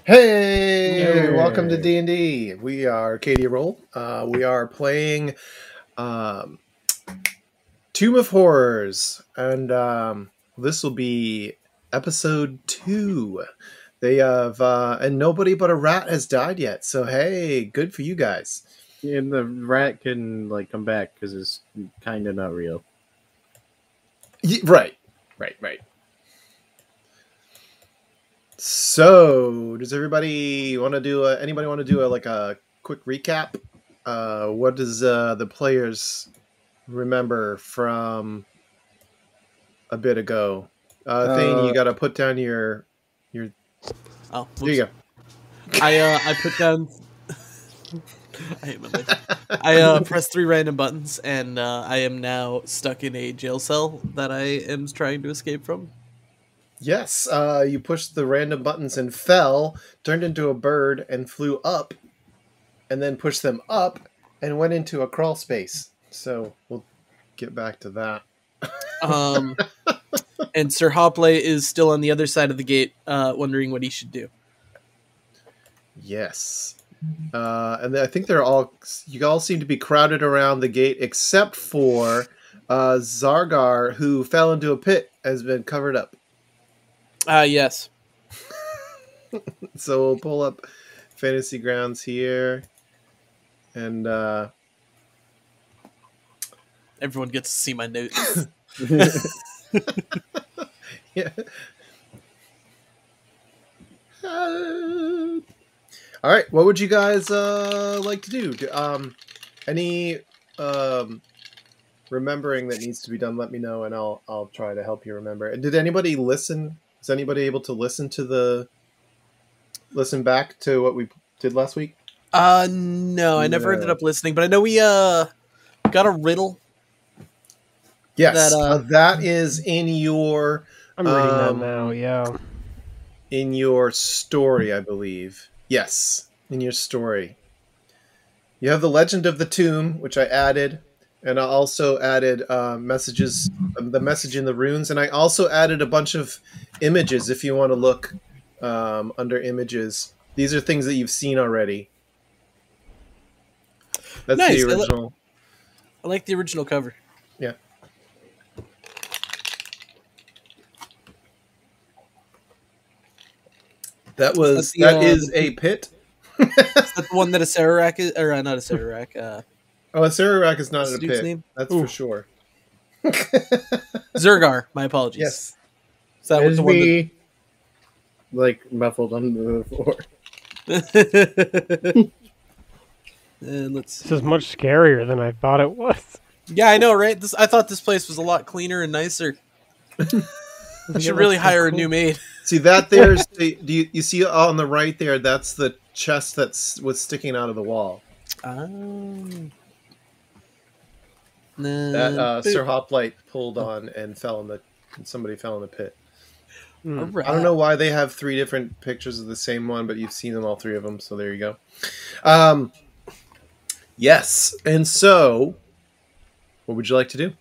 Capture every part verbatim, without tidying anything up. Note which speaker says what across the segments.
Speaker 1: Hey, welcome to
Speaker 2: Yay.
Speaker 1: D and D. We are Katie Roll. Uh, we are playing um, Tomb of Horrors, and um, this will be episode two. They have, uh, and nobody but a rat has died yet. So hey, good for you guys.
Speaker 2: And the rat can like come back because it's kind of not real.
Speaker 1: Y- right, right, right. So, does everybody want to do? A, anybody want to do a like a quick recap? Uh, what does uh, the players remember from a bit ago? Uh, Thane,
Speaker 2: Uh,
Speaker 1: you got to put down your your.
Speaker 3: Oh,
Speaker 1: There you go.
Speaker 3: I uh, I put down. I hate my life. I uh, pressed three random buttons, and uh, I am now stuck in a jail cell that I am trying to escape from.
Speaker 1: Yes, uh, you pushed the random buttons and fell, turned into a bird, and flew up, and then pushed them up and went into a crawl space. So we'll get back to that.
Speaker 3: Um, and Sir Hopley is still on the other side of the gate, uh, wondering what he should do.
Speaker 1: Yes. Uh, and I think they're all, you all seem to be crowded around the gate except for uh, Zargar, who fell into a pit, has been covered up.
Speaker 3: Ah, uh, yes.
Speaker 1: So we'll pull up Fantasy Grounds here. And uh,
Speaker 3: everyone gets to see my notes.
Speaker 1: yeah. Uh, all right, what would you guys uh, like to do? do um, any um, remembering that needs to be done? Let me know, and I'll I'll try to help you remember. And did anybody listen? Is anybody able to listen to the listen back to what we did last week?
Speaker 3: Uh, no, I never
Speaker 1: No.
Speaker 3: ended up listening, but I know we uh got a riddle.
Speaker 1: Yes,
Speaker 3: That, uh,
Speaker 1: uh, that is in your
Speaker 4: I'm reading
Speaker 1: Um,
Speaker 4: that now, yeah.
Speaker 1: in your story, I believe. Yes, in your story. You have the Legend of the Tomb, which I added, and I also added uh, messages, the message in the runes, and I also added a bunch of images if you want to look um, under images. These are things that you've seen already. That's
Speaker 3: Nice,
Speaker 1: the
Speaker 3: I li-
Speaker 1: original.
Speaker 3: I like the original cover.
Speaker 1: Yeah. That was,
Speaker 3: That's the,
Speaker 1: that
Speaker 3: uh,
Speaker 1: is
Speaker 3: the-
Speaker 1: a pit.
Speaker 3: Is that the one that a Sararak is, or uh, not a Sararak? Uh,
Speaker 1: Oh, a Sararak is not
Speaker 3: What's
Speaker 1: in a
Speaker 3: the dude's
Speaker 1: pit.
Speaker 3: name?
Speaker 1: That's
Speaker 4: Ooh.
Speaker 1: for sure.
Speaker 3: Zergar. My apologies.
Speaker 1: Yes.
Speaker 3: Is that was
Speaker 2: is
Speaker 3: the one
Speaker 2: me like muffled under the floor?
Speaker 3: that... and let's.
Speaker 4: This is much scarier than I thought it was.
Speaker 3: Yeah, I know, right? This I thought this place was a lot cleaner and nicer. I should really hire a new maid.
Speaker 1: See that there's the do you, you see on the right there? That's the chest that's was sticking out of the wall.
Speaker 3: Um,
Speaker 1: That uh, Sir Hoplite pulled on and fell in the and somebody fell in the pit.
Speaker 4: Hmm.
Speaker 1: I don't know why they have three different pictures of the same one, but you've seen them all three of them. So there you go. Um, yes, and so what would you like to do?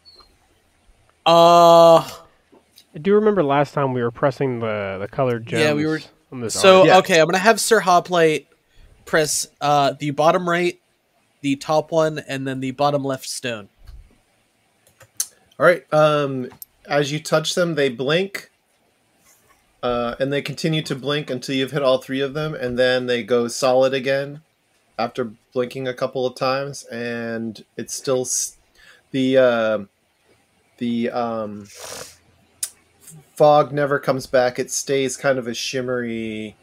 Speaker 3: Uh,
Speaker 4: I do remember last time we were pressing the, the colored gems.
Speaker 3: Yeah, we were-
Speaker 4: on this
Speaker 3: so
Speaker 4: art.
Speaker 1: Yeah.
Speaker 3: okay, I'm gonna have Sir Hoplite press uh the bottom right, the top one, and then the bottom left stone.
Speaker 1: All right. Um, as you touch them, they blink, uh, and they continue to blink until you've hit all three of them, and then they go solid again after blinking a couple of times, and it's still s- the uh, the um, fog never comes back. It stays kind of a shimmery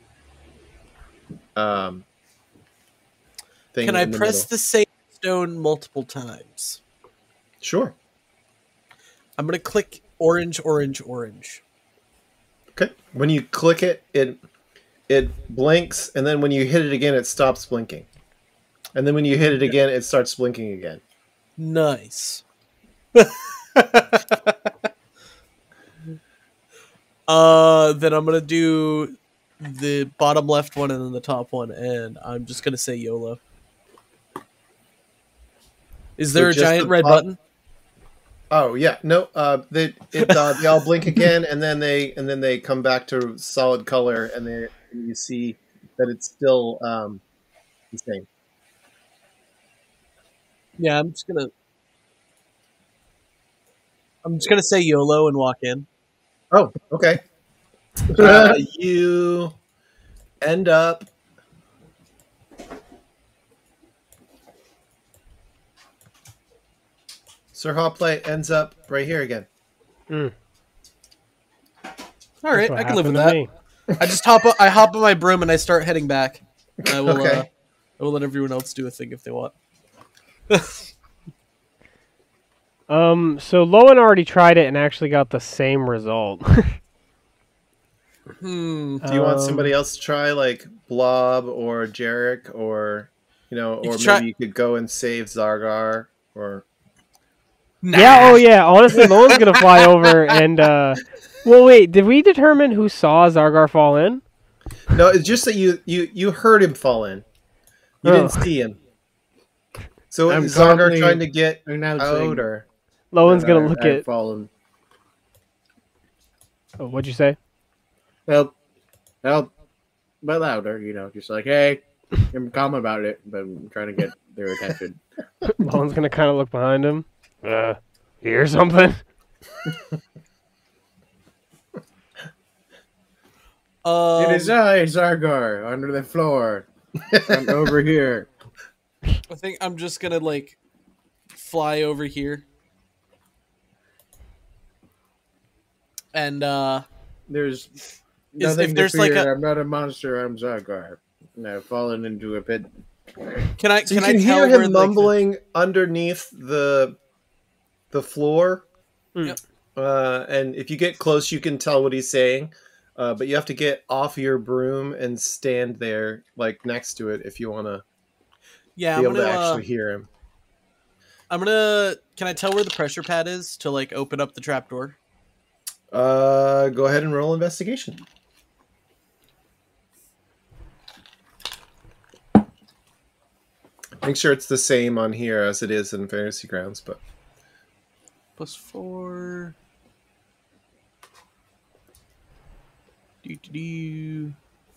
Speaker 1: um, thing.
Speaker 3: Can I
Speaker 1: in the
Speaker 3: press
Speaker 1: middle.
Speaker 3: the same stone multiple times?
Speaker 1: Sure.
Speaker 3: I'm gonna click orange, orange, orange.
Speaker 1: Okay. When you click it, it it blinks, and then when you hit it again, it stops blinking. And then when you hit it again, it starts blinking again.
Speaker 3: Nice. uh, then I'm gonna do the bottom left one and then the top one, and I'm just gonna say YOLO. Is there
Speaker 1: So
Speaker 3: a
Speaker 1: just
Speaker 3: giant
Speaker 1: the
Speaker 3: red
Speaker 1: top-
Speaker 3: button?
Speaker 1: Oh yeah, no. Uh, they it, uh, they all blink again, and then they and then they come back to solid color, and they and you see that it's still um, the same.
Speaker 3: Yeah, I'm just gonna. I'm just gonna say YOLO and walk in.
Speaker 1: Oh, okay. Uh, you end up Sir Hoplite ends up right here again.
Speaker 4: Mm,
Speaker 3: All right,
Speaker 4: that's what
Speaker 3: I can live with
Speaker 4: happened
Speaker 3: that.
Speaker 4: to me.
Speaker 3: I just hop. I hop on my broom and I start heading back. And I will.
Speaker 1: Okay.
Speaker 3: Uh, I will let everyone else do a thing if they want.
Speaker 4: Um, so Lowen already tried it and actually got the same result.
Speaker 3: Hmm.
Speaker 1: Do you want
Speaker 4: Um,
Speaker 1: somebody else to try, like Blob or Jarek, or you know,
Speaker 3: You
Speaker 1: or
Speaker 3: could try-
Speaker 1: maybe you could go and save Zargar, or
Speaker 4: Yeah, oh yeah. Honestly, Lowen's gonna fly over and. uh Well, wait. Did we determine who saw Zargar fall in?
Speaker 1: no, it's just that you you you heard him fall in. You
Speaker 4: Oh.
Speaker 1: didn't see him. So
Speaker 2: I'm
Speaker 1: is Zargar
Speaker 2: currently
Speaker 1: trying to get
Speaker 2: announcing
Speaker 1: out, or
Speaker 4: Lowen's
Speaker 2: that
Speaker 4: gonna
Speaker 2: I-
Speaker 4: look
Speaker 2: I've
Speaker 4: at.
Speaker 2: fallen.
Speaker 4: Oh, what'd you say?
Speaker 2: Help, help, but louder. You know, just like, hey, I'm calm about it, but I'm trying to get their attention.
Speaker 4: Lowen's gonna kind of look behind him. Uh, you hear something?
Speaker 3: Um,
Speaker 2: It is I, Zargar, under the floor. I'm over here.
Speaker 3: I think I'm just gonna like fly over here. And uh
Speaker 2: There's
Speaker 3: Is-
Speaker 2: nothing
Speaker 3: if there's
Speaker 2: to
Speaker 3: like
Speaker 2: fear.
Speaker 3: a-
Speaker 2: I'm not a monster. I'm Zargar. And I've fallen into a pit.
Speaker 3: can I
Speaker 1: so
Speaker 3: can
Speaker 1: you can
Speaker 3: I tell
Speaker 1: hear
Speaker 3: where
Speaker 1: him
Speaker 3: like, the-
Speaker 1: mumbling underneath the the floor.
Speaker 4: Mm.
Speaker 3: Yep.
Speaker 1: Uh, and if you get close, you can tell what he's saying. Uh, but you have to get off your broom and stand there, like next to it, if you want to
Speaker 3: Yeah,
Speaker 1: be
Speaker 3: I'm
Speaker 1: able
Speaker 3: gonna
Speaker 1: to
Speaker 3: uh,
Speaker 1: actually hear him.
Speaker 3: I'm gonna can I tell where the pressure pad is to like open up the trapdoor?
Speaker 1: Uh, go ahead and roll investigation. Make sure it's the same on here as it is in Fantasy Grounds, but
Speaker 3: Plus four. Do do do.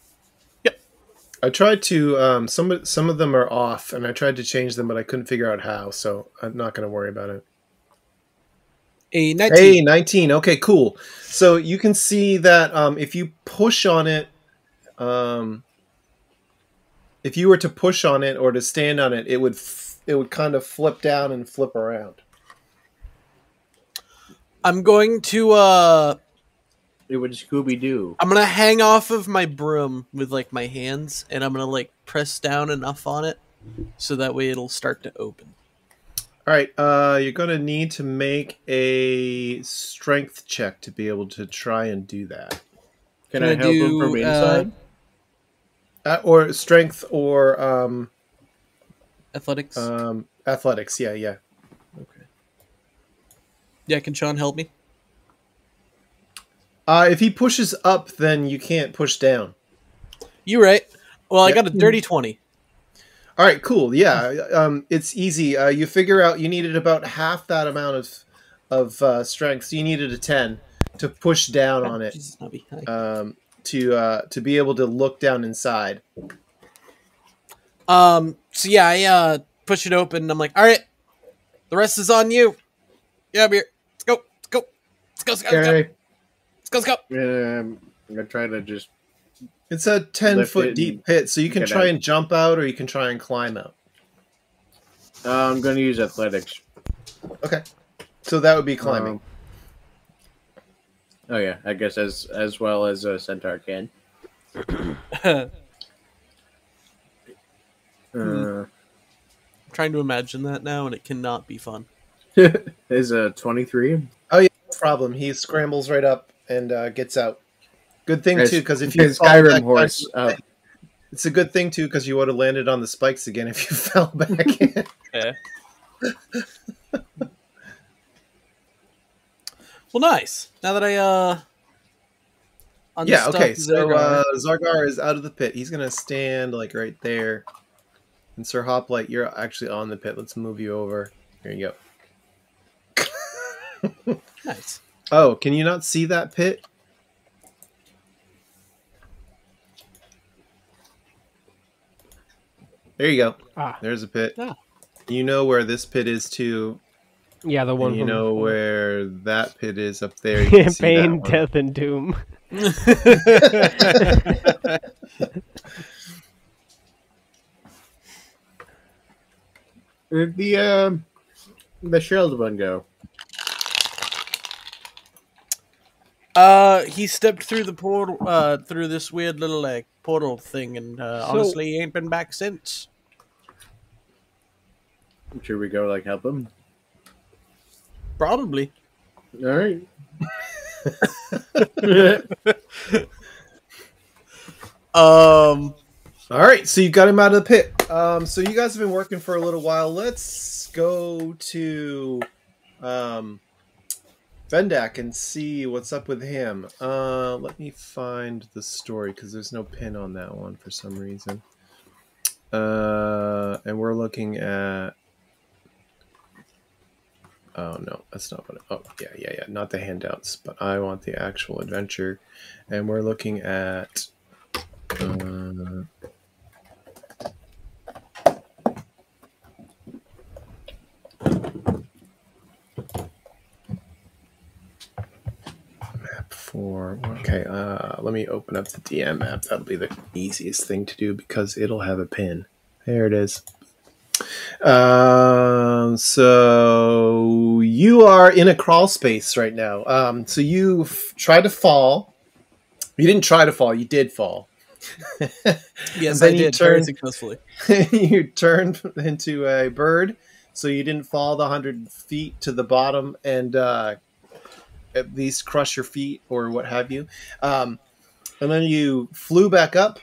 Speaker 1: I tried to. Um, some of- some of them are off, and I tried to change them, but I couldn't figure out how. So I'm not going to worry about it.
Speaker 3: A nineteen.
Speaker 1: Hey, nineteen. Okay, cool. So you can see that um, if you push on it, um, if you were to push on it or to stand on it, it would f- it would kind of flip down and flip around.
Speaker 3: I'm going to uh
Speaker 2: It would Scooby Doo.
Speaker 3: I'm gonna hang off of my broom with like my hands and I'm gonna like press down enough on it so that way it'll start to open.
Speaker 1: All right, uh, you're going to need to make a strength check to be able to try and do that,
Speaker 2: Can,
Speaker 3: Can
Speaker 2: I,
Speaker 3: I
Speaker 2: help him
Speaker 3: do,
Speaker 2: from
Speaker 3: uh,
Speaker 2: inside?
Speaker 1: uh, or strength or um,
Speaker 3: Athletics.
Speaker 1: um, athletics. Yeah, yeah.
Speaker 3: yeah, can Sean help me?
Speaker 1: Uh, if he pushes up, then you can't push down.
Speaker 3: You right. Well, I
Speaker 1: Yep.
Speaker 3: got a dirty twenty.
Speaker 1: All right, cool. Yeah, um, it's easy. Uh, you figure out you needed about half that amount of of uh, strength. So you needed a ten to push down on it
Speaker 3: Jesus, Nubby. Hi.
Speaker 1: um, to uh, to be able to look down inside.
Speaker 3: Um. So yeah, I uh push it open. And I'm like, all right, the rest is on you. Yeah, here. Let's go. Let's go. Let's go. Let's go. Let's go.
Speaker 2: Okay.
Speaker 3: Let's go. Let's go.
Speaker 2: Um, I'm gonna try to just.
Speaker 1: It's a ten
Speaker 2: Lift
Speaker 1: foot
Speaker 2: it
Speaker 1: deep
Speaker 2: and
Speaker 1: pit, so you can
Speaker 2: get
Speaker 1: try
Speaker 2: out.
Speaker 1: and jump out, or you can try and climb out.
Speaker 2: Uh, I'm gonna use athletics.
Speaker 1: Okay, so that would be climbing.
Speaker 2: Um, oh yeah, I guess as as well as a centaur can. Uh,
Speaker 3: trying to imagine that now, and it cannot be fun.
Speaker 2: is a twenty-three.
Speaker 1: No problem. He scrambles right up and uh, gets out. Good thing
Speaker 2: It's-
Speaker 1: too, because if you
Speaker 2: it's
Speaker 1: fall
Speaker 2: Skyrim
Speaker 1: back
Speaker 2: horse.
Speaker 1: down-
Speaker 2: Uh,
Speaker 1: it's a good thing too, because you would have landed on the spikes again if you fell back in.
Speaker 3: Yeah. Well, nice. Now that I uh.
Speaker 1: Yeah,
Speaker 3: unstuck
Speaker 1: okay, so
Speaker 3: Zargar-
Speaker 1: uh, Zargar is out of the pit. He's going to stand, like, right there. And Sir Hoplite, you're actually on the pit. Let's move you over. Here you go.
Speaker 3: nice.
Speaker 1: Oh, can you not see that pit? There you go.
Speaker 4: Ah,
Speaker 1: There's a pit.
Speaker 3: Yeah.
Speaker 1: You know where this pit is too.
Speaker 4: yeah, the one
Speaker 1: And you
Speaker 4: from
Speaker 1: know
Speaker 4: before.
Speaker 1: where that pit is up there. You can see
Speaker 4: Pain,
Speaker 1: that one.
Speaker 4: death, and doom.
Speaker 2: Where'd the um the shelled one go?
Speaker 3: Uh, he stepped through the portal, uh, through this weird little like portal thing, and uh,
Speaker 4: So-
Speaker 3: honestly, he ain't been back since.
Speaker 2: Should we go like help him?
Speaker 3: Probably.
Speaker 2: All right.
Speaker 3: Um,
Speaker 1: All right, so you got him out of the pit. Um, so you guys have been working for a little while. Let's go to um, Vendak and see what's up with him. Uh, let me find the story because there's no pin on that one for some reason. Uh, and we're looking at. Oh no, that's not what. Oh yeah, yeah, yeah. Not the handouts, but I want the actual adventure, and we're looking at. Uh, map four. Okay, uh, let me open up the D M map. That'll be the easiest thing to do because it'll have a pin. There it is. Um, so you are in a crawl space right now. Um, so you f- tried to fall. You didn't try to fall. You did fall.
Speaker 3: yes,
Speaker 1: then
Speaker 3: I
Speaker 1: you
Speaker 3: did very
Speaker 1: turn-
Speaker 3: successfully.
Speaker 1: You turned into a bird, so you didn't fall the hundred feet to the bottom and uh, at least crush your feet or what have you. Um, and then you flew back up.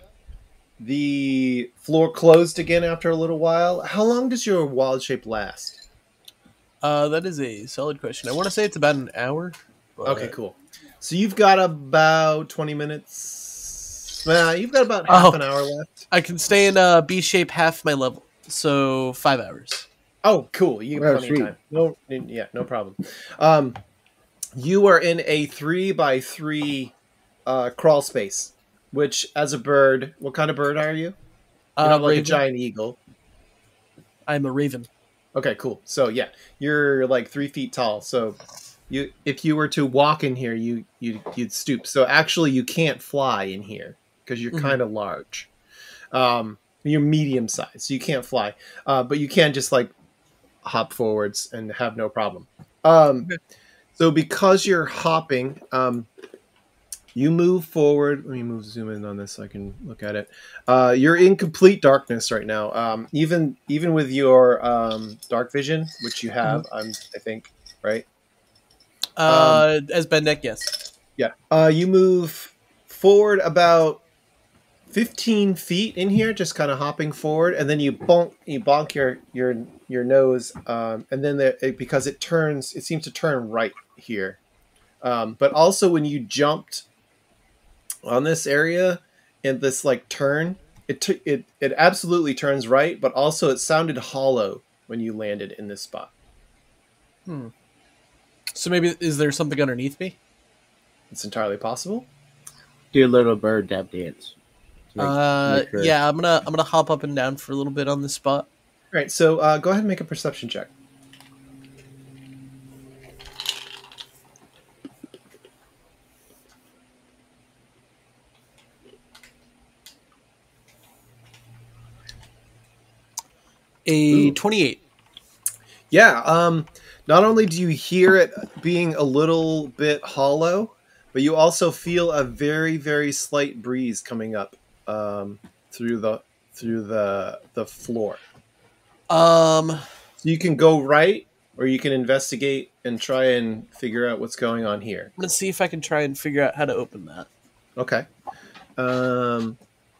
Speaker 1: The floor closed again after a little while. How long does your wild shape last?
Speaker 3: Uh, that is a solid question. I want to say it's about an hour. But...
Speaker 1: Okay, cool. So you've got about twenty minutes. Nah, you've got about half
Speaker 3: Oh.
Speaker 1: an hour left.
Speaker 3: I can stay in uh, B shape half my level, so five hours.
Speaker 1: Oh, cool. You
Speaker 2: Oh,
Speaker 1: have plenty
Speaker 2: sweet.
Speaker 1: of time. No, yeah, no problem. Um, you are in a three by three uh, crawl space, which, as a bird, what kind of bird are you? You're
Speaker 3: Uh,
Speaker 1: not like a
Speaker 3: raven.
Speaker 1: giant eagle.
Speaker 3: I'm a raven.
Speaker 1: Okay, cool. So yeah, you're like three feet tall. So you, if you were to walk in here, you you you'd stoop. So actually, you can't fly in here because you're
Speaker 3: Mhm.
Speaker 1: kind of large. Um, you're medium sized, so you can't fly. Uh, but you can just like hop forwards and have no problem. Um,
Speaker 3: Okay.
Speaker 1: so because you're hopping, um, you move forward. Let me move zoom in on this so I can look at it. Uh, you're in complete darkness right now. Um, even even with your um, dark vision, which you have, I'm, I think, right?
Speaker 3: Uh, as Bendek, yes.
Speaker 1: Yeah. Uh, you move forward about fifteen feet in here, just kind of hopping forward, and then you bonk, you bonk your your your nose, um, and then the, it, because it turns, it seems to turn right here. Um, but also when you jumped on this area in this like turn, it t- it it absolutely turns right, but also it sounded hollow when you landed in this spot.
Speaker 3: So maybe is there something underneath me?
Speaker 1: It's entirely possible.
Speaker 2: Do a little bird tap dance. Make-
Speaker 3: Uh,
Speaker 2: make sure.
Speaker 3: yeah, I'm gonna I'm gonna hop up and down for a little bit on this spot.
Speaker 1: All right, so uh, go ahead and make a perception check.
Speaker 3: A
Speaker 1: Ooh.
Speaker 3: twenty-eight.
Speaker 1: Yeah. Um, not only do you hear it being a little bit hollow, but you also feel a very, very slight breeze coming up um, through the through the the floor.
Speaker 3: Um,
Speaker 1: So you can go right, or you can investigate and try and figure out what's going on here.
Speaker 3: I'm gonna see if I can try and figure out how to open that.
Speaker 1: Okay. Um,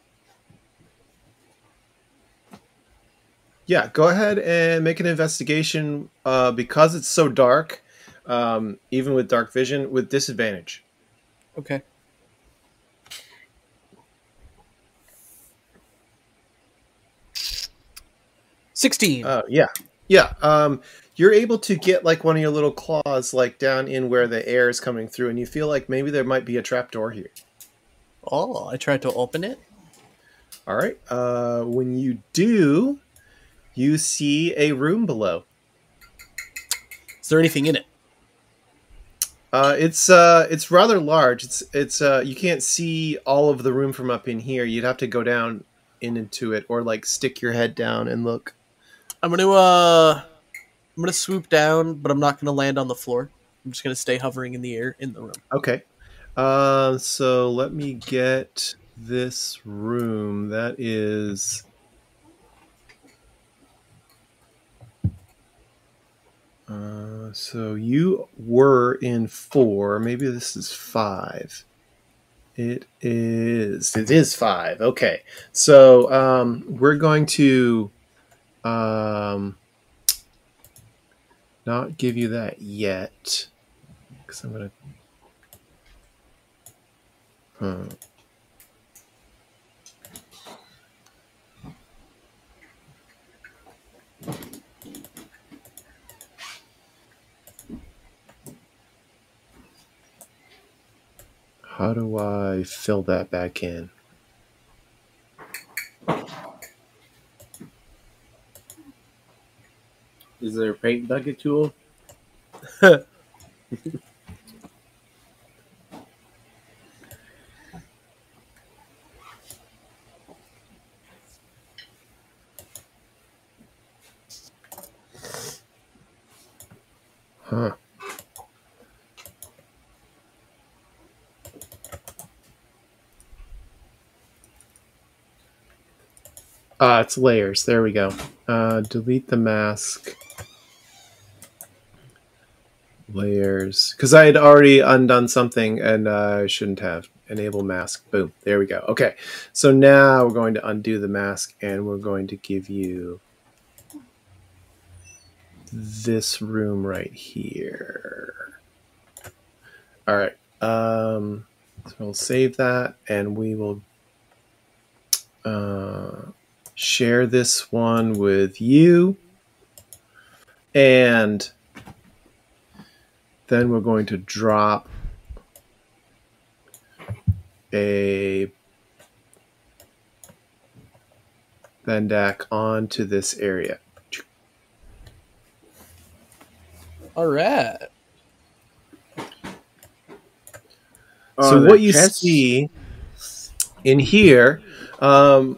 Speaker 1: yeah, go ahead and make an investigation uh, because it's so dark, um, even with dark vision, with disadvantage.
Speaker 3: Okay. Sixteen.
Speaker 1: Uh, yeah, yeah. Um, you're able to get like one of your little claws like down in where the air is coming through, and you feel like maybe there might be a trapdoor here.
Speaker 3: oh, I tried to open it.
Speaker 1: All right. Uh, when you do, you see a room below.
Speaker 3: Is there anything in it?
Speaker 1: Uh, it's uh, it's rather large. It's it's uh, you can't see all of the room from up in here. You'd have to go down in into it, or like stick your head down and look.
Speaker 3: I'm gonna uh, I'm gonna swoop down, but I'm not gonna land on the floor. I'm just gonna stay hovering in the air in the room.
Speaker 1: Okay. Uh, so let me get this room. That is. Uh, so you were in four. Maybe this is five. It is. It is five. Okay. So um, we're going to um, not give you that yet, because I'm gonna. Huh. How do I fill that back in?
Speaker 2: Is there a paint bucket tool?
Speaker 1: Huh. Ah, it's layers. There we go. Uh, delete the mask. Layers. Because I had already undone something and uh, I shouldn't have. Enable mask. Boom. There we go. Okay. So now we're going to undo the mask and we're going to give you this room right here. All right. Um, so we'll save that and we will uh, share this one with you. And then we're going to drop a Bendak onto this area.
Speaker 3: All right.
Speaker 1: So
Speaker 2: the
Speaker 1: what you
Speaker 2: chests?
Speaker 1: see in here, um,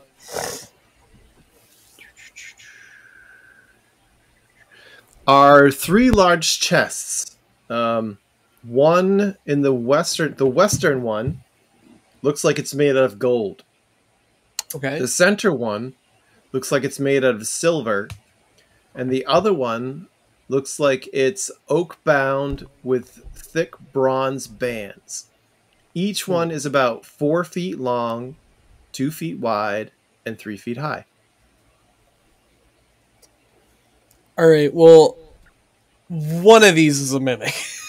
Speaker 1: are three large chests. Um, one in the western, the western one looks like it's made out of gold.
Speaker 3: Okay.
Speaker 1: The center one looks like it's made out of silver, and the other one looks like it's oak bound with thick bronze bands. Each one is about four feet long, two feet wide, and three feet high.
Speaker 3: All right. Well, one of these is a mimic.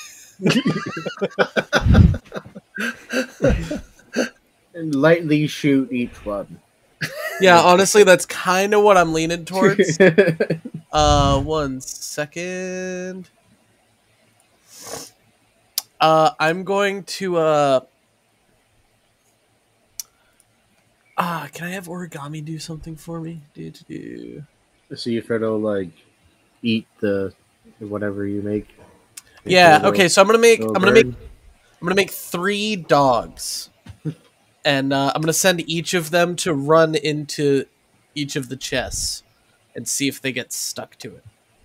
Speaker 2: And lightly shoot each one.
Speaker 3: Yeah, honestly, that's kind of what I'm leaning towards. Uh, one second. Uh, I'm going to uh. Ah, can I have origami do something for me? Do do do.
Speaker 2: See if it'll like eat the whatever you make. Make
Speaker 3: Yeah.
Speaker 2: a little-
Speaker 3: Okay. So I'm gonna make. I'm
Speaker 2: little
Speaker 3: gonna make.
Speaker 2: bird.
Speaker 3: I'm gonna make three dogs, and uh, I'm gonna send each of them to run into each of the chests and see if they get stuck to it.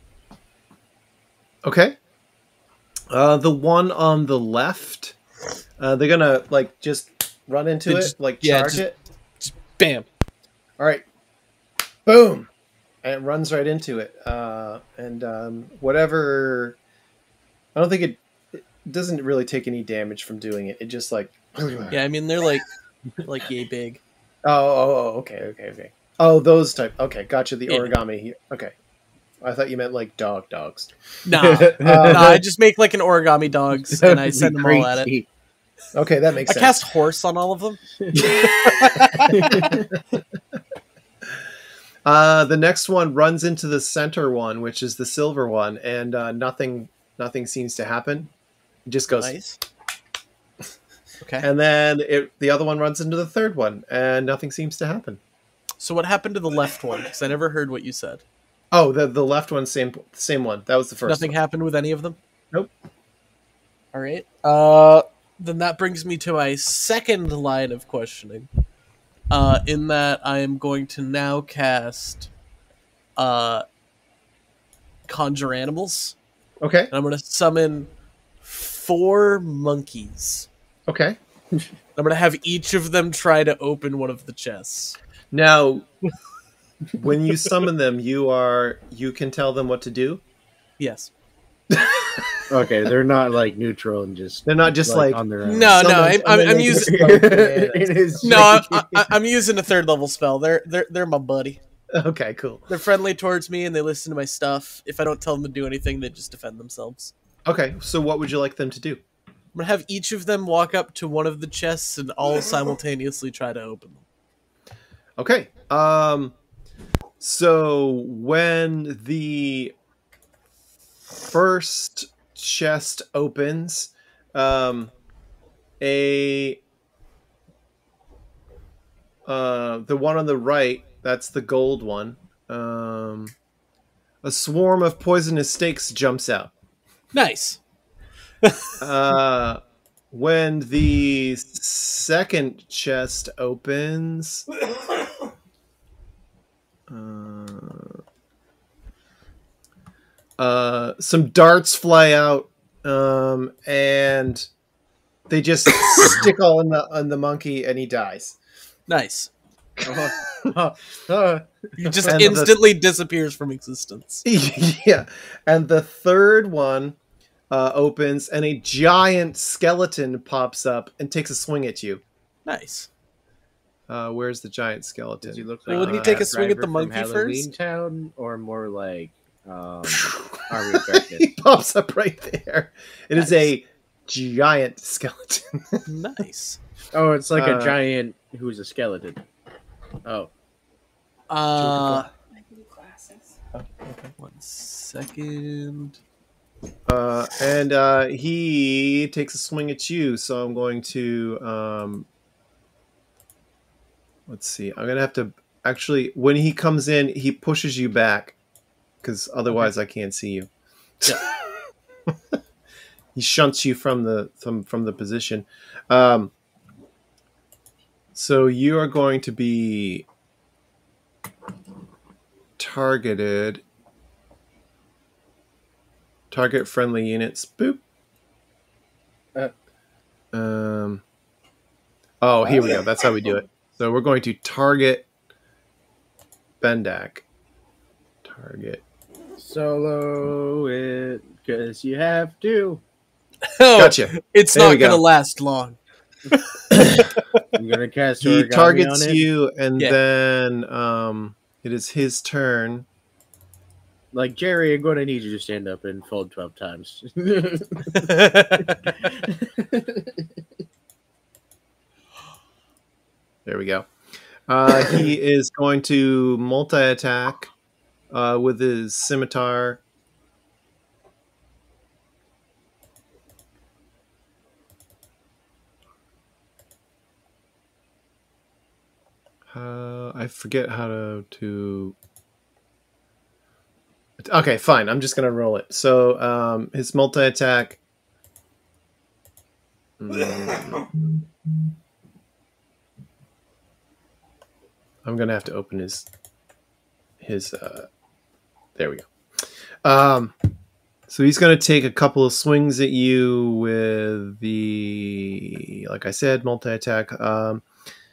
Speaker 1: Okay. Uh, the one on the left, uh, they're gonna like just run into
Speaker 3: They
Speaker 1: it,
Speaker 3: just-
Speaker 1: like
Speaker 3: yeah,
Speaker 1: charge
Speaker 3: just-
Speaker 1: it.
Speaker 3: Bam.
Speaker 1: All right, boom, and it runs right into it. Uh, and um, whatever, I don't think it, it doesn't really take any damage from doing it. It just like,
Speaker 3: Yeah, I mean they're like like yay big.
Speaker 1: oh, oh, oh, okay, okay, okay. Oh, those type. Okay, gotcha. The
Speaker 3: Yeah.
Speaker 1: origami here. Okay, I thought you meant like dog dogs.
Speaker 3: Nah, nah, I just make like an origami dogs and I
Speaker 2: That'd
Speaker 3: send
Speaker 2: be
Speaker 3: them all at it.
Speaker 2: crazy.
Speaker 1: Okay, that makes
Speaker 3: I
Speaker 1: sense.
Speaker 3: cast horse on all of them.
Speaker 1: Uh, the next one runs into the center one, which is the silver one, and uh, nothing, nothing seems to happen. It just goes,
Speaker 3: Nice. Okay.
Speaker 1: and then it, the other one runs into the third one, and nothing seems to happen.
Speaker 3: So what happened to the left one? Because I never heard what you said.
Speaker 1: Oh, the the left one, same same one. That was the first.
Speaker 3: Nothing
Speaker 1: one.
Speaker 3: happened with any of them?
Speaker 1: Nope.
Speaker 3: All right. Uh, then that brings me to my second line of questioning. Uh, in that I am going to now cast uh, Conjure Animals.
Speaker 1: Okay.
Speaker 3: And I'm going to summon four monkeys.
Speaker 1: Okay.
Speaker 3: I'm going to have each of them try to open one of the chests.
Speaker 1: Now, when you summon them, you are you can tell them what to do.
Speaker 3: Yes.
Speaker 2: Okay, they're not like neutral and just
Speaker 1: They're not just like,
Speaker 2: on their own.
Speaker 3: No, no,
Speaker 1: Summons,
Speaker 3: I'm, I'm,
Speaker 1: and then
Speaker 3: I'm
Speaker 1: they
Speaker 3: using
Speaker 1: just go, "Yeah,
Speaker 2: It is
Speaker 3: no, I,
Speaker 2: shaky.
Speaker 3: I, I'm using a third level spell. They're they're they're my buddy.
Speaker 1: Okay, cool.
Speaker 3: They're friendly towards me and they listen to my stuff. If I don't tell them to do anything, they just defend themselves.
Speaker 1: Okay, so what would you like them to do?
Speaker 3: I'm gonna have each of them walk up to one of the chests and all simultaneously try to open them.
Speaker 1: Okay. Um so when the first chest opens, um a uh the one on the right, that's the gold one. Um a swarm of poisonous snakes jumps out.
Speaker 3: Nice.
Speaker 1: Uh when the second chest opens, Uh, uh, some darts fly out, um, and they just stick all in the on the monkey, and he dies.
Speaker 3: Nice.
Speaker 2: Uh, uh,
Speaker 3: He just
Speaker 1: And the-
Speaker 3: instantly disappears from existence.
Speaker 1: Yeah, and the third one uh, opens, and a giant skeleton pops up and takes a swing at you.
Speaker 3: Nice.
Speaker 1: Uh, where's the giant skeleton?
Speaker 2: Does he look
Speaker 3: Well,
Speaker 2: like
Speaker 3: would he
Speaker 2: a
Speaker 3: take a swing at
Speaker 2: driver
Speaker 3: the
Speaker 2: from
Speaker 3: monkey
Speaker 2: Halloween
Speaker 3: first?
Speaker 2: Town, or more like um, Army of Darkness?
Speaker 1: He pops up right there. It is a giant skeleton.
Speaker 3: Nice.
Speaker 2: Oh, it's like
Speaker 1: Uh,
Speaker 2: a giant who's a skeleton. Oh,
Speaker 3: Uh,
Speaker 5: My blue glasses.
Speaker 3: one second.
Speaker 1: Uh, and uh, he takes a swing at you, so I'm going to um, let's see. I'm gonna have to actually, when he comes in, he pushes you back because otherwise I can't see you. He shunts you from the from from the position. Um, so you are going to be targeted. Target friendly units. Boop.
Speaker 2: Uh.
Speaker 1: Um. Oh, here we go. That's how we do it. So we're going to target Bendak. Target.
Speaker 2: solo it because you have to.
Speaker 3: Oh,
Speaker 1: Gotcha.
Speaker 3: it's
Speaker 1: There we
Speaker 3: not going to
Speaker 1: go.
Speaker 3: last long.
Speaker 2: I'm gonna cast
Speaker 1: He
Speaker 2: origami
Speaker 1: targets
Speaker 2: on it.
Speaker 1: you, and
Speaker 3: Yeah.
Speaker 1: then um, it is his turn.
Speaker 2: Like Jerry, I'm gonna need you to stand up and fold twelve times.
Speaker 1: There we go. Uh, he is going to multi-attack uh, with his scimitar. Uh, I forget how to, to. Okay, fine. I'm just gonna roll it. So um, his multi-attack. Mm. I'm gonna have to open his his. Uh, there we go. Um, so he's gonna take a couple of swings at you with the, like I said, multi-attack. Um,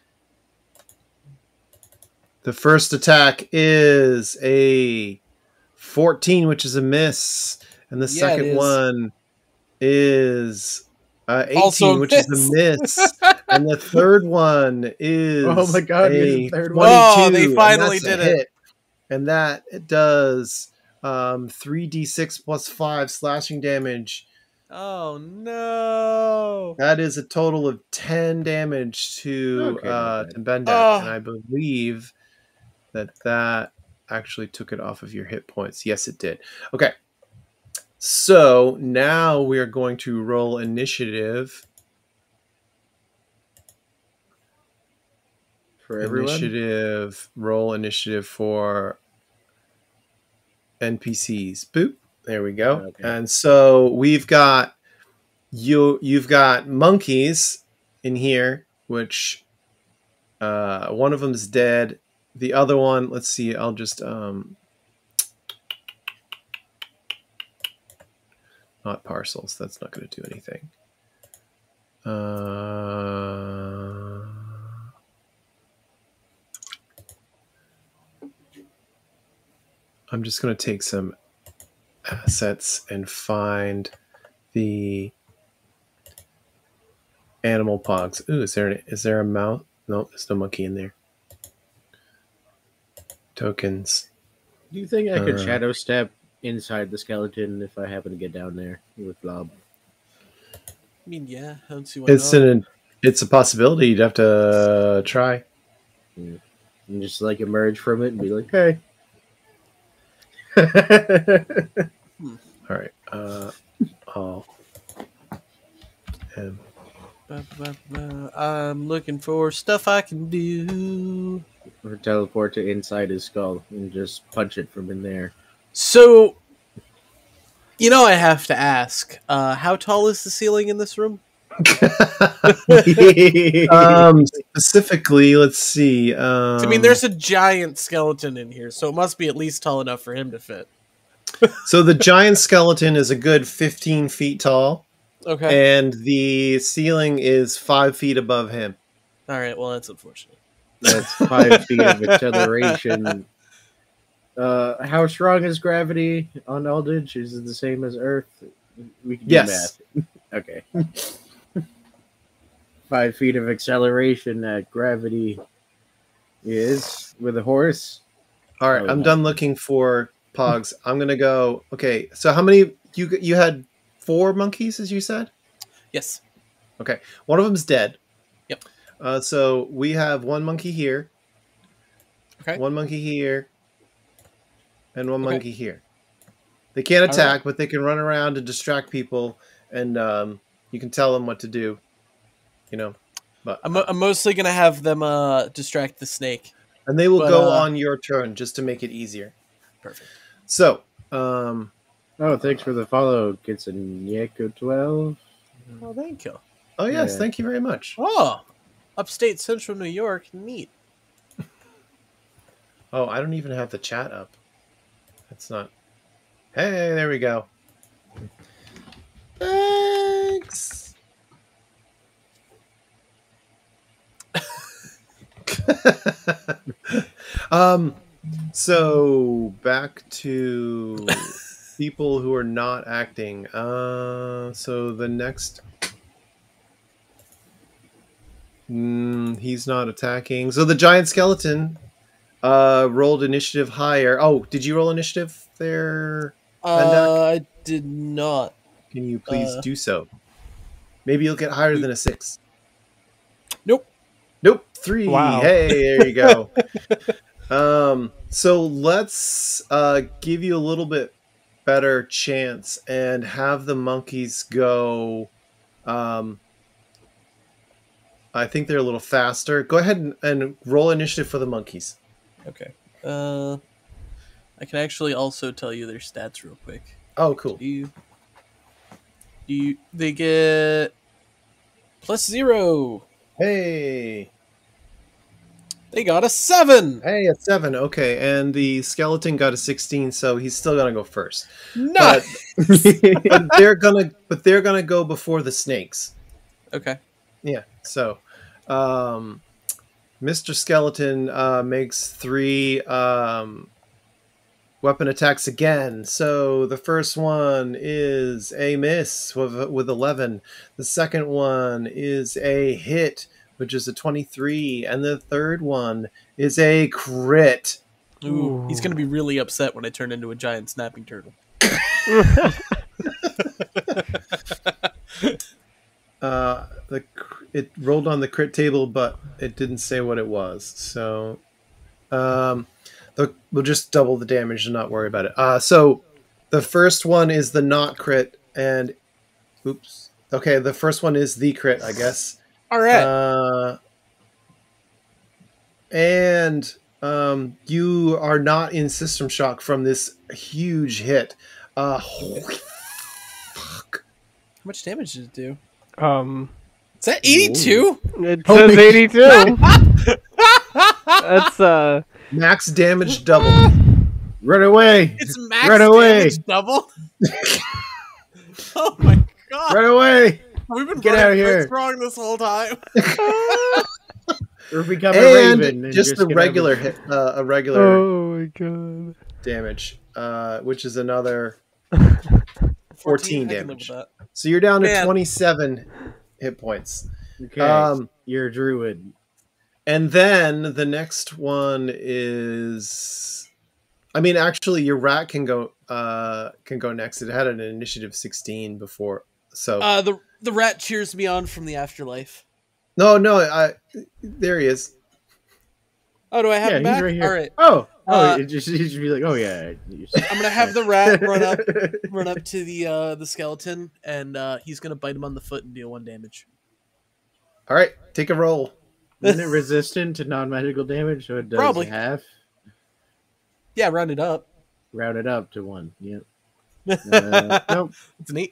Speaker 1: the first attack is a fourteen, which is a miss, and the
Speaker 3: Yeah, it
Speaker 1: second
Speaker 3: is.
Speaker 1: one is uh, eighteen,
Speaker 3: Also a
Speaker 1: which is a miss, and the third one is
Speaker 2: Oh my God, here's
Speaker 1: a
Speaker 2: the third one.
Speaker 3: Oh,
Speaker 1: twenty-two,
Speaker 3: they
Speaker 1: and
Speaker 3: finally
Speaker 1: that's a
Speaker 3: did it.
Speaker 1: hit. And that it does um, three d six plus five slashing damage.
Speaker 3: Oh, no.
Speaker 1: That is a total of ten damage to
Speaker 2: Okay,
Speaker 1: uh,
Speaker 2: not bad.
Speaker 1: to Bendak,
Speaker 3: Oh.
Speaker 1: and I believe that that actually took it off of your hit points. Yes, it did. Okay, so now we are going to roll initiative.
Speaker 2: for everyone.
Speaker 1: Initiative. Roll initiative for N P Cs. Boop. There we go.
Speaker 2: Okay.
Speaker 1: And so we've got you. You've got monkeys in here, which uh, one of them's dead. The other one, let's see. I'll just um, not parcels. That's not going to do anything. Uh, I'm just going to take some assets and find the animal pogs. Ooh, is there is there a mouse? No, there's no monkey in there. Tokens.
Speaker 2: Do you think I could
Speaker 1: Uh,
Speaker 2: shadow step inside the skeleton if I happen to get down there with Blob?
Speaker 3: I mean, yeah, I don't see why
Speaker 1: It's
Speaker 3: not.
Speaker 1: an it's a possibility. You'd have to try.
Speaker 2: And just like emerge from it and be like, hey.
Speaker 1: All right. Uh, I'll. Um,
Speaker 3: Ba, ba, ba. I'm looking for stuff I can do.
Speaker 2: Or teleport to inside his skull and just punch it from in there.
Speaker 3: So, you know, I have to ask, uh, how tall is the ceiling in this room?
Speaker 1: um, specifically, let's see. Um,
Speaker 3: I mean, there's a giant skeleton in here, so it must be at least tall enough for him to fit.
Speaker 1: so the giant skeleton is a good fifteen feet tall,
Speaker 3: Okay.
Speaker 1: and the ceiling is five feet above him.
Speaker 3: All right. Well, that's unfortunate.
Speaker 2: That's five feet of acceleration. Uh, how strong is gravity on Eldritch? Is it the same as Earth? We can do
Speaker 1: Yes.
Speaker 2: math. Okay. Five feet of acceleration at gravity is with a horse.
Speaker 1: All right,
Speaker 2: Oh,
Speaker 1: I'm
Speaker 2: yeah.
Speaker 1: done looking for pogs. I'm gonna go. Okay, so how many you you had four monkeys, as you said?
Speaker 3: Yes.
Speaker 1: Okay, one of them's dead.
Speaker 3: Yep.
Speaker 1: Uh, so we have one monkey here,
Speaker 3: Okay.
Speaker 1: one monkey here, and one
Speaker 3: Okay.
Speaker 1: monkey here. They can't
Speaker 3: All
Speaker 1: attack, but they can run around and distract people, and um, you can tell them what to do. You know, but
Speaker 3: I'm, I'm mostly gonna have them uh, distract the snake.
Speaker 1: and they will
Speaker 3: but,
Speaker 1: go
Speaker 3: uh,
Speaker 1: on your turn just to make it easier.
Speaker 3: Perfect.
Speaker 1: So, um,
Speaker 2: Oh, thanks for the follow, Kitsunieko twelve.
Speaker 3: Oh, thank you.
Speaker 1: oh yes,
Speaker 2: Yeah.
Speaker 1: thank you very much.
Speaker 3: Oh, upstate central New York. Neat.
Speaker 1: Oh, I don't even have the chat up. It's not. Hey, there we go. Thanks. um, so back to people who are not acting. Uh, so the next. Mm, he's not attacking. So the giant skeleton uh, rolled initiative higher. Oh, did you roll initiative there?
Speaker 3: Uh, I did not.
Speaker 1: Can you please
Speaker 3: Uh,
Speaker 1: do so? Maybe you'll get higher than a six.
Speaker 3: Nope.
Speaker 1: Nope. Three.
Speaker 4: Wow.
Speaker 1: Hey, there you go. um, so let's uh, give you a little bit better chance and have the monkeys go. Um, I think they're a little faster. Go ahead and, and roll initiative for the monkeys.
Speaker 3: Okay. Uh, I can actually also tell you their stats real quick.
Speaker 1: Oh, cool.
Speaker 3: Do you? Do you? They get plus zero.
Speaker 1: Hey.
Speaker 3: They got a seven.
Speaker 1: Hey, a seven. Okay, and the skeleton got a sixteen, so he's still gonna go first.
Speaker 3: No.
Speaker 1: But they're gonna, but they're gonna go before the snakes.
Speaker 3: Okay.
Speaker 1: Yeah. So, um, Mister Skeleton uh, makes three um, weapon attacks again. So the first one is a miss with with eleven. The second one is a hit, which is a twenty-three, and the third one is a crit.
Speaker 3: Ooh, he's
Speaker 4: Ooh.
Speaker 3: gonna be really upset when I turn into a giant snapping turtle.
Speaker 1: Uh, the cr- it rolled on the crit table, but it didn't say what it was. So, um, the, we'll just double the damage and not worry about it. Uh, so the first one is the not crit, and oops. Okay, the first one is the crit, I guess.
Speaker 3: All right.
Speaker 1: Uh, and um, you are not in system shock from this huge hit. Uh, fuck.
Speaker 3: How much damage did it do?
Speaker 4: Um,
Speaker 3: Is that eighty-two?
Speaker 4: it says eighty-two. That's uh.
Speaker 1: Max damage double.
Speaker 2: Run away!
Speaker 3: It's max
Speaker 2: Run away!
Speaker 3: damage double? Oh my god.
Speaker 2: Run away!
Speaker 3: We've been
Speaker 2: Get
Speaker 3: running
Speaker 2: out of here.
Speaker 3: Fritz wrong this whole time.
Speaker 2: Or become a
Speaker 1: And
Speaker 2: raven. And
Speaker 1: just the
Speaker 2: get
Speaker 1: regular
Speaker 2: over-
Speaker 1: hit, uh, a regular
Speaker 4: Oh my god.
Speaker 1: damage, uh, which is another
Speaker 3: I can
Speaker 1: fourteen
Speaker 3: live
Speaker 1: damage.
Speaker 3: with that.
Speaker 1: So you're down to
Speaker 3: Man.
Speaker 1: twenty-seven hit points.
Speaker 2: Okay,
Speaker 1: Um,
Speaker 2: you're a druid.
Speaker 1: And then the next one is, I mean, actually, your rat can go uh, can go next. It had an initiative sixteen before, so
Speaker 3: Uh, the the rat cheers me on from the afterlife.
Speaker 1: no, no, I, there he is.
Speaker 3: Oh, do I have
Speaker 2: Yeah,
Speaker 3: him
Speaker 2: he's
Speaker 3: back?
Speaker 2: right here.
Speaker 3: All right.
Speaker 2: Oh, oh,
Speaker 3: Uh,
Speaker 2: it just, it just be like, oh yeah.
Speaker 3: I'm gonna have the rat run up, run up to the uh, the skeleton, and uh, he's gonna bite him on the foot and deal one damage.
Speaker 1: All right, take a roll.
Speaker 2: Isn't it resistant to non-magical damage? So it does
Speaker 3: Probably.
Speaker 2: half.
Speaker 3: Yeah, round it up.
Speaker 2: Round it up to one. Yep. Uh, nope.
Speaker 3: It's neat.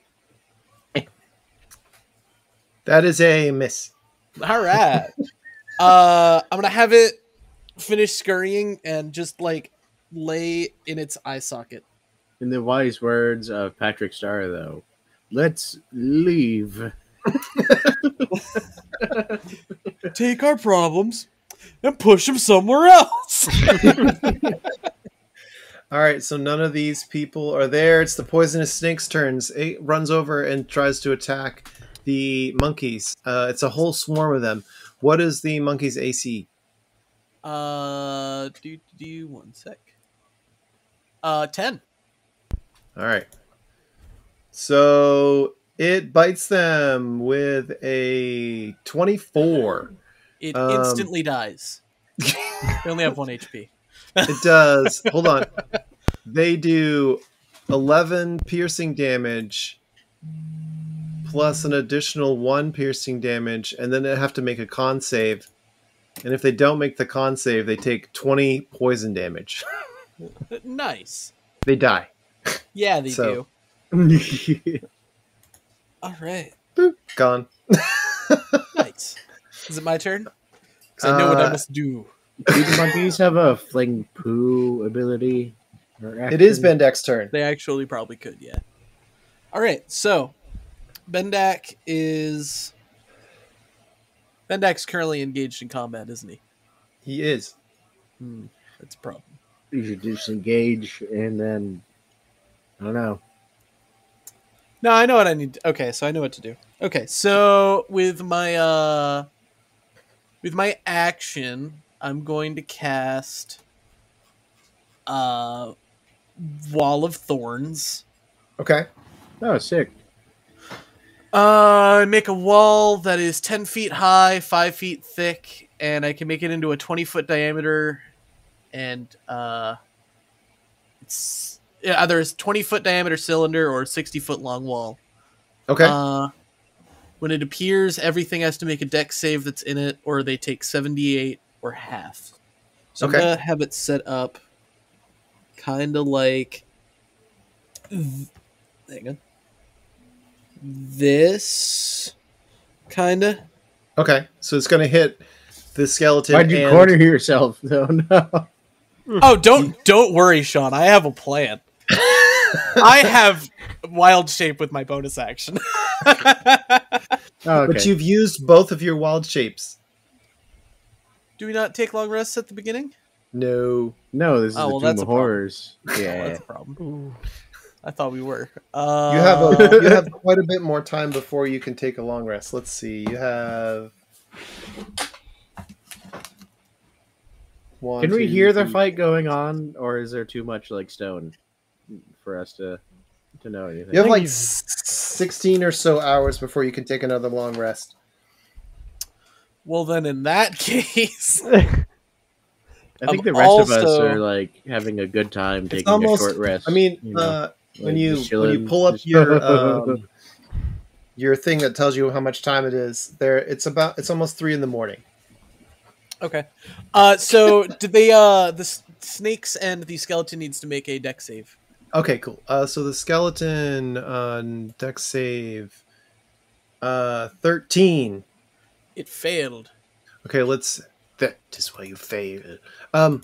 Speaker 1: That is a miss.
Speaker 3: All right. uh, I'm gonna have it finish scurrying and just like lay in its eye socket.
Speaker 2: In the wise words of Patrick Starr, though, let's leave.
Speaker 3: Take our problems and push them somewhere else.
Speaker 1: All right, so none of these people are there. It's the poisonous snake's turns. It runs over and tries to attack the monkeys. Uh, it's a whole swarm of them. What is the monkey's A C?
Speaker 3: uh, do do one sec. Uh, ten.
Speaker 1: All right. So it bites them with a twenty-four.
Speaker 3: It
Speaker 1: Um,
Speaker 3: instantly dies. They only have one H P.
Speaker 1: It does. Hold on. They do eleven piercing damage plus an additional one piercing damage, and then they have to make a con save. And if they don't make the con save, they take twenty poison damage.
Speaker 3: Nice.
Speaker 1: They die.
Speaker 3: Yeah, they
Speaker 1: So-
Speaker 3: do. All right.
Speaker 1: Boop, gone.
Speaker 3: Nice. Is it my turn? Because I know what I
Speaker 1: Uh,
Speaker 3: must do.
Speaker 2: Do the monkeys have a fling poo ability? Or
Speaker 1: It is
Speaker 2: action?
Speaker 1: Bendek's turn.
Speaker 3: They actually probably could, yeah. All right, so Bendak is Bendak's currently engaged in combat, isn't he?
Speaker 1: He is.
Speaker 3: Hmm, that's a problem.
Speaker 2: You should disengage and then I don't know.
Speaker 3: No, I know what I need. To, okay, so I know what to do. Okay, so with my uh, with my action, I'm going to cast uh, Wall of Thorns.
Speaker 1: Okay.
Speaker 2: Oh, sick.
Speaker 3: Uh, make a wall that is ten feet high, five feet thick, and I can make it into a twenty foot diameter, and uh, it's yeah, either a twenty foot diameter cylinder or a sixty foot long wall.
Speaker 1: Okay.
Speaker 3: Uh, when it appears, everything has to make a dex save that's in it, or they take seventy-eight or half. So
Speaker 1: Okay.
Speaker 3: I'm gonna have it set up, kind of like. th- Hang on. This, kind of.
Speaker 1: Okay. So it's going to hit the skeleton.
Speaker 2: Why'd you
Speaker 1: and-
Speaker 2: corner yourself though? No.
Speaker 3: Oh, don't don't worry, Sean. I have a plan. I have wild shape with my bonus action.
Speaker 2: Oh, okay.
Speaker 1: But you've used both of your wild shapes.
Speaker 3: Do we not take long rests at the beginning?
Speaker 1: No.
Speaker 2: No, this is
Speaker 3: Oh,
Speaker 2: the
Speaker 3: well,
Speaker 2: Tomb
Speaker 3: that's
Speaker 2: of
Speaker 3: a problem.
Speaker 2: Horrors.
Speaker 3: Oh,
Speaker 2: Yeah.
Speaker 3: that's a problem.
Speaker 4: Ooh.
Speaker 3: I thought we were. Uh,
Speaker 1: You have a, you have quite a bit more time before you can take a long rest. Let's see. You have one.
Speaker 2: Can we
Speaker 1: two,
Speaker 2: hear the
Speaker 1: three-
Speaker 2: fight going on, or is there too much like stone for us to to know anything?
Speaker 1: You have
Speaker 4: think
Speaker 1: like
Speaker 4: you-
Speaker 1: s- sixteen or so hours before you can take another long rest.
Speaker 3: Well, then, in that case,
Speaker 2: I think
Speaker 3: I'm
Speaker 2: the rest of us
Speaker 3: also-
Speaker 2: are like having a good time taking
Speaker 1: almost-
Speaker 2: a short rest.
Speaker 1: I mean,
Speaker 2: you know,
Speaker 1: uh, when
Speaker 2: like,
Speaker 1: you
Speaker 2: just
Speaker 1: when you
Speaker 2: chilling,
Speaker 1: pull up
Speaker 2: just-
Speaker 1: your um, your thing that tells you how much time it is, there it's about it's almost three in the morning.
Speaker 3: Okay. Uh, so did they? Uh, the s- snakes and the skeleton needs to make a deck save.
Speaker 1: Okay, cool. Uh, so the skeleton on deck save, uh, thirteen.
Speaker 3: It failed.
Speaker 1: Okay, let's. That is why you fail. Um,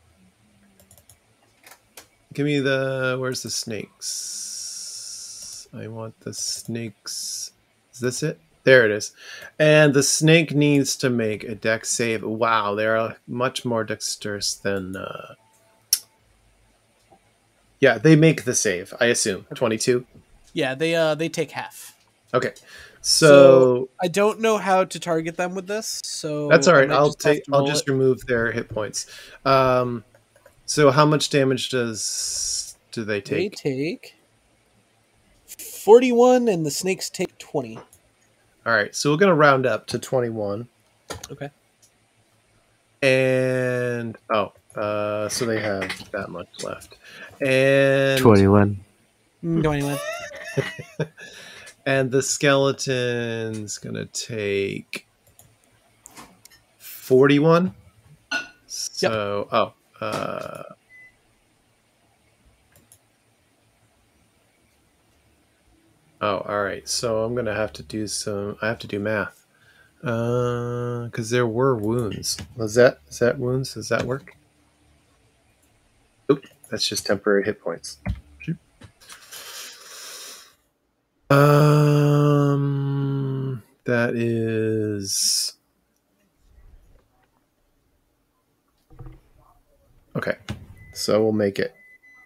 Speaker 1: give me the. Where's the snakes? I want the snakes. Is this it? There it is. And the snake needs to make a dex save. Wow, they're much more dexterous than. Uh... Yeah, they make the save. I assume twenty-two.
Speaker 3: Yeah, they uh they take half.
Speaker 1: Okay, so,
Speaker 3: I don't know how to target them with this, so
Speaker 1: that's all
Speaker 3: I
Speaker 1: right.
Speaker 3: might
Speaker 1: I'll
Speaker 3: just have
Speaker 1: take.
Speaker 3: to
Speaker 1: I'll
Speaker 3: roll
Speaker 1: just
Speaker 3: it.
Speaker 1: remove their hit points. Um, so how much damage does do they
Speaker 3: They
Speaker 1: take?
Speaker 3: take forty-one, and the snakes take twenty.
Speaker 1: All right, so we're gonna round up to twenty-one,
Speaker 3: Okay.
Speaker 1: and oh, uh, so they have that much left, and
Speaker 2: Twenty-one.
Speaker 3: twenty-one.
Speaker 1: and the skeleton's gonna take forty-one. So oh, uh, oh, all right. So I'm gonna have to do some. I have to do math, uh, because there were wounds. Was that is that wounds? Does that work? Oop, that's just temporary hit points. Um, that is okay. So we'll make it.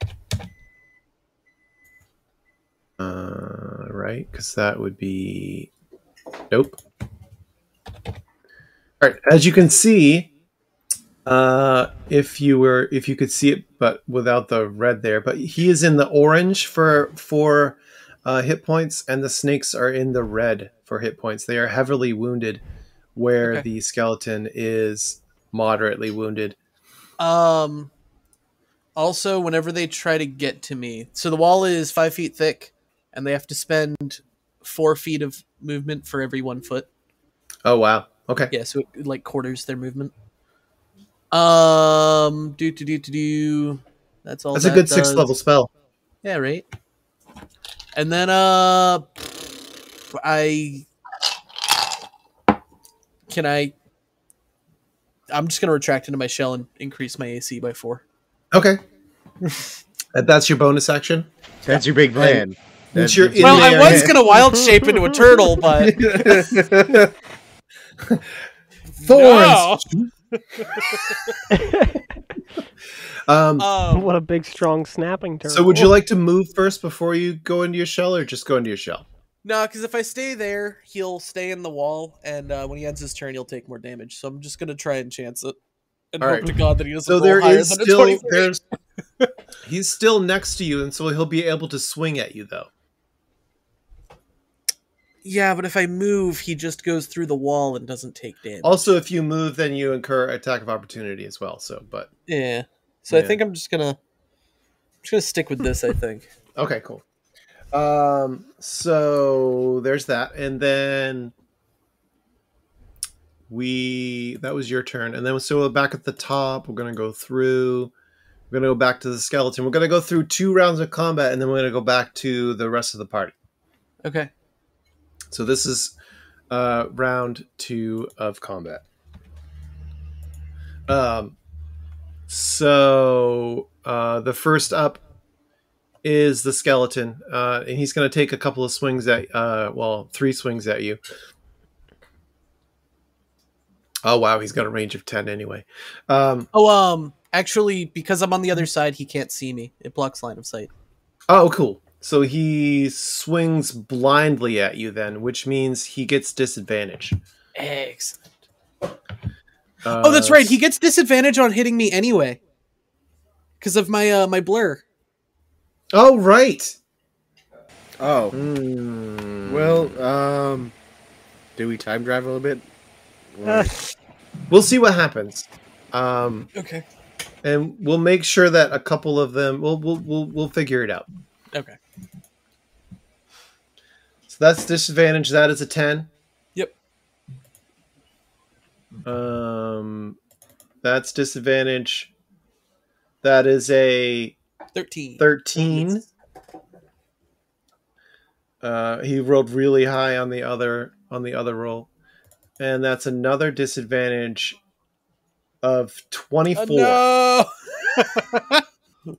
Speaker 1: Uh, right, because that would be nope. All right, as you can see, uh, if you were if you could see it, but without the red there, but he is in the orange for for uh, hit points, and the snakes are in the red for hit points. They are heavily wounded, where
Speaker 3: Okay.
Speaker 1: the skeleton is moderately wounded.
Speaker 3: Um. Also, whenever they try to get to me, so the wall is five feet thick, and they have to spend four feet of movement for every one foot.
Speaker 1: Oh wow! Okay.
Speaker 3: Yeah, so it like quarters their movement. Um, do do do do do. That's all.
Speaker 1: That's a
Speaker 3: that
Speaker 1: good sixth
Speaker 3: does.
Speaker 1: level spell.
Speaker 3: Yeah, right. And then uh, I can I. I'm just gonna retract into my shell and increase my A C by four.
Speaker 1: Okay. And that's your bonus action.
Speaker 2: That's your big plan.
Speaker 1: Since you're in
Speaker 3: Well, I
Speaker 1: there-
Speaker 3: was gonna wild shape into a turtle, but
Speaker 1: Thorns. Um,
Speaker 3: Um,
Speaker 4: What a big, strong snapping turtle.
Speaker 1: so would you like to move first before you go into your shell, or just go into your shell?
Speaker 3: no, because if I stay there, he'll stay in the wall, and uh, when he ends his turn, he'll take more damage. So I'm just gonna try and chance it, and
Speaker 1: All
Speaker 3: hope
Speaker 1: right.
Speaker 3: to God that he doesn't
Speaker 1: So
Speaker 3: roll
Speaker 1: there
Speaker 3: higher
Speaker 1: is
Speaker 3: than a
Speaker 1: still
Speaker 3: twenty-three.
Speaker 1: there's he's still next to you, and so he'll be able to swing at you though.
Speaker 3: Yeah, but if I move, he just goes through the wall and doesn't take damage.
Speaker 1: Also, if you move, then you incur attack of opportunity as well. So, but
Speaker 3: yeah. So I
Speaker 1: Yeah.
Speaker 3: think I'm just gonna, I'm just gonna stick with this. I think.
Speaker 1: okay, cool. Um, so there's that, and then we that was your turn, and then so we're back at the top. We're gonna go through. We're gonna go back to the skeleton. We're gonna go through two rounds of combat, and then we're gonna go back to the rest of the party.
Speaker 3: Okay.
Speaker 1: So this is uh, round two of combat. Um, so uh, the first up is the skeleton, uh, and he's going to take a couple of swings at, uh, well, three swings at you. Oh wow, he's got a range of ten anyway. Um,
Speaker 3: Oh, um, actually, because I'm on the other side, he can't see me. It blocks line of sight.
Speaker 1: oh, cool. So he swings blindly at you then, which means he gets disadvantage.
Speaker 3: Excellent.
Speaker 1: Uh,
Speaker 3: Oh, that's right. He gets disadvantage on hitting me anyway, because of my uh my blur.
Speaker 1: Oh right.
Speaker 2: Oh,
Speaker 1: Hmm.
Speaker 2: well, um, do we time travel a little bit?
Speaker 4: Uh,
Speaker 1: We'll see what happens. Um,
Speaker 3: Okay.
Speaker 1: and we'll make sure that a couple of them we'll we'll we'll, we'll figure it out.
Speaker 3: Okay.
Speaker 1: So that's disadvantage. That is a ten.
Speaker 3: Yep.
Speaker 1: Um, That's disadvantage. That is a
Speaker 3: Thirteen.
Speaker 1: thirteen.
Speaker 3: Yes.
Speaker 1: Uh, he rolled really high on the other on the other roll, and that's another disadvantage of twenty-four.
Speaker 3: Uh, no.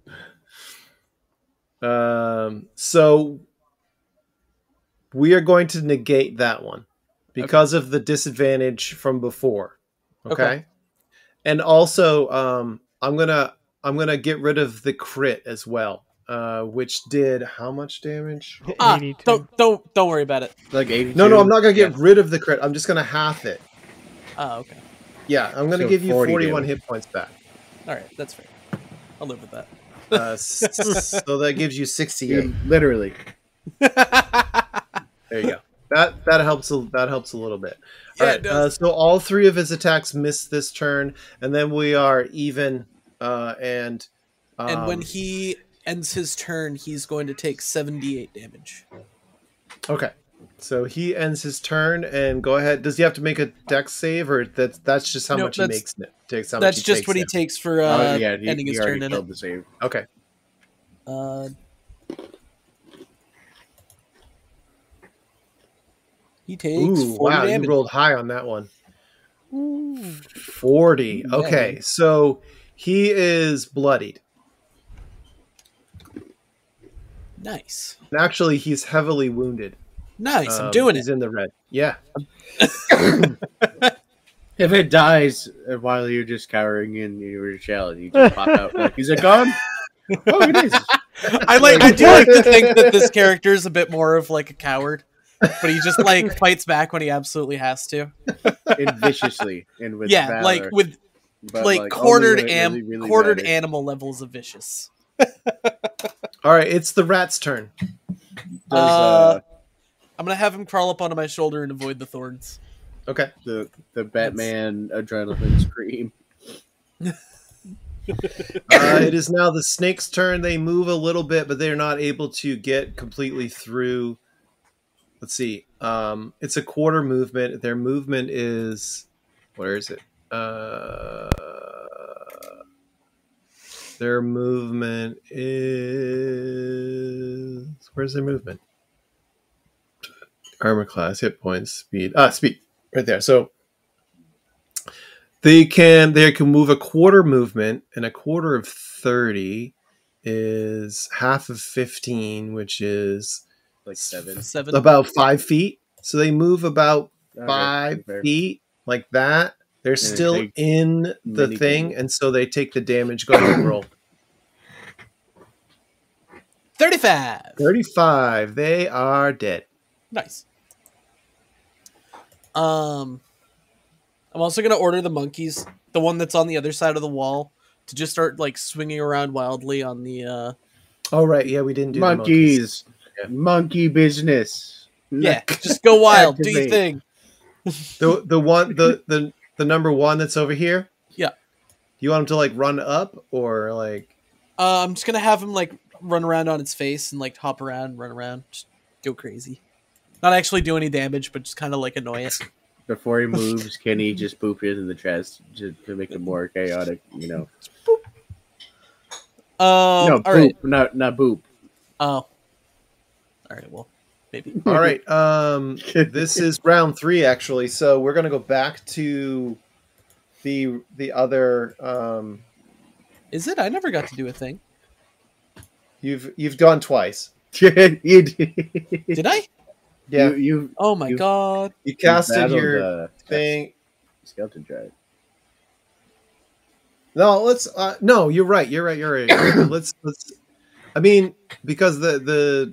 Speaker 1: Um, so we are going to negate that one because okay. of the disadvantage from before. Okay. okay. And also, um, I'm gonna I'm gonna get rid of the crit as well, uh, which did how much damage?
Speaker 3: Ah, don't don't don't worry about it.
Speaker 2: Like eighty-two.
Speaker 1: No, no, I'm not gonna get yeah. rid of the crit. I'm just gonna half it.
Speaker 3: Oh, okay.
Speaker 1: Yeah, I'm gonna so give you forty-one damage. Hit points back.
Speaker 3: All right, that's fair. I'll live with that.
Speaker 1: uh, so that gives you sixty-eight.
Speaker 2: Yeah, literally.
Speaker 1: There you go. That that helps. A, that helps a little bit. All yeah, right. Uh, so all three of his attacks miss this turn, and then we are even. Uh, and um,
Speaker 3: and when he ends his turn, he's going to take seventy-eight damage.
Speaker 1: Okay. So he ends his turn, and go ahead. Does he have to make a dex save, or that's that's just how
Speaker 3: no,
Speaker 1: much he makes? Takes how
Speaker 3: that's
Speaker 1: much he
Speaker 3: just
Speaker 1: takes
Speaker 3: what he
Speaker 1: it.
Speaker 3: takes for uh,
Speaker 2: oh, yeah, he,
Speaker 3: ending
Speaker 2: he
Speaker 3: his
Speaker 2: already
Speaker 3: turn.
Speaker 2: killed
Speaker 3: In
Speaker 2: the
Speaker 3: it.
Speaker 2: save.
Speaker 1: Okay.
Speaker 3: Uh, he takes
Speaker 1: Ooh,
Speaker 3: forty
Speaker 1: wow!
Speaker 3: damage.
Speaker 1: You rolled high on that one.
Speaker 3: Ooh.
Speaker 1: forty. Okay, yeah. So he is bloodied.
Speaker 3: Nice.
Speaker 1: And actually, he's heavily wounded.
Speaker 3: Nice,
Speaker 1: um,
Speaker 3: I'm doing
Speaker 1: he's
Speaker 3: it.
Speaker 1: He's in the red. Yeah.
Speaker 2: If it dies while you're just cowering in your shell, you just pop out like, is it gone? Oh, it is.
Speaker 3: I like. I do like to think that this character is a bit more of like a coward, but he just like fights back when he absolutely has to,
Speaker 2: and viciously, and with
Speaker 3: yeah,
Speaker 2: valor,
Speaker 3: like with
Speaker 2: but
Speaker 3: like,
Speaker 2: like
Speaker 3: quartered
Speaker 2: really,
Speaker 3: am
Speaker 2: really, really
Speaker 3: quartered
Speaker 2: matters.
Speaker 3: animal levels of vicious.
Speaker 1: All right, it's the rat's turn.
Speaker 3: Does, uh, I'm gonna have him crawl up onto my shoulder and avoid the thorns.
Speaker 1: Okay.
Speaker 2: The the Batman That's... adrenaline scream.
Speaker 1: uh, it is now the snake's turn. They move a little bit, but they're not able to get completely through. Let's see. Um, it's a quarter movement. Their movement is where is it? Uh, their movement is where's their movement? Armor class, hit points, speed. Ah, speed. Right there. So they can they can move a quarter movement, and a quarter of thirty is half of fifteen, which is
Speaker 2: like seven,
Speaker 3: seven,
Speaker 1: about five feet. So they move about
Speaker 2: okay,
Speaker 1: five
Speaker 2: fair.
Speaker 1: feet like that. They're
Speaker 2: and
Speaker 1: still in the thing,
Speaker 2: games.
Speaker 1: and so they take the damage. Go ahead and roll.
Speaker 3: Thirty-five.
Speaker 1: Thirty-five. They are dead.
Speaker 3: Nice. Um, I'm also gonna order the monkeys, the one that's on the other side of the wall, to just start like swinging around wildly on the. Uh...
Speaker 1: Oh right, yeah, we didn't do
Speaker 2: monkeys.
Speaker 1: The monkeys. Yeah.
Speaker 2: Monkey business.
Speaker 3: Yeah, just go wild. Do your thing.
Speaker 1: The the one the, the the number one that's over here.
Speaker 3: Yeah.
Speaker 1: You want him to like run up or like?
Speaker 3: Uh, I'm just gonna have him like run around on its face and like hop around, run around, just go crazy. Not actually do any damage, but just kind of like annoy it.
Speaker 2: Before he moves, can he just boop it in the chest to, to make it more chaotic? You know.
Speaker 3: Boop. Um,
Speaker 2: no,
Speaker 3: all
Speaker 2: boop,
Speaker 3: right.
Speaker 2: not not boop.
Speaker 3: Oh. All right. Well, maybe.
Speaker 1: All right. Um, this is round three, actually. So we're gonna go back to the the other. Um,
Speaker 3: is it? I never got to do a thing.
Speaker 1: You've you've gone twice.
Speaker 2: you did.
Speaker 3: Did I?
Speaker 1: Yeah.
Speaker 2: You, you,
Speaker 3: oh my
Speaker 2: you,
Speaker 3: god.
Speaker 1: You casted
Speaker 2: battled,
Speaker 1: your
Speaker 2: uh,
Speaker 1: thing.
Speaker 2: Skeleton Giant.
Speaker 1: No, let's. Uh, no, you're right. You're right. You're right. let's. Let's. I mean, because the the.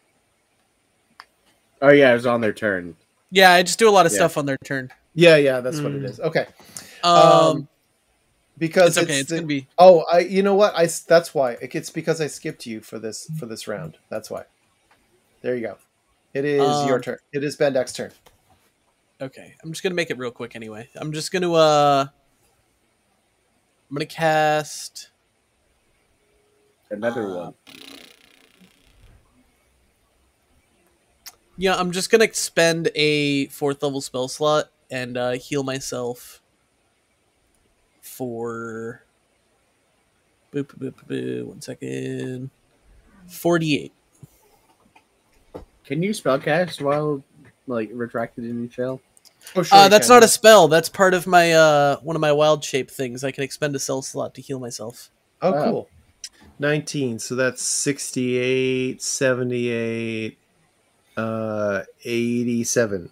Speaker 2: Oh yeah, it was on their turn.
Speaker 3: Yeah, I just do a lot of
Speaker 2: yeah.
Speaker 3: stuff on their turn.
Speaker 1: Yeah, yeah, that's mm. what it is. Okay. Um. um because
Speaker 3: it's okay. It's,
Speaker 1: it's the,
Speaker 3: gonna be.
Speaker 1: Oh, I. You know what? I. That's why. It's because I skipped you for this for this round. That's why. There you go. It is um, your turn. It is Bendak's turn.
Speaker 3: Okay, I'm just gonna make it real quick anyway. I'm just gonna uh I'm gonna cast
Speaker 2: another
Speaker 3: uh,
Speaker 2: one.
Speaker 3: Yeah, I'm just gonna spend a fourth level spell slot and uh, heal myself for. Boop, boop, boop, boop, one second. forty-eight.
Speaker 2: Can you spellcast while like retracted in your shell?
Speaker 1: Oh, sure
Speaker 3: Uh,
Speaker 1: you
Speaker 3: that's
Speaker 1: can.
Speaker 3: not a spell. That's part of my uh, one of my wild shape things. I can expend a cell slot to heal myself.
Speaker 1: Oh,
Speaker 2: Wow.
Speaker 1: cool. nineteen, so that's sixty-eight, seventy-eight, uh, eighty-seven.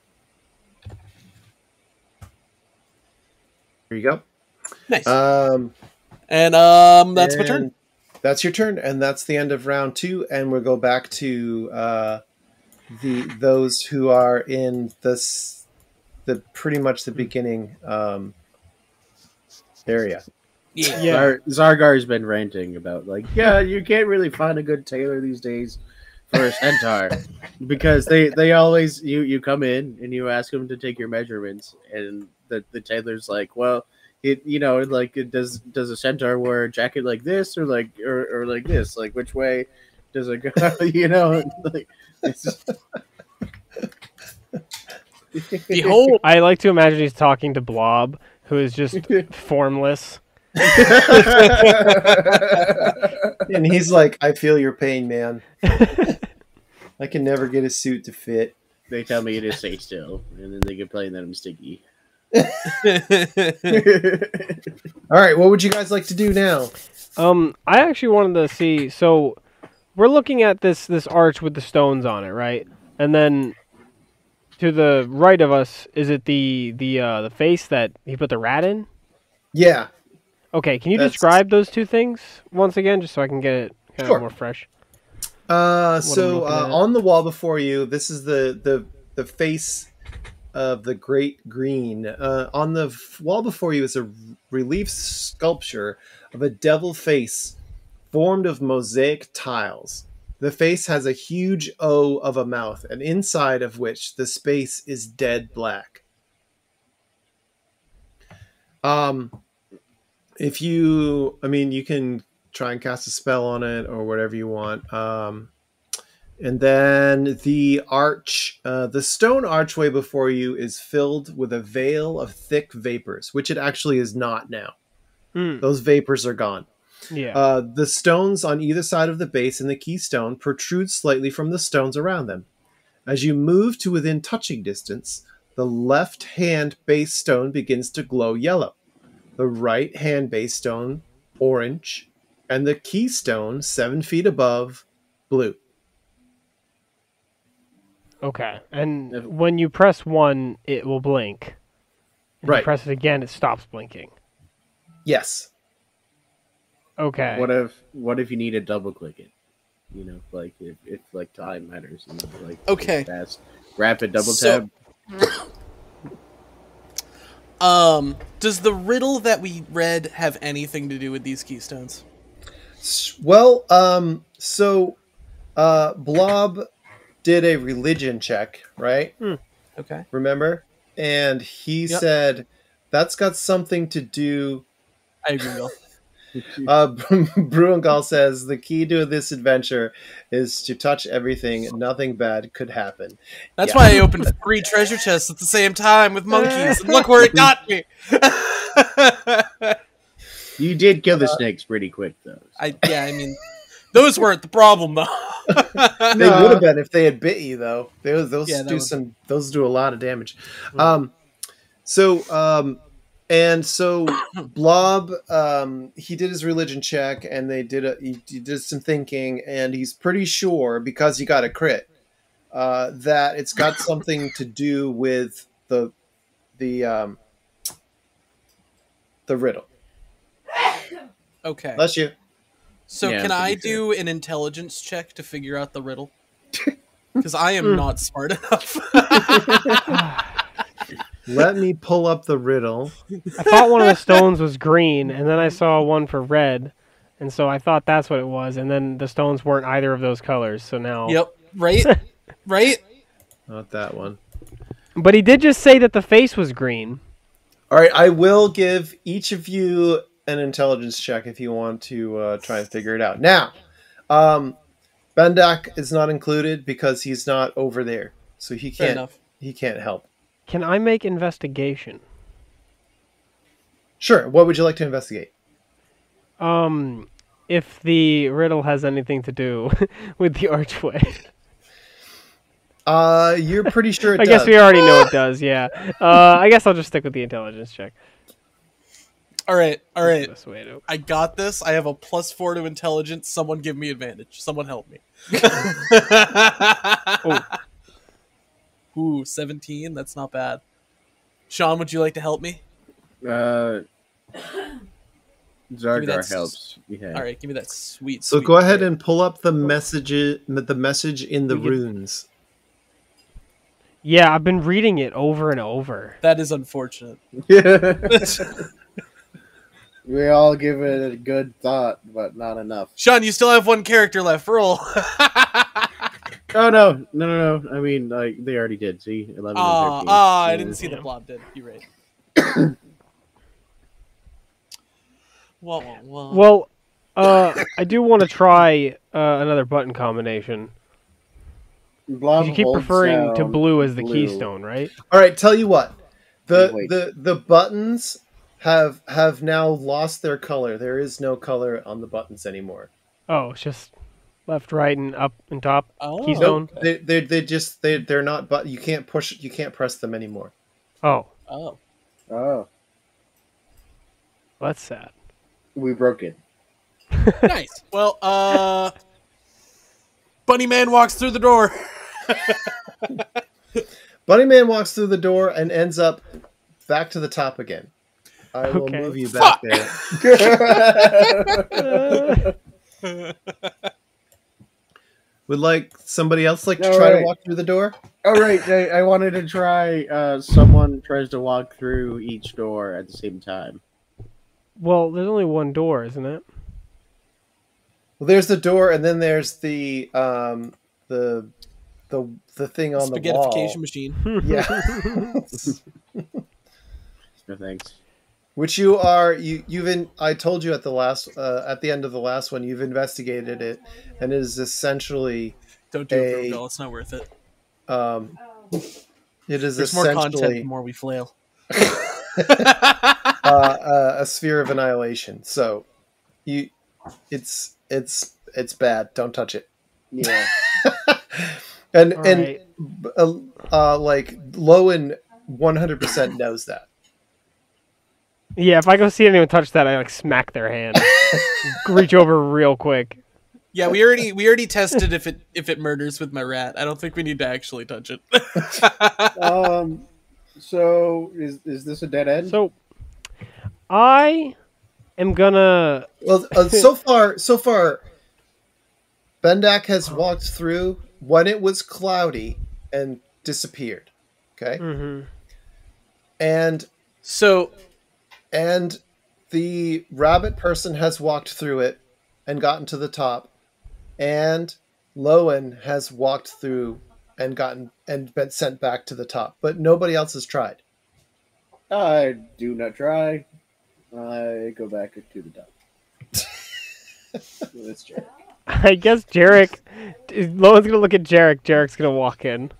Speaker 1: Here you go.
Speaker 3: Nice.
Speaker 1: Um,
Speaker 3: and um, that's my turn.
Speaker 1: and That's your turn, and that's the end of round two, and we'll go back to uh, the those who are in this the pretty much the beginning um, area.
Speaker 3: Yeah.
Speaker 4: Yeah.
Speaker 2: Zar- Zargar's been ranting about like, yeah, you can't really find a good tailor these days for a centaur because they they always you you come in and you ask them to take your measurements, and the the tailor's like, well, it you know like it does does a centaur wear a jacket like this or like or, or like this, like which way does it go? You know, like it's just...
Speaker 3: Behold.
Speaker 4: I like to imagine he's talking to Blob, who is just formless.
Speaker 1: And he's like, I feel your pain, man. I can never get a suit to fit.
Speaker 2: They tell me to stay still, and then they complain that I'm sticky.
Speaker 1: All right, what would you guys like to do now?
Speaker 4: Um, I actually wanted to see. So, we're looking at this this arch with the stones on it, right? And then to the right of us, is it the the uh, the face that he put the rat in?
Speaker 1: Yeah.
Speaker 4: Okay, can you
Speaker 1: That's-
Speaker 4: describe those two things once again, just so I can get it kind
Speaker 1: Sure.
Speaker 4: of more fresh?
Speaker 1: Uh,
Speaker 4: I'm
Speaker 1: so
Speaker 4: looking
Speaker 1: uh,
Speaker 4: at.
Speaker 1: on the wall before you, this is the the the face of the Great Green. Uh, on the f- wall before you is a relief sculpture of a devil face formed of mosaic tiles. The face has a huge O of a mouth, and inside of which the space is dead black. Um, if you, I mean, you can try and cast a spell on it or whatever you want. Um, and then the arch, uh, the stone archway before you is filled with a veil of thick vapors, which it actually is not now.
Speaker 4: Mm,
Speaker 1: Those vapors are gone.
Speaker 4: yeah.
Speaker 1: Uh, the stones on either side of the base and the keystone protrude slightly from the stones around them. As you move to within touching distance, the left hand base stone begins to glow yellow, the right hand base stone orange, and the keystone seven feet above blue.
Speaker 4: Okay. And
Speaker 2: If-
Speaker 4: when you press one, it will blink. If you
Speaker 1: Right.
Speaker 4: press it again, it stops blinking.
Speaker 1: Yes.
Speaker 4: Okay.
Speaker 2: What if what if you need to double click it? You know, like if, if like time matters, you know, like
Speaker 3: Okay.
Speaker 2: fast, rapid double
Speaker 3: So-
Speaker 2: tab.
Speaker 3: Um, does the riddle that we read have anything to do with these keystones?
Speaker 1: S- Well, um, so uh, Blob did a religion check, right?
Speaker 3: Okay.
Speaker 1: Remember? And he
Speaker 3: Yep.
Speaker 1: said that's got something to do.
Speaker 3: I agree, Bill.
Speaker 1: Uh, Bruingal says the key to this adventure is to touch everything. Nothing bad could happen.
Speaker 3: That's
Speaker 1: Yeah.
Speaker 3: why I opened three treasure chests at the same time with monkeys, and look where it got me.
Speaker 2: You did kill the snakes pretty quick though.
Speaker 3: I yeah, I mean, those weren't the problem though.
Speaker 1: They would have been if they had bit you, though. Those those
Speaker 3: Yeah, that
Speaker 1: do
Speaker 3: would-
Speaker 1: some. Those do a lot of damage. Um, so um, and so Blob, um, he did his religion check, and they did a he, he did some thinking, and he's pretty sure because he got a crit uh, that it's got something to do with the the um, the riddle.
Speaker 3: Okay.
Speaker 1: Bless you.
Speaker 3: So
Speaker 2: Yeah,
Speaker 3: can
Speaker 2: I'm
Speaker 3: I
Speaker 2: pretty
Speaker 3: do an intelligence check to figure out the riddle? Because I am not smart enough.
Speaker 1: Let me pull up the riddle.
Speaker 4: I thought one of the stones was green, and then I saw one for red, and so I thought that's what it was. And then the stones weren't either of those colors, so now.
Speaker 3: Yep. Right. Right.
Speaker 1: Not that one.
Speaker 4: But he did just say that the face was green.
Speaker 1: All right, I will give each of you an intelligence check if you want to uh, try and figure it out. Now, um, Bendak is not included because he's not over there, so he
Speaker 3: Fair
Speaker 1: can't.
Speaker 3: enough.
Speaker 1: He can't help.
Speaker 4: Can I make investigation?
Speaker 1: Sure. What would you like to investigate?
Speaker 4: Um, if the riddle has anything to do with the archway.
Speaker 1: Uh, you're pretty sure it
Speaker 4: I
Speaker 1: does.
Speaker 4: guess we already know it does. Yeah. Uh, I guess I'll just stick with the intelligence check.
Speaker 3: All right, all
Speaker 4: That's the
Speaker 3: right.
Speaker 4: best way to-
Speaker 3: I got this. I have a plus four to intelligence. Someone give me advantage. Someone help me.
Speaker 4: Oh.
Speaker 3: Ooh, seventeen. That's not bad. Sean, would you like to help me?
Speaker 2: Uh, Zargar
Speaker 3: that s-
Speaker 2: helps. Yeah.
Speaker 3: All right, give me that sweet.
Speaker 1: So
Speaker 3: sweet
Speaker 1: go ahead
Speaker 3: crit.
Speaker 1: and pull up the message, the message in the
Speaker 4: We can-
Speaker 1: runes.
Speaker 4: Yeah, I've been reading it over and over.
Speaker 3: That is unfortunate.
Speaker 2: We all give it a good thought, but not enough.
Speaker 3: Sean, you still have one character left. Roll.
Speaker 2: Oh no, no, no, no! I mean, like they already did. See, eleven.
Speaker 3: Ah,
Speaker 2: and thirteen.
Speaker 3: ah, I didn't see
Speaker 4: Yeah.
Speaker 3: the blob did. You're right. Whoa, whoa, whoa.
Speaker 4: Well, uh, I do want to try uh, another button combination.
Speaker 2: Blob
Speaker 4: You keep
Speaker 2: holds
Speaker 4: referring to
Speaker 2: down
Speaker 4: blue as the
Speaker 2: blue.
Speaker 4: keystone, right?
Speaker 1: All right. Tell you what, the
Speaker 2: Wait.
Speaker 1: the the buttons have have now lost their color. There is no color on the buttons anymore.
Speaker 4: Oh, it's just left, right, and up and top.
Speaker 3: Oh.
Speaker 4: Keystone.
Speaker 1: Nope. They they they just they they're not. But you can't push. You can't press them anymore.
Speaker 4: Oh,
Speaker 3: Oh.
Speaker 2: Oh,
Speaker 4: that's sad.
Speaker 2: we broke it.
Speaker 3: Nice. Well, uh, Bunny Man walks through the door.
Speaker 1: Bunny Man walks through the door and ends up back to the top again. I will
Speaker 4: Okay.
Speaker 1: move you back there. Would like somebody else like to
Speaker 2: All
Speaker 1: try to
Speaker 2: right.
Speaker 1: walk through the door?
Speaker 2: All right, I, I wanted to try. Uh, someone tries to walk through each door at the same time.
Speaker 4: Well, there's only one door, isn't it?
Speaker 1: Well, there's the door, and then there's the um the the the thing on the wall.
Speaker 3: Spaghettification machine.
Speaker 1: Yeah.
Speaker 2: No thanks.
Speaker 1: Which you are you you've in I told you at the last uh, at the end of the last one you've investigated it, and it is essentially
Speaker 3: Don't do it,
Speaker 1: A-
Speaker 3: Virgil. It's not worth it.
Speaker 1: um it is
Speaker 3: There's more content
Speaker 1: essentially
Speaker 3: the more we flail.
Speaker 1: uh, uh, a sphere of annihilation. So you it's it's it's bad. Don't touch it.
Speaker 2: Yeah.
Speaker 1: and
Speaker 4: All
Speaker 1: and
Speaker 4: right.
Speaker 1: uh, uh, like Lowen one hundred percent knows that.
Speaker 4: Yeah, if I go see anyone touch that, I like smack their hand. Reach over real quick.
Speaker 3: Yeah, we already we already tested if it if it murders with my rat. I don't think we need to actually touch it.
Speaker 2: um. So is is this a dead end?
Speaker 4: So, I am gonna.
Speaker 1: Well, uh, so far, so far, Bendak has walked through when it was cloudy and disappeared. Okay,
Speaker 4: Mhm.
Speaker 1: and
Speaker 3: So
Speaker 1: and the rabbit person has walked through it and gotten to the top, and Lowen has walked through and gotten and been sent back to the top, but nobody else has tried.
Speaker 2: I do not try. I go back to the top. Let's check.
Speaker 4: I guess Jarek. Lowen's gonna look at Jarek. Jarek's gonna walk in.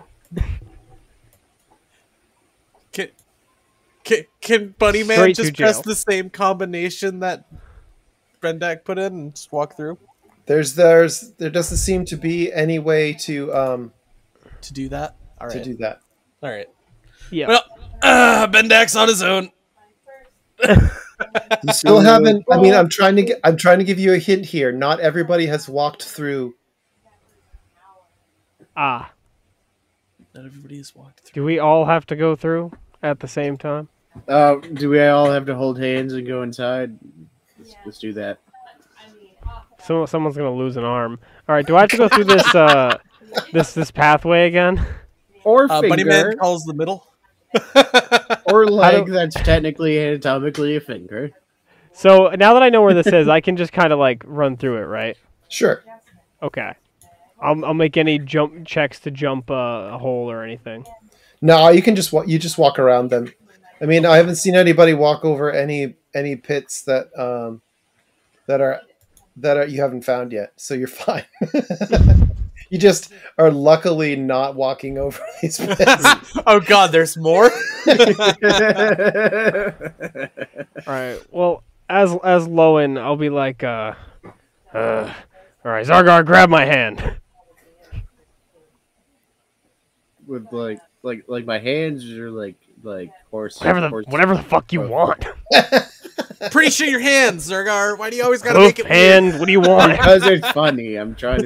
Speaker 3: can can, can Bunny Man
Speaker 4: Straight
Speaker 3: just
Speaker 4: to
Speaker 3: press
Speaker 4: jail.
Speaker 3: the same combination that Brendak put in and just walk through
Speaker 1: There's there's there doesn't seem to be any way to um
Speaker 3: to do that? All
Speaker 1: to
Speaker 3: right.
Speaker 1: do that.
Speaker 3: All right.
Speaker 4: Yeah.
Speaker 3: Well, uh, Bendak's on his own.
Speaker 1: You still haven't. I mean, I'm trying to get. I'm trying to give you a hint here. Not everybody has walked through.
Speaker 4: ah.
Speaker 3: Not everybody has walked through.
Speaker 4: Do we all have to go through at the same time?
Speaker 2: Uh, do we all have to hold hands and go inside? Let's, let's do that.
Speaker 4: So someone's gonna lose an arm. All right. Do I have to go through this uh this this pathway again?
Speaker 2: Or
Speaker 3: Uh,
Speaker 2: finger,
Speaker 3: Bunny Man calls the middle.
Speaker 2: or leg.
Speaker 4: don't-
Speaker 2: That's technically anatomically a finger.
Speaker 4: So now that I know where this is, I can just kind of like run through it, right?
Speaker 1: Sure.
Speaker 4: Okay. I'll I'll make any jump checks to jump uh, a hole or anything.
Speaker 1: No, you can just wa- you just walk around them. I mean, I haven't seen anybody walk over any any pits that um that are that are you haven't found yet, so you're fine. You just are luckily not walking over these pits.
Speaker 3: Oh God, there's more.
Speaker 4: All right. Well, as as Lowen, I'll be like, uh, uh, all right, Zargar, grab my hand.
Speaker 2: With like, like, like my hands are like, like horse.
Speaker 4: Whatever the
Speaker 2: horse
Speaker 4: whatever the fuck you want.
Speaker 3: Pretty sure your hands, Zergar. Why do you always gotta
Speaker 4: Hoof,
Speaker 3: make it
Speaker 4: hand.
Speaker 3: weird?
Speaker 4: What do you want?
Speaker 2: Because it's funny. I'm trying to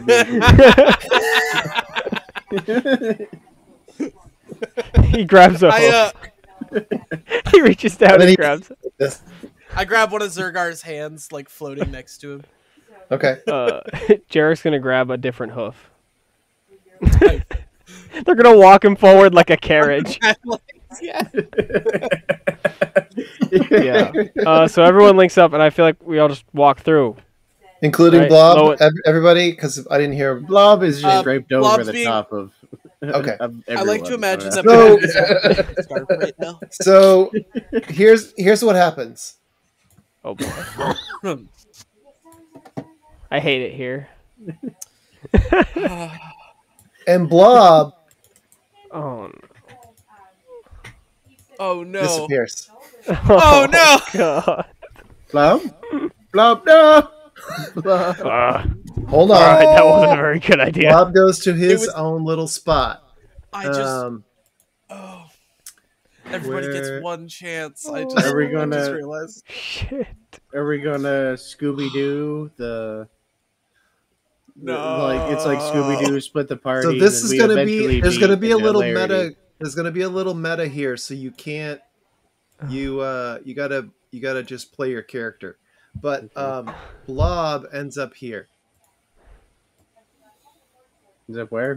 Speaker 2: be.
Speaker 4: He grabs a
Speaker 3: I
Speaker 4: hoof.
Speaker 3: uh,
Speaker 4: He reaches down
Speaker 1: And then
Speaker 4: and
Speaker 1: he-
Speaker 4: grabs it.
Speaker 1: This-
Speaker 3: I grab one of Zergar's hands, like floating next to him.
Speaker 1: Okay.
Speaker 4: Uh, Jarek's gonna grab a different hoof. They're gonna walk him forward like a carriage.
Speaker 3: Yeah.
Speaker 4: Yeah. Uh, so everyone links up, and I feel like we all just walk through.
Speaker 1: Including
Speaker 4: Right,
Speaker 1: Blob,
Speaker 4: Lowen.
Speaker 1: ev- everybody, because I didn't hear.
Speaker 2: Blob is just
Speaker 3: Uh,
Speaker 2: draped over
Speaker 3: Blob's
Speaker 2: the
Speaker 3: being-
Speaker 2: top of.
Speaker 1: Okay.
Speaker 2: of
Speaker 3: I like to
Speaker 2: everyone.
Speaker 3: imagine that
Speaker 1: So-
Speaker 3: Blob is wearing a scarf right now.
Speaker 1: So here's here's what happens.
Speaker 4: Oh boy, I hate it here.
Speaker 1: And Blob
Speaker 4: Oh,
Speaker 3: Oh no!
Speaker 1: disappears.
Speaker 4: no.
Speaker 3: Oh no!
Speaker 4: God.
Speaker 2: Blob, Blob, no. Blob.
Speaker 4: Uh,
Speaker 1: Hold
Speaker 4: all
Speaker 1: on.
Speaker 4: right, that wasn't a very good idea.
Speaker 1: Blob goes to his
Speaker 3: was-
Speaker 1: own little spot.
Speaker 3: I just
Speaker 1: Um,
Speaker 3: oh. Everybody
Speaker 1: where-
Speaker 3: gets one chance. I just,
Speaker 2: Are we
Speaker 3: I
Speaker 2: gonna-
Speaker 3: just realized.
Speaker 4: Shit.
Speaker 2: Are we gonna Scooby Doo the?
Speaker 3: No.
Speaker 2: Like it's like Scooby Doo split the party.
Speaker 1: so this
Speaker 2: and
Speaker 1: is
Speaker 2: we
Speaker 1: gonna
Speaker 2: eventually
Speaker 1: be. There's
Speaker 2: meet
Speaker 1: gonna be a
Speaker 2: in
Speaker 1: little
Speaker 2: hilarity.
Speaker 1: meta. There's gonna be a little meta here, so you can't. You uh. You gotta. You gotta just play your character. But um, Blob ends up here.
Speaker 2: Is that where?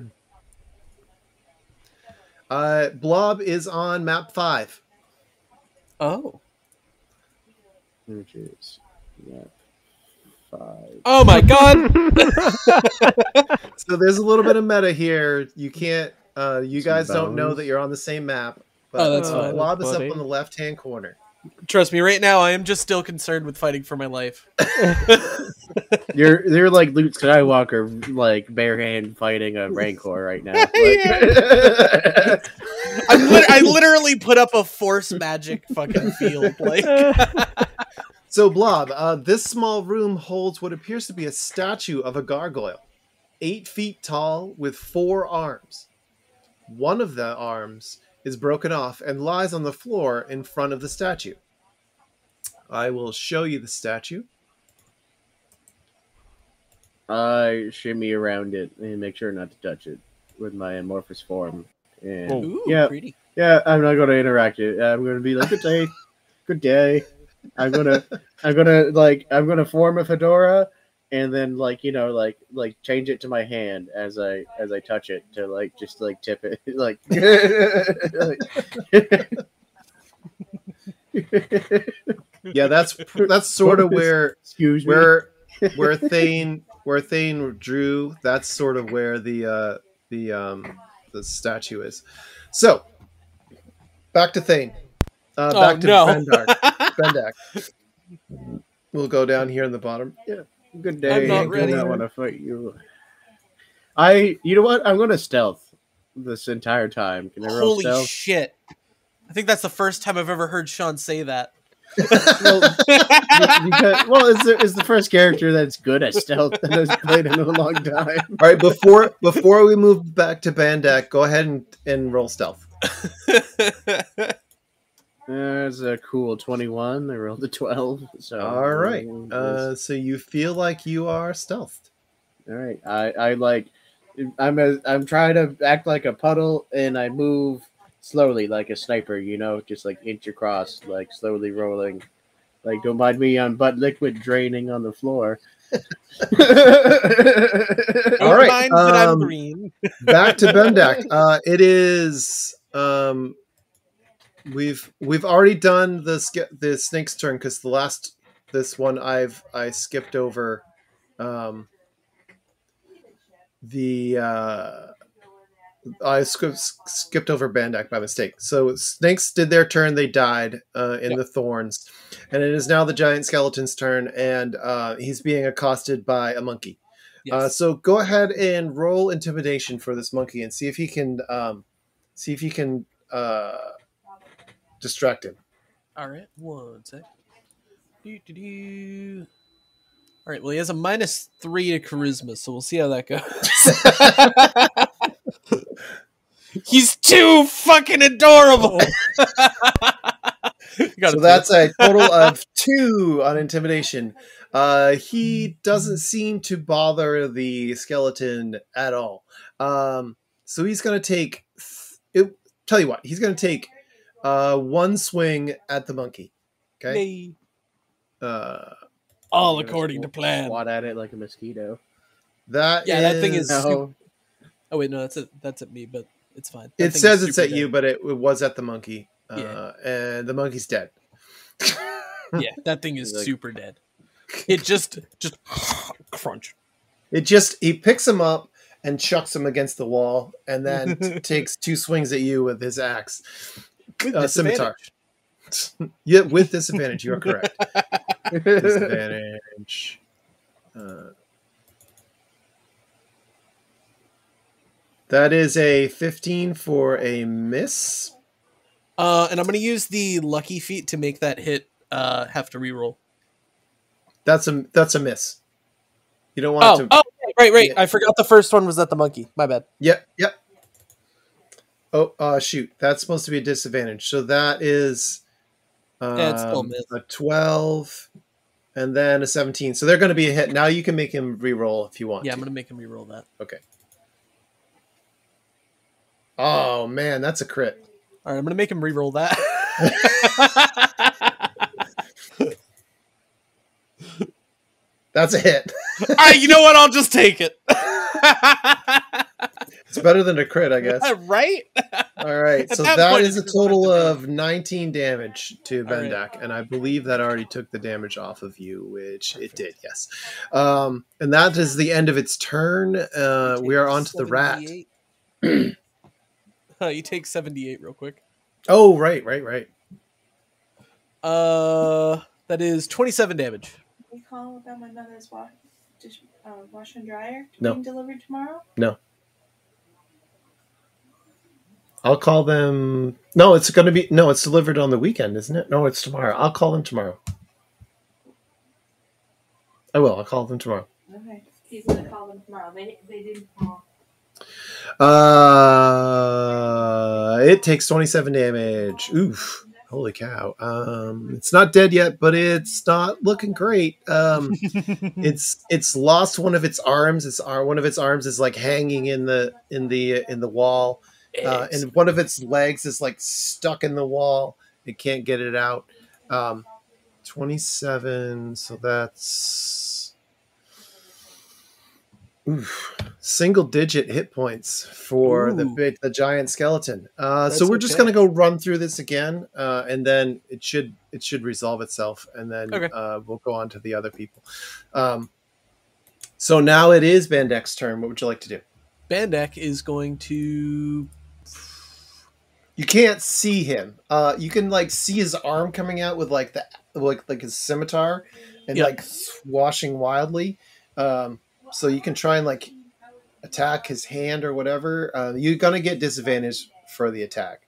Speaker 1: Uh, Blob is on map five.
Speaker 3: Oh.
Speaker 2: Which is yeah, five.
Speaker 3: Oh my God!
Speaker 1: So there's a little bit of meta here. You can't. Uh, you
Speaker 2: Some
Speaker 1: guys don't know
Speaker 2: bones.
Speaker 1: that you're on the same map. But
Speaker 3: Oh, that's
Speaker 1: uh,
Speaker 3: fine.
Speaker 1: Blob is up
Speaker 4: Buddy.
Speaker 1: on the left hand corner.
Speaker 3: Trust me, right now I am just still concerned with fighting for my life.
Speaker 2: You're you're like Luke Skywalker, like bare hand fighting a Rancor right now. Like,
Speaker 3: I, lit- I literally put up a force magic fucking field. Like,
Speaker 1: So Blob, uh, this small room holds what appears to be a statue of a gargoyle, eight feet tall with four arms. One of the arms is broken off and lies on the floor in front of the statue. I will show you the statue.
Speaker 2: I shimmy around it and make sure not to touch it with my amorphous form. And
Speaker 4: Oh.
Speaker 3: ooh,
Speaker 2: yeah,
Speaker 3: pretty.
Speaker 2: yeah, I'm not going to interact it. I'm going to be like, good day, good day. I'm gonna, I'm gonna like, I'm gonna form a fedora, and then like, you know, like, like change it to my hand as I, as I touch it to like, just like tip it, like.
Speaker 1: Yeah, that's that's sort of where
Speaker 2: Excuse me.
Speaker 1: where where Thane where Thane drew. That's sort of where the uh, the um, the statue is. So back to Thane. Uh,
Speaker 3: Oh,
Speaker 1: back to
Speaker 3: no.
Speaker 1: Bendark. Bendak. We'll go down here in the bottom.
Speaker 2: Good day.
Speaker 3: I'm not
Speaker 2: I do
Speaker 3: ready.
Speaker 2: not want to fight you. I, you know what? I'm going to stealth this entire time. Can I roll
Speaker 3: Holy
Speaker 2: stealth?
Speaker 3: shit! I think that's the first time I've ever heard Sean say that.
Speaker 2: well, because, well, it's the, it's the first character that's good at stealth that has played in a long time.
Speaker 1: All right, before before we move back to Bandak, go ahead and, and roll stealth.
Speaker 2: That's a cool twenty-one. I rolled a twelve. So
Speaker 1: All right. Uh, so you feel like you are stealthed.
Speaker 2: all right. I, I like. I'm a, I'm trying to act like a puddle, and I move slowly like a sniper. You know, just like inch across, like slowly rolling. Like don't mind me on butt liquid draining on the floor.
Speaker 3: Don't
Speaker 1: All right,
Speaker 3: mind that I'm
Speaker 1: um,
Speaker 3: green.
Speaker 1: Back to Bendak. Uh, it is. Um, we've we've already done the sk- the snake's turn because the last this one I've I skipped over. Um, the uh, I sk- skipped over Bandak by mistake. So snakes did their turn; they died uh, in
Speaker 3: Yep.
Speaker 1: the thorns, and it is now the giant skeleton's turn, and uh, he's being accosted by a monkey.
Speaker 3: Yes.
Speaker 1: Uh, so go ahead and roll intimidation for this monkey and see if he can um, see if you can uh, distract him.
Speaker 3: All right, one sec. Do, do, do. All right, well, he has a minus three to charisma, so we'll see how that goes. He's too fucking adorable.
Speaker 1: So that's a total of two on intimidation. Uh, he doesn't seem to bother the skeleton at all. Um, so he's going to take. It, tell you what, he's going to take uh, one swing at the monkey. Okay.
Speaker 3: Yay.
Speaker 1: Uh,
Speaker 3: All
Speaker 2: You're gonna
Speaker 3: according to
Speaker 2: sw-
Speaker 3: plan.
Speaker 2: Swat at it like a mosquito.
Speaker 1: that
Speaker 3: Yeah, that thing is-
Speaker 2: No.
Speaker 3: Oh wait, no, that's it. That's at me, but it's fine.
Speaker 1: It
Speaker 3: That thing
Speaker 1: says
Speaker 3: is
Speaker 1: it's
Speaker 3: super
Speaker 1: at you,
Speaker 3: dead.
Speaker 1: but it, it was at the monkey. Uh,
Speaker 3: Yeah.
Speaker 1: And the monkey's dead.
Speaker 3: Yeah, that thing is
Speaker 2: Like-
Speaker 3: super dead. It just just crunch.
Speaker 1: It just he picks him up and chucks him against the wall, and then t- takes two swings at you with his axe.
Speaker 3: With
Speaker 1: Uh, scimitar.
Speaker 3: disadvantage.
Speaker 1: Yeah, with disadvantage. You are correct. Disadvantage. Uh, that is a fifteen for a miss.
Speaker 3: Uh, and I'm gonna use the lucky feat to make that hit uh have to reroll.
Speaker 1: That's a that's a miss. You don't want
Speaker 3: Oh,
Speaker 1: to.
Speaker 3: oh, right, right.
Speaker 1: Yeah.
Speaker 3: I forgot the first one was at the monkey. My bad.
Speaker 1: Yep, yep. Oh, uh, shoot. That's supposed to be a disadvantage. So that is um,
Speaker 3: Yeah, it's still a miss.
Speaker 1: a twelve and then a seventeen. So they're going to be a hit. Now you can make him re-roll if you want
Speaker 3: Yeah,
Speaker 1: to.
Speaker 3: I'm gonna make him reroll that.
Speaker 1: Okay. Oh, man. That's a crit.
Speaker 3: All right, I'm gonna make him reroll that.
Speaker 1: That's a hit.
Speaker 3: All right, you know what? I'll just take it.
Speaker 1: It's better than a crit, I guess.
Speaker 3: Right?
Speaker 1: All right.
Speaker 3: At
Speaker 1: So
Speaker 3: that
Speaker 1: that
Speaker 3: point,
Speaker 1: is a
Speaker 3: it's just
Speaker 1: total
Speaker 3: not
Speaker 1: of nineteen damage to
Speaker 3: All right.
Speaker 1: Bendak. And I believe that already took the damage off of you, which it did, yes. Um, and that is the end of its turn. Uh, we are on to the rat.
Speaker 3: seventy-eight. Uh, you take seventy-eight real quick.
Speaker 1: Oh, right, right, right.
Speaker 3: Uh, that is twenty-seven damage.
Speaker 5: We call about my mother's wash, dish, uh, wash and dryer
Speaker 1: No.
Speaker 5: being delivered tomorrow.
Speaker 1: I'll call them. No, it's going to be. No, it's delivered on the weekend, isn't it? No, it's tomorrow. I'll call them tomorrow. I will. I'll call them tomorrow.
Speaker 5: Okay, he's gonna call them tomorrow. They they didn't call.
Speaker 1: Uh, it takes twenty-seven damage. Oof. Holy cow. Um, it's not dead yet, but it's not looking great. Um, it's it's lost one of its arms. Its ar- one of its arms is like hanging in the in the in the wall, uh, and one of its legs is like stuck in the wall. It can't get it out. Um, twenty-seven. So that's oof, single digit hit points for the
Speaker 3: Ooh.
Speaker 1: big the giant skeleton. Uh, so
Speaker 3: That's
Speaker 1: we're just
Speaker 3: okay.
Speaker 1: gonna go run through this again, uh, and then it should it should resolve itself, and then
Speaker 3: Okay.
Speaker 1: uh, we'll go on to the other people. Um, so now it is Bandek's turn. What would you like to do?
Speaker 3: Bandek is going to.
Speaker 1: You can't see him. Uh, you can like see his arm coming out with like the like like his scimitar and
Speaker 3: Yeah.
Speaker 1: like swashing wildly. Um, so you can try and like attack his hand or whatever. Uh, you're gonna get disadvantage for the attack.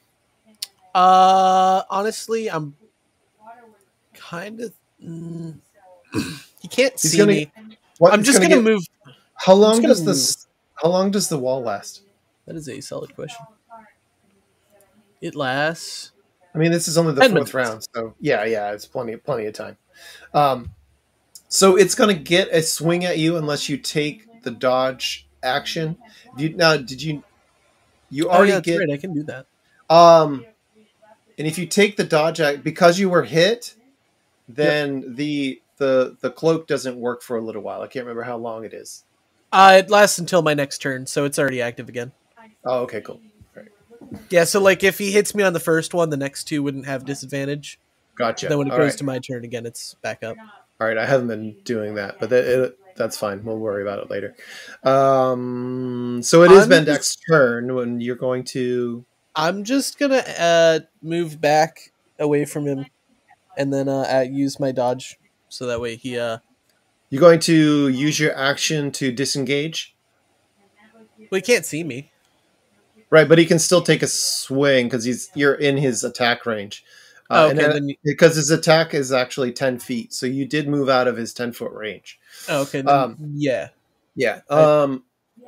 Speaker 3: Uh, honestly, I'm kind of. Mm, he can't
Speaker 1: He's
Speaker 3: see
Speaker 1: gonna-
Speaker 3: me.
Speaker 1: What,
Speaker 3: I'm
Speaker 1: it's
Speaker 3: just gonna,
Speaker 1: get-
Speaker 3: move.
Speaker 1: How long
Speaker 3: gonna
Speaker 1: does this? How long does the wall last?
Speaker 3: That is a solid question. It lasts.
Speaker 1: I mean, this is only the
Speaker 3: Ten
Speaker 1: fourth
Speaker 3: minutes.
Speaker 1: round, so yeah, yeah, it's plenty, plenty of time. Um, so it's gonna get a swing at you unless you take the dodge action. You now, did you? You
Speaker 3: Oh,
Speaker 1: already
Speaker 3: yeah, that's
Speaker 1: get.
Speaker 3: right. I can do that.
Speaker 1: Um, and if you take the dodge act because you were hit, then the the the cloak doesn't work for a little while. I can't remember how long it is.
Speaker 3: Uh, it lasts until my next turn, so it's already active again.
Speaker 1: Oh, okay, cool.
Speaker 3: Yeah, so like if he hits me on the first one, the next two wouldn't have disadvantage.
Speaker 1: Gotcha.
Speaker 3: Then when it
Speaker 1: All
Speaker 3: goes
Speaker 1: right.
Speaker 3: to my turn again, it's back up.
Speaker 1: All right, I haven't been doing that, but that, it, that's fine. We'll worry about it later. Um, so it is
Speaker 3: I'm
Speaker 1: Bendek's turn when you're going to.
Speaker 3: I'm just gonna uh, move back away from him, and then uh, uh, use my dodge, so that way he uh,
Speaker 1: You You going to use your action to disengage?
Speaker 3: Well, he can't see me.
Speaker 1: Right, but he can still take a swing because he's you're in his attack range. Uh,
Speaker 3: Oh,
Speaker 1: and
Speaker 3: okay,
Speaker 1: that-
Speaker 3: then you-
Speaker 1: because his attack is actually ten feet, so you did move out of his ten foot range.
Speaker 3: Oh, okay, then,
Speaker 1: Um,
Speaker 3: yeah.
Speaker 1: Yeah.
Speaker 3: I-
Speaker 1: Um,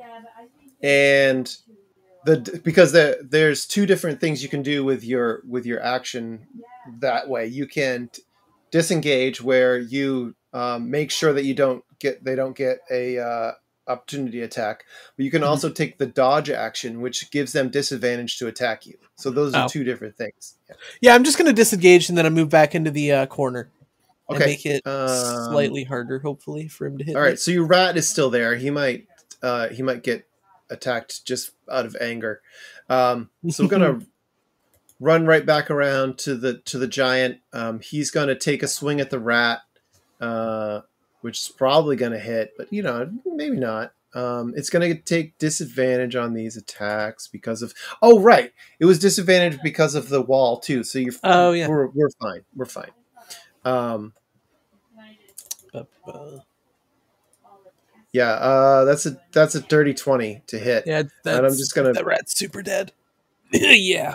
Speaker 1: and the because there there's two different things you can do with your with your action that way. You can t- disengage, where you um, make sure that you don't get they don't get a uh, opportunity attack. But you can
Speaker 3: Mhm.
Speaker 1: also take the dodge action, which gives them disadvantage to attack you. So those are
Speaker 3: Oh.
Speaker 1: two different things. Yeah.
Speaker 3: Yeah, I'm just gonna disengage and then I move back into the uh, corner and
Speaker 1: Okay.
Speaker 3: make it
Speaker 1: Um,
Speaker 3: slightly harder, hopefully, for him to hit.
Speaker 1: All
Speaker 3: me.
Speaker 1: right. So your rat is still there. He might uh, he might get attacked just out of anger. Um, so we're gonna run right back around to the to the giant. Um, he's gonna take a swing at the rat, uh, which is probably gonna hit, but you know maybe not. Um, it's gonna take disadvantage on these attacks because of oh right, it was disadvantage because of the wall too. So you're
Speaker 3: Oh, yeah.
Speaker 1: we're we're fine we're fine. Um,
Speaker 3: Uh, uh,
Speaker 1: yeah, uh, that's a that's a dirty twenty to hit.
Speaker 3: yeah, that's,
Speaker 1: I'm just gonna-
Speaker 3: that rat's super dead. Yeah,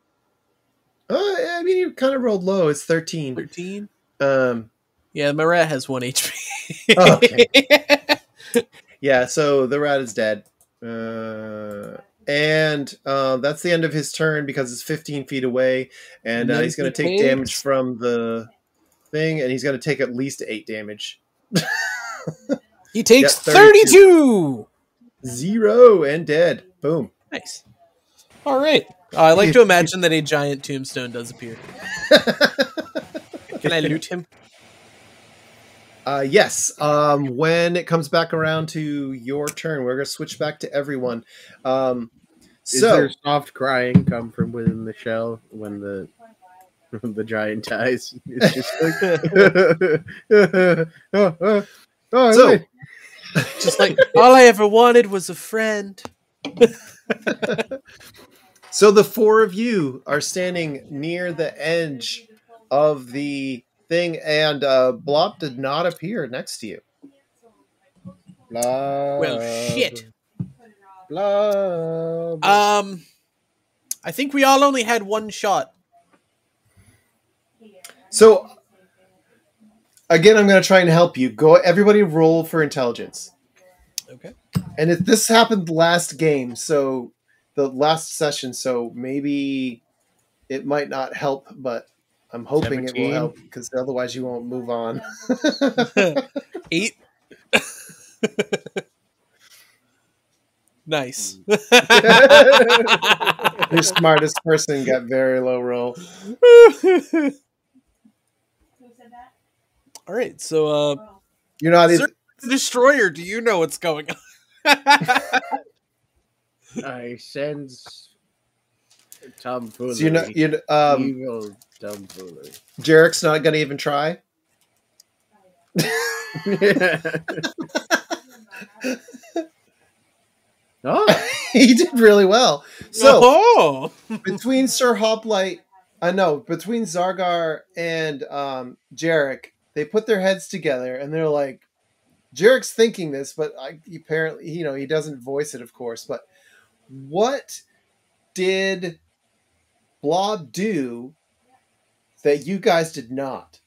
Speaker 1: Uh, I mean, you kind of rolled low. It's thirteen.
Speaker 3: thirteen.
Speaker 1: Um,
Speaker 3: Yeah, my rat has one H P.
Speaker 1: Okay. yeah, so the rat is dead. Uh, and uh, that's the end of his turn because it's fifteen feet away. And
Speaker 3: And
Speaker 1: uh,
Speaker 3: then
Speaker 1: he's going
Speaker 3: he
Speaker 1: to take
Speaker 3: takes-
Speaker 1: damage from the thing, and he's going to take at least eight damage.
Speaker 3: He takes
Speaker 1: Yeah, thirty-two.
Speaker 3: thirty-two.
Speaker 1: Zero and dead. Boom.
Speaker 3: Nice. All right. Uh, I like to imagine that a giant tombstone does appear. Can I loot him?
Speaker 1: Uh, yes. Um, when it comes back around to your turn, we're going to switch back to everyone. Um,
Speaker 2: Is
Speaker 1: so,
Speaker 2: there soft crying come from within the shell when the the giant dies? It's just like oh, oh, oh,
Speaker 1: so
Speaker 2: wait.
Speaker 3: Just like, all I ever wanted was a friend.
Speaker 1: So the four of you are standing near the edge of the thing, and uh, Blop did not appear next to you.
Speaker 2: Blob,
Speaker 3: Well, shit.
Speaker 2: blob.
Speaker 3: Um, I think we all only had one shot.
Speaker 1: So again, I'm going to try and help you. Go, everybody, roll for intelligence.
Speaker 3: Okay.
Speaker 1: And if this happened last game, so the last session, so maybe it might not help, but I'm hoping it
Speaker 2: seventeen.
Speaker 1: will help because otherwise you won't move on.
Speaker 3: Eight. Nice.
Speaker 1: Your smartest person got very low roll.
Speaker 3: All right. So, uh,
Speaker 1: You're not
Speaker 3: Sir-
Speaker 1: even.
Speaker 3: the destroyer, do you know what's going on?
Speaker 2: I sense tomfoolery.
Speaker 1: So you're not. You're, um,
Speaker 2: evil tomfoolery.
Speaker 1: Jarek's not going to even try.
Speaker 2: Oh,
Speaker 1: He did really well. So
Speaker 3: oh,
Speaker 1: between Sir Hoplite, I know between Zargar and um, Jarek, they put their heads together and they're like, Jarek's thinking this, but I, apparently, you know, he doesn't voice it, of course. But what did Blob do that you guys did not?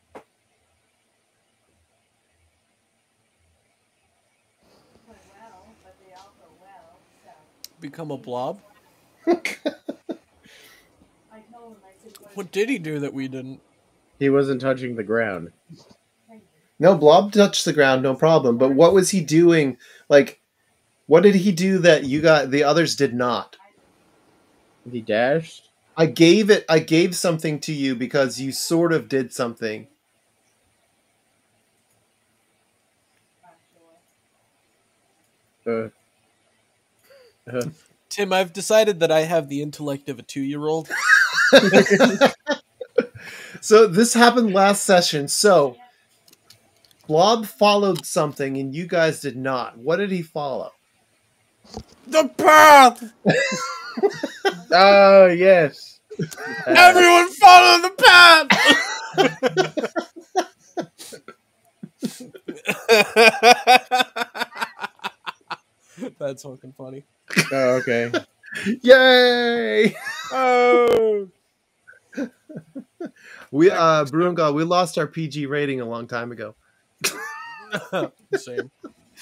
Speaker 3: become a blob. What did he do that we didn't?
Speaker 2: he wasn't touching the ground.
Speaker 1: No, Blob touched the ground, no problem. But what was he doing? Like, what did he do that you got the others did not?
Speaker 2: He dashed.
Speaker 1: I gave it. I gave something to you because you sort of did something.
Speaker 2: Uh, uh,
Speaker 3: Tim, I've decided that I have the intellect of a two-year-old.
Speaker 1: So this happened last session. So Blob followed something, and you guys did not. What did he follow?
Speaker 3: The path.
Speaker 2: oh yes.
Speaker 3: Everyone follow the path. That's fucking funny.
Speaker 2: Oh, okay.
Speaker 1: Yay!
Speaker 3: Oh,
Speaker 1: We uh Brunga, we lost our P G rating a long time ago.
Speaker 3: same.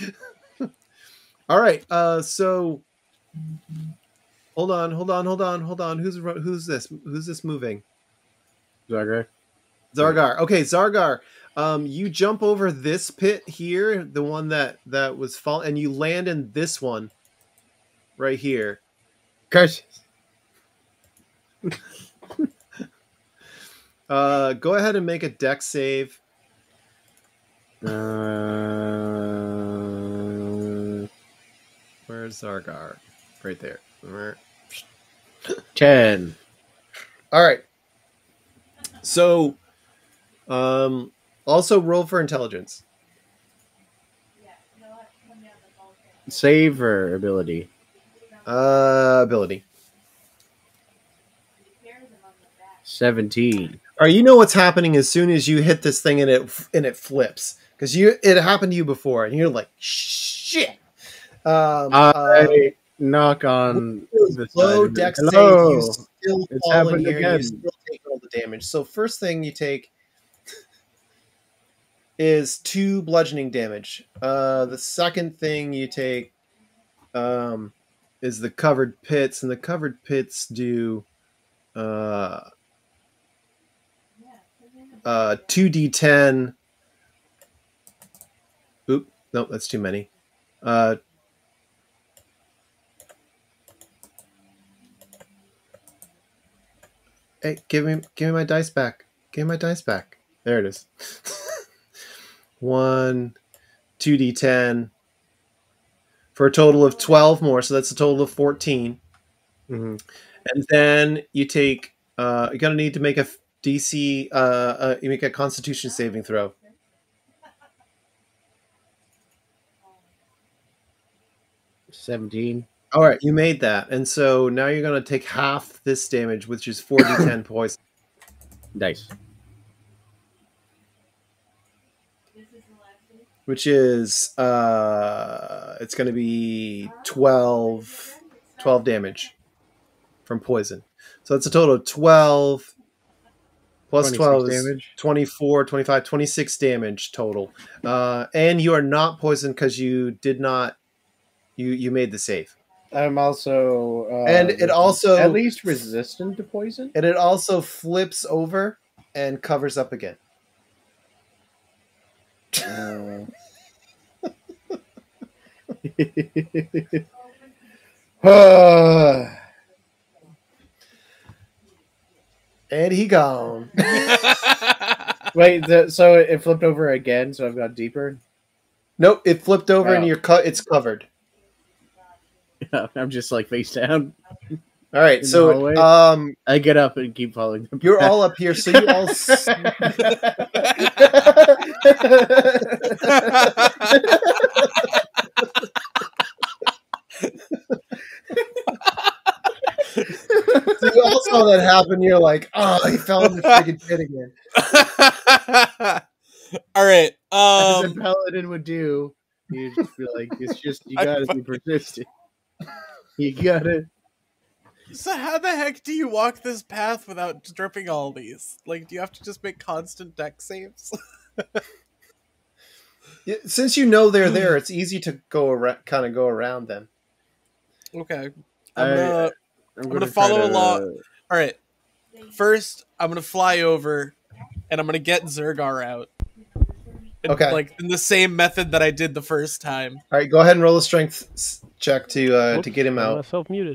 Speaker 1: All right. Uh so hold on, hold on, hold on, hold on. Who's who's this? Who's this moving?
Speaker 2: Zargar.
Speaker 1: Zargar. Okay, Zargar. Um you jump over this pit here, the one that that was fall, and you land in this one right here.
Speaker 2: Curse.
Speaker 1: Uh go ahead and make a dex save.
Speaker 2: Uh,
Speaker 1: Where's Zargar? Right there.
Speaker 2: ten.
Speaker 1: All right. So, um, also roll for intelligence.
Speaker 2: Save or ability?
Speaker 1: Uh, ability.
Speaker 2: seventeen.
Speaker 1: All right. You know what's happening as soon as you hit this thing and it and it flips because you it happened to you before and you're like shit. Um,
Speaker 2: I
Speaker 1: uh,
Speaker 2: knock on the
Speaker 1: low
Speaker 2: side.
Speaker 1: dex save.
Speaker 2: Hello.
Speaker 1: You still
Speaker 2: It's
Speaker 1: fall in
Speaker 2: happened
Speaker 1: here.
Speaker 2: again.
Speaker 1: You still take all the damage. So first thing you take is two bludgeoning damage. Uh, the second thing you take um, is the covered pits, and the covered pits do uh, uh, two d ten. Oop, no, that's too many. Uh, hey, give me, give me my dice back. Give me my dice back. There it is. One, two d ten, for a total of twelve more. So that's a total of fourteen.
Speaker 2: Mm-hmm.
Speaker 1: And then you take. Uh, you're gonna need to make a D C. Uh, uh, you make a Constitution saving throw.
Speaker 2: seventeen.
Speaker 1: All right, you made that, and so now you're gonna take half this damage, which is four d ten poison.
Speaker 2: Nice.
Speaker 1: Which is uh, it's gonna be twelve, twelve damage from poison. So it's a total of twelve plus twelve is
Speaker 2: damage.
Speaker 1: twenty-four, twenty-five, twenty-six damage total. Uh, and you are not poisoned because you did not you you made the save.
Speaker 2: I'm also uh,
Speaker 1: And it also-
Speaker 2: at least resistant to poison.
Speaker 1: And it also flips over and covers up again.
Speaker 2: Uh, uh,
Speaker 1: And he gone.
Speaker 2: Wait, the, so it flipped over again, so I've got deeper.
Speaker 1: Nope, it flipped over and
Speaker 2: Wow.
Speaker 1: you're cut. It's covered.
Speaker 2: I'm just like face down.
Speaker 1: All right,
Speaker 2: In the
Speaker 1: so
Speaker 2: hallway?
Speaker 1: um,
Speaker 2: I get up and keep following them.
Speaker 1: you're all up here, so you all. s- So you all saw that happen. You're like, oh, he fell in the freaking pit again.
Speaker 3: All right.
Speaker 2: As a
Speaker 3: Um,
Speaker 2: paladin would do, you just feel like it's just you
Speaker 3: I
Speaker 2: gotta be persistent. You gotta.
Speaker 3: so how the heck do you walk this path without dripping all these? Like, do you have to just make constant deck saves?
Speaker 1: Yeah, since you know they're there, it's easy to go around, kind of go around them.
Speaker 3: Okay.
Speaker 2: I-
Speaker 3: I'm gonna.
Speaker 2: I'm,
Speaker 3: gonna
Speaker 2: try
Speaker 3: follow
Speaker 2: to-
Speaker 3: along. All right. First, I'm gonna fly over, and I'm gonna get Zergar out. And,
Speaker 1: Okay.
Speaker 3: Like in the same method that I did the first time.
Speaker 1: All right, go ahead and roll a strength s- check to uh, to get him out.
Speaker 4: Myself muted.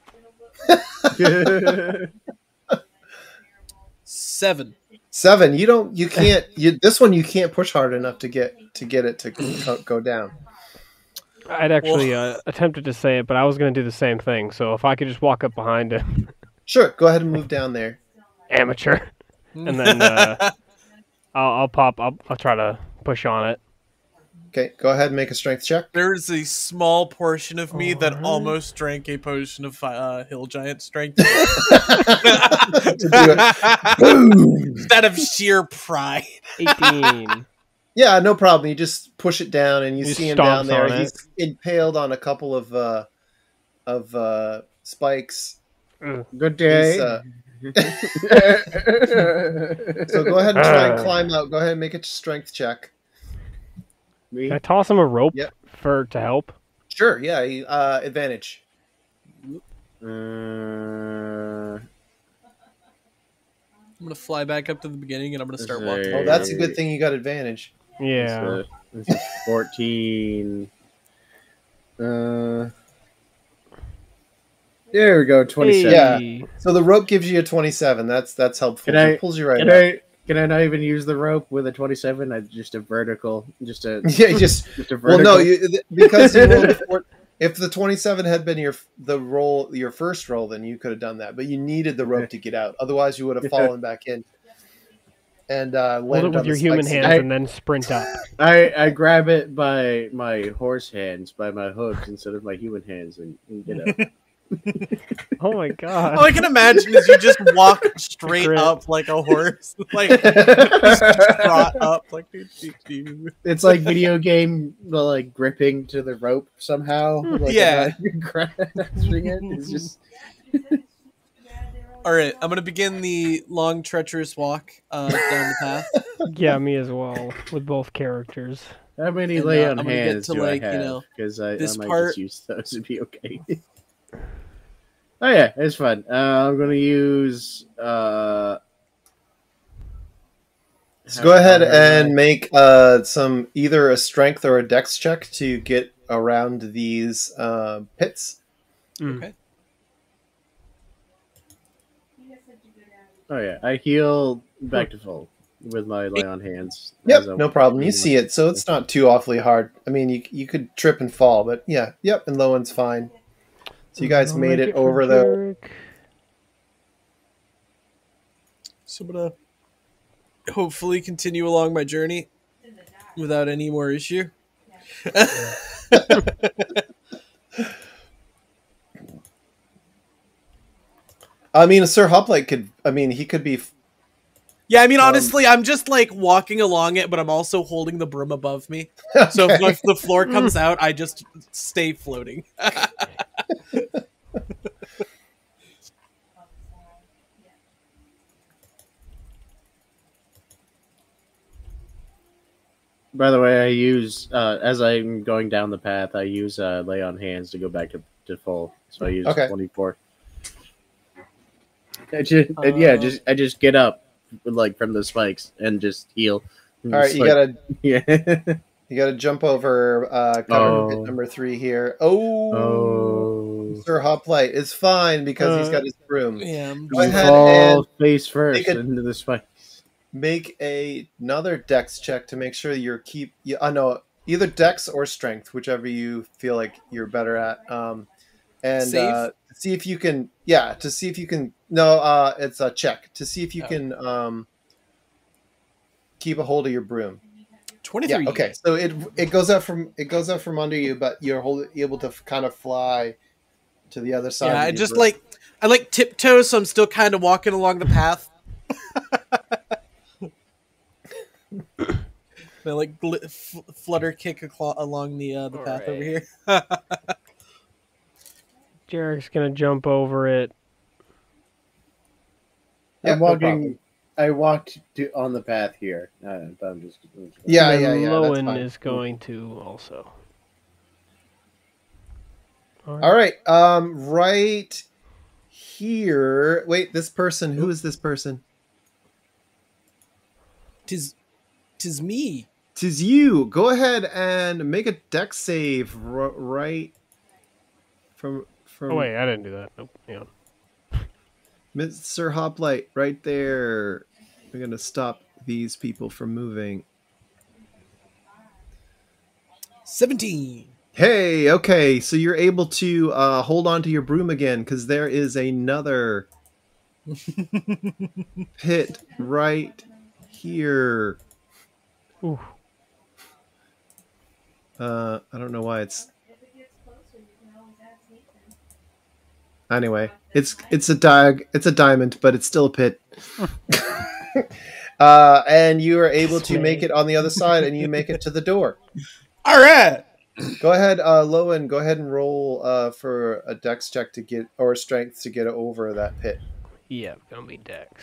Speaker 3: Seven.
Speaker 1: Seven. You don't. You can't. You this one you can't push hard enough to get to get it to go, go down.
Speaker 4: I'd actually uh, attempted to say it, but I was going to do the same thing. So if I could just walk up behind him,
Speaker 1: Sure. Go ahead and move down there.
Speaker 4: amateur, and then uh, I'll, I'll pop. I'll, I'll try to push on it.
Speaker 1: Okay. Go ahead and make a strength check.
Speaker 3: There's a small portion of me that
Speaker 4: Alright.
Speaker 3: almost drank a potion of uh, hill giant strength
Speaker 1: To do it. Boom.
Speaker 3: instead of sheer pride.
Speaker 4: eighteen.
Speaker 1: Yeah, no problem. You just push it down, and you
Speaker 4: He
Speaker 1: see him
Speaker 4: stomps
Speaker 1: down there.
Speaker 4: on it.
Speaker 1: He's impaled on a couple of uh, of uh, spikes.
Speaker 4: Ugh.
Speaker 2: Good day.
Speaker 1: He's, uh, So go ahead and try and climb out. Go ahead and make a strength check.
Speaker 2: Me?
Speaker 4: Can I toss him a rope
Speaker 1: Yep.
Speaker 4: for to help?
Speaker 1: Sure. Yeah. he- Uh, advantage.
Speaker 2: Uh,
Speaker 3: I'm gonna fly back up to the beginning and I'm gonna start
Speaker 2: This
Speaker 3: walking.
Speaker 2: is
Speaker 1: Oh, that's a good thing. You got advantage.
Speaker 4: Yeah.
Speaker 2: This is fourteen. Uh, there we go. Twenty-seven.
Speaker 1: Yeah. So the rope gives you a twenty-seven. That's that's helpful.
Speaker 2: Can I-
Speaker 1: It pulls you right
Speaker 2: Can
Speaker 1: up.
Speaker 2: I? Can I not even use the rope with a twenty-seven? I just a vertical, just a
Speaker 1: Yeah. You just
Speaker 2: just a
Speaker 1: well,
Speaker 2: vertical.
Speaker 1: no, you, because you rolled a four, if the twenty-seven had been your the roll your first roll, then you could have done that. But you needed the rope to get out. Otherwise, you would have fallen back in and uh,
Speaker 4: Hold it
Speaker 1: landed
Speaker 4: with
Speaker 1: on
Speaker 4: your
Speaker 1: the
Speaker 4: human
Speaker 1: spikes
Speaker 4: hands
Speaker 1: again.
Speaker 2: I-
Speaker 4: and then sprint up.
Speaker 2: I I grab it by my horse hands, by my hooves instead of my human hands, and, and get up.
Speaker 4: Oh my god.
Speaker 3: All I can imagine is you just walk straight
Speaker 4: Crit.
Speaker 3: up like a horse, like just trot up, like doo, doo, doo.
Speaker 2: It's like video game, well, like gripping to the rope somehow. Like,
Speaker 3: Yeah.
Speaker 2: I'm not grasping it. It's just
Speaker 3: All right, I'm gonna begin the long, treacherous walk uh, down the path.
Speaker 4: Yeah, me as well with both characters.
Speaker 2: how many
Speaker 3: And, uh,
Speaker 2: lay
Speaker 3: I'm
Speaker 2: on
Speaker 3: gonna get
Speaker 2: hands
Speaker 3: to,
Speaker 2: do
Speaker 3: like,
Speaker 2: I
Speaker 3: you
Speaker 2: have?
Speaker 3: know,
Speaker 2: Because I, I
Speaker 3: this
Speaker 2: might
Speaker 3: part-
Speaker 2: just use those to be okay. Oh yeah, it's fun. Uh, I'm gonna use. Uh,
Speaker 1: So go ahead
Speaker 2: how-
Speaker 1: and make uh, some either a strength or a dex check to get around these uh, pits.
Speaker 4: Mm.
Speaker 3: Okay.
Speaker 2: Oh yeah, I heal back to full with my lay on hands.
Speaker 1: Yep,
Speaker 2: as I-
Speaker 1: no problem. You see it, so it's not too awfully hard. I mean, you you could trip and fall, but yeah, yep, and low end's fine. So you guys
Speaker 4: I'll
Speaker 1: made
Speaker 4: make
Speaker 1: it
Speaker 4: for
Speaker 1: over the.
Speaker 4: Jarek.
Speaker 3: So I'm gonna hopefully continue along my journey without any more issue.
Speaker 1: I mean, Sir Hoplite could. I mean, he could be.
Speaker 3: Yeah, I mean,
Speaker 1: Um,
Speaker 3: honestly, I'm just like walking along it, but I'm also holding the broom above me. So if,
Speaker 1: Okay.
Speaker 3: if the floor comes out, I just stay floating.
Speaker 2: By the way, I use uh, as I'm going down the path, I use uh, lay on hands to go back to, to full. So I use
Speaker 1: Okay.
Speaker 2: twenty-four. I just, and yeah,
Speaker 3: Uh,
Speaker 2: just I just get up like from the spikes and just heal.
Speaker 1: All right,
Speaker 2: Just
Speaker 1: you
Speaker 2: like-
Speaker 1: gotta
Speaker 2: yeah.
Speaker 1: you gotta jump over uh, cover
Speaker 2: Oh.
Speaker 1: pit number three here. Oh,
Speaker 2: Oh.
Speaker 1: Sir Hoplite is fine because he's
Speaker 4: Uh,
Speaker 1: got his broom.
Speaker 3: Yeah, I'm
Speaker 1: Go
Speaker 3: just-
Speaker 1: ahead
Speaker 2: Fall
Speaker 1: and
Speaker 2: face first
Speaker 1: make it-
Speaker 2: into the spikes.
Speaker 1: Make a, another dex check to make sure you're keep. You, I know either dex or strength, whichever you feel like you're better at. Um, and
Speaker 3: Save?
Speaker 1: uh, see if you can. Yeah, to see if you can. No, uh, it's a check to see if you
Speaker 3: Oh.
Speaker 1: can um, keep a hold of your broom.
Speaker 3: twenty-three.
Speaker 1: Yeah. Okay. So it it goes out from it goes out from under you, but you're hold, able to kind of fly to the other side.
Speaker 3: Yeah,
Speaker 1: of
Speaker 3: I
Speaker 1: your
Speaker 3: just
Speaker 1: broom.
Speaker 3: like I like tiptoe, so I'm still kind of walking along the path. I like gl- f- flutter kick aclo- along the uh, the path over
Speaker 4: Alright.
Speaker 3: here.
Speaker 4: Jarek's gonna jump over it.
Speaker 1: Yeah,
Speaker 2: I'm
Speaker 1: no
Speaker 2: walking.
Speaker 1: problem.
Speaker 2: I walked to, on the path here. Uh, but I'm just.
Speaker 1: Yeah,
Speaker 4: and
Speaker 1: yeah,
Speaker 4: then
Speaker 1: yeah. That's
Speaker 4: Lowen
Speaker 1: fine.
Speaker 4: is going to also.
Speaker 1: All right. Um, right here. Wait, this person. Who is this person?
Speaker 3: Tis, tis me.
Speaker 1: Tis you. Go ahead and make a dex save. R- right from from
Speaker 4: Oh wait, I didn't do that. Nope. Hang on.
Speaker 1: Mister Hoplite. Right there. We're gonna stop these people from moving.
Speaker 3: Seventeen.
Speaker 1: Hey. Okay. So you're able to uh, hold on to your broom again because there is another pit right here.
Speaker 4: Ooh.
Speaker 1: Uh, I don't know why it's. Anyway, it's it's a diag it's a diamond, but it's still a pit. Uh, and you are able to
Speaker 4: Smay.
Speaker 1: make it on the other side, and you make it to the door.
Speaker 6: All right.
Speaker 1: Go ahead, uh, Lowen. Go ahead and roll uh, for a dex check to get or strength to get over that pit.
Speaker 4: Yeah, gonna be Dex.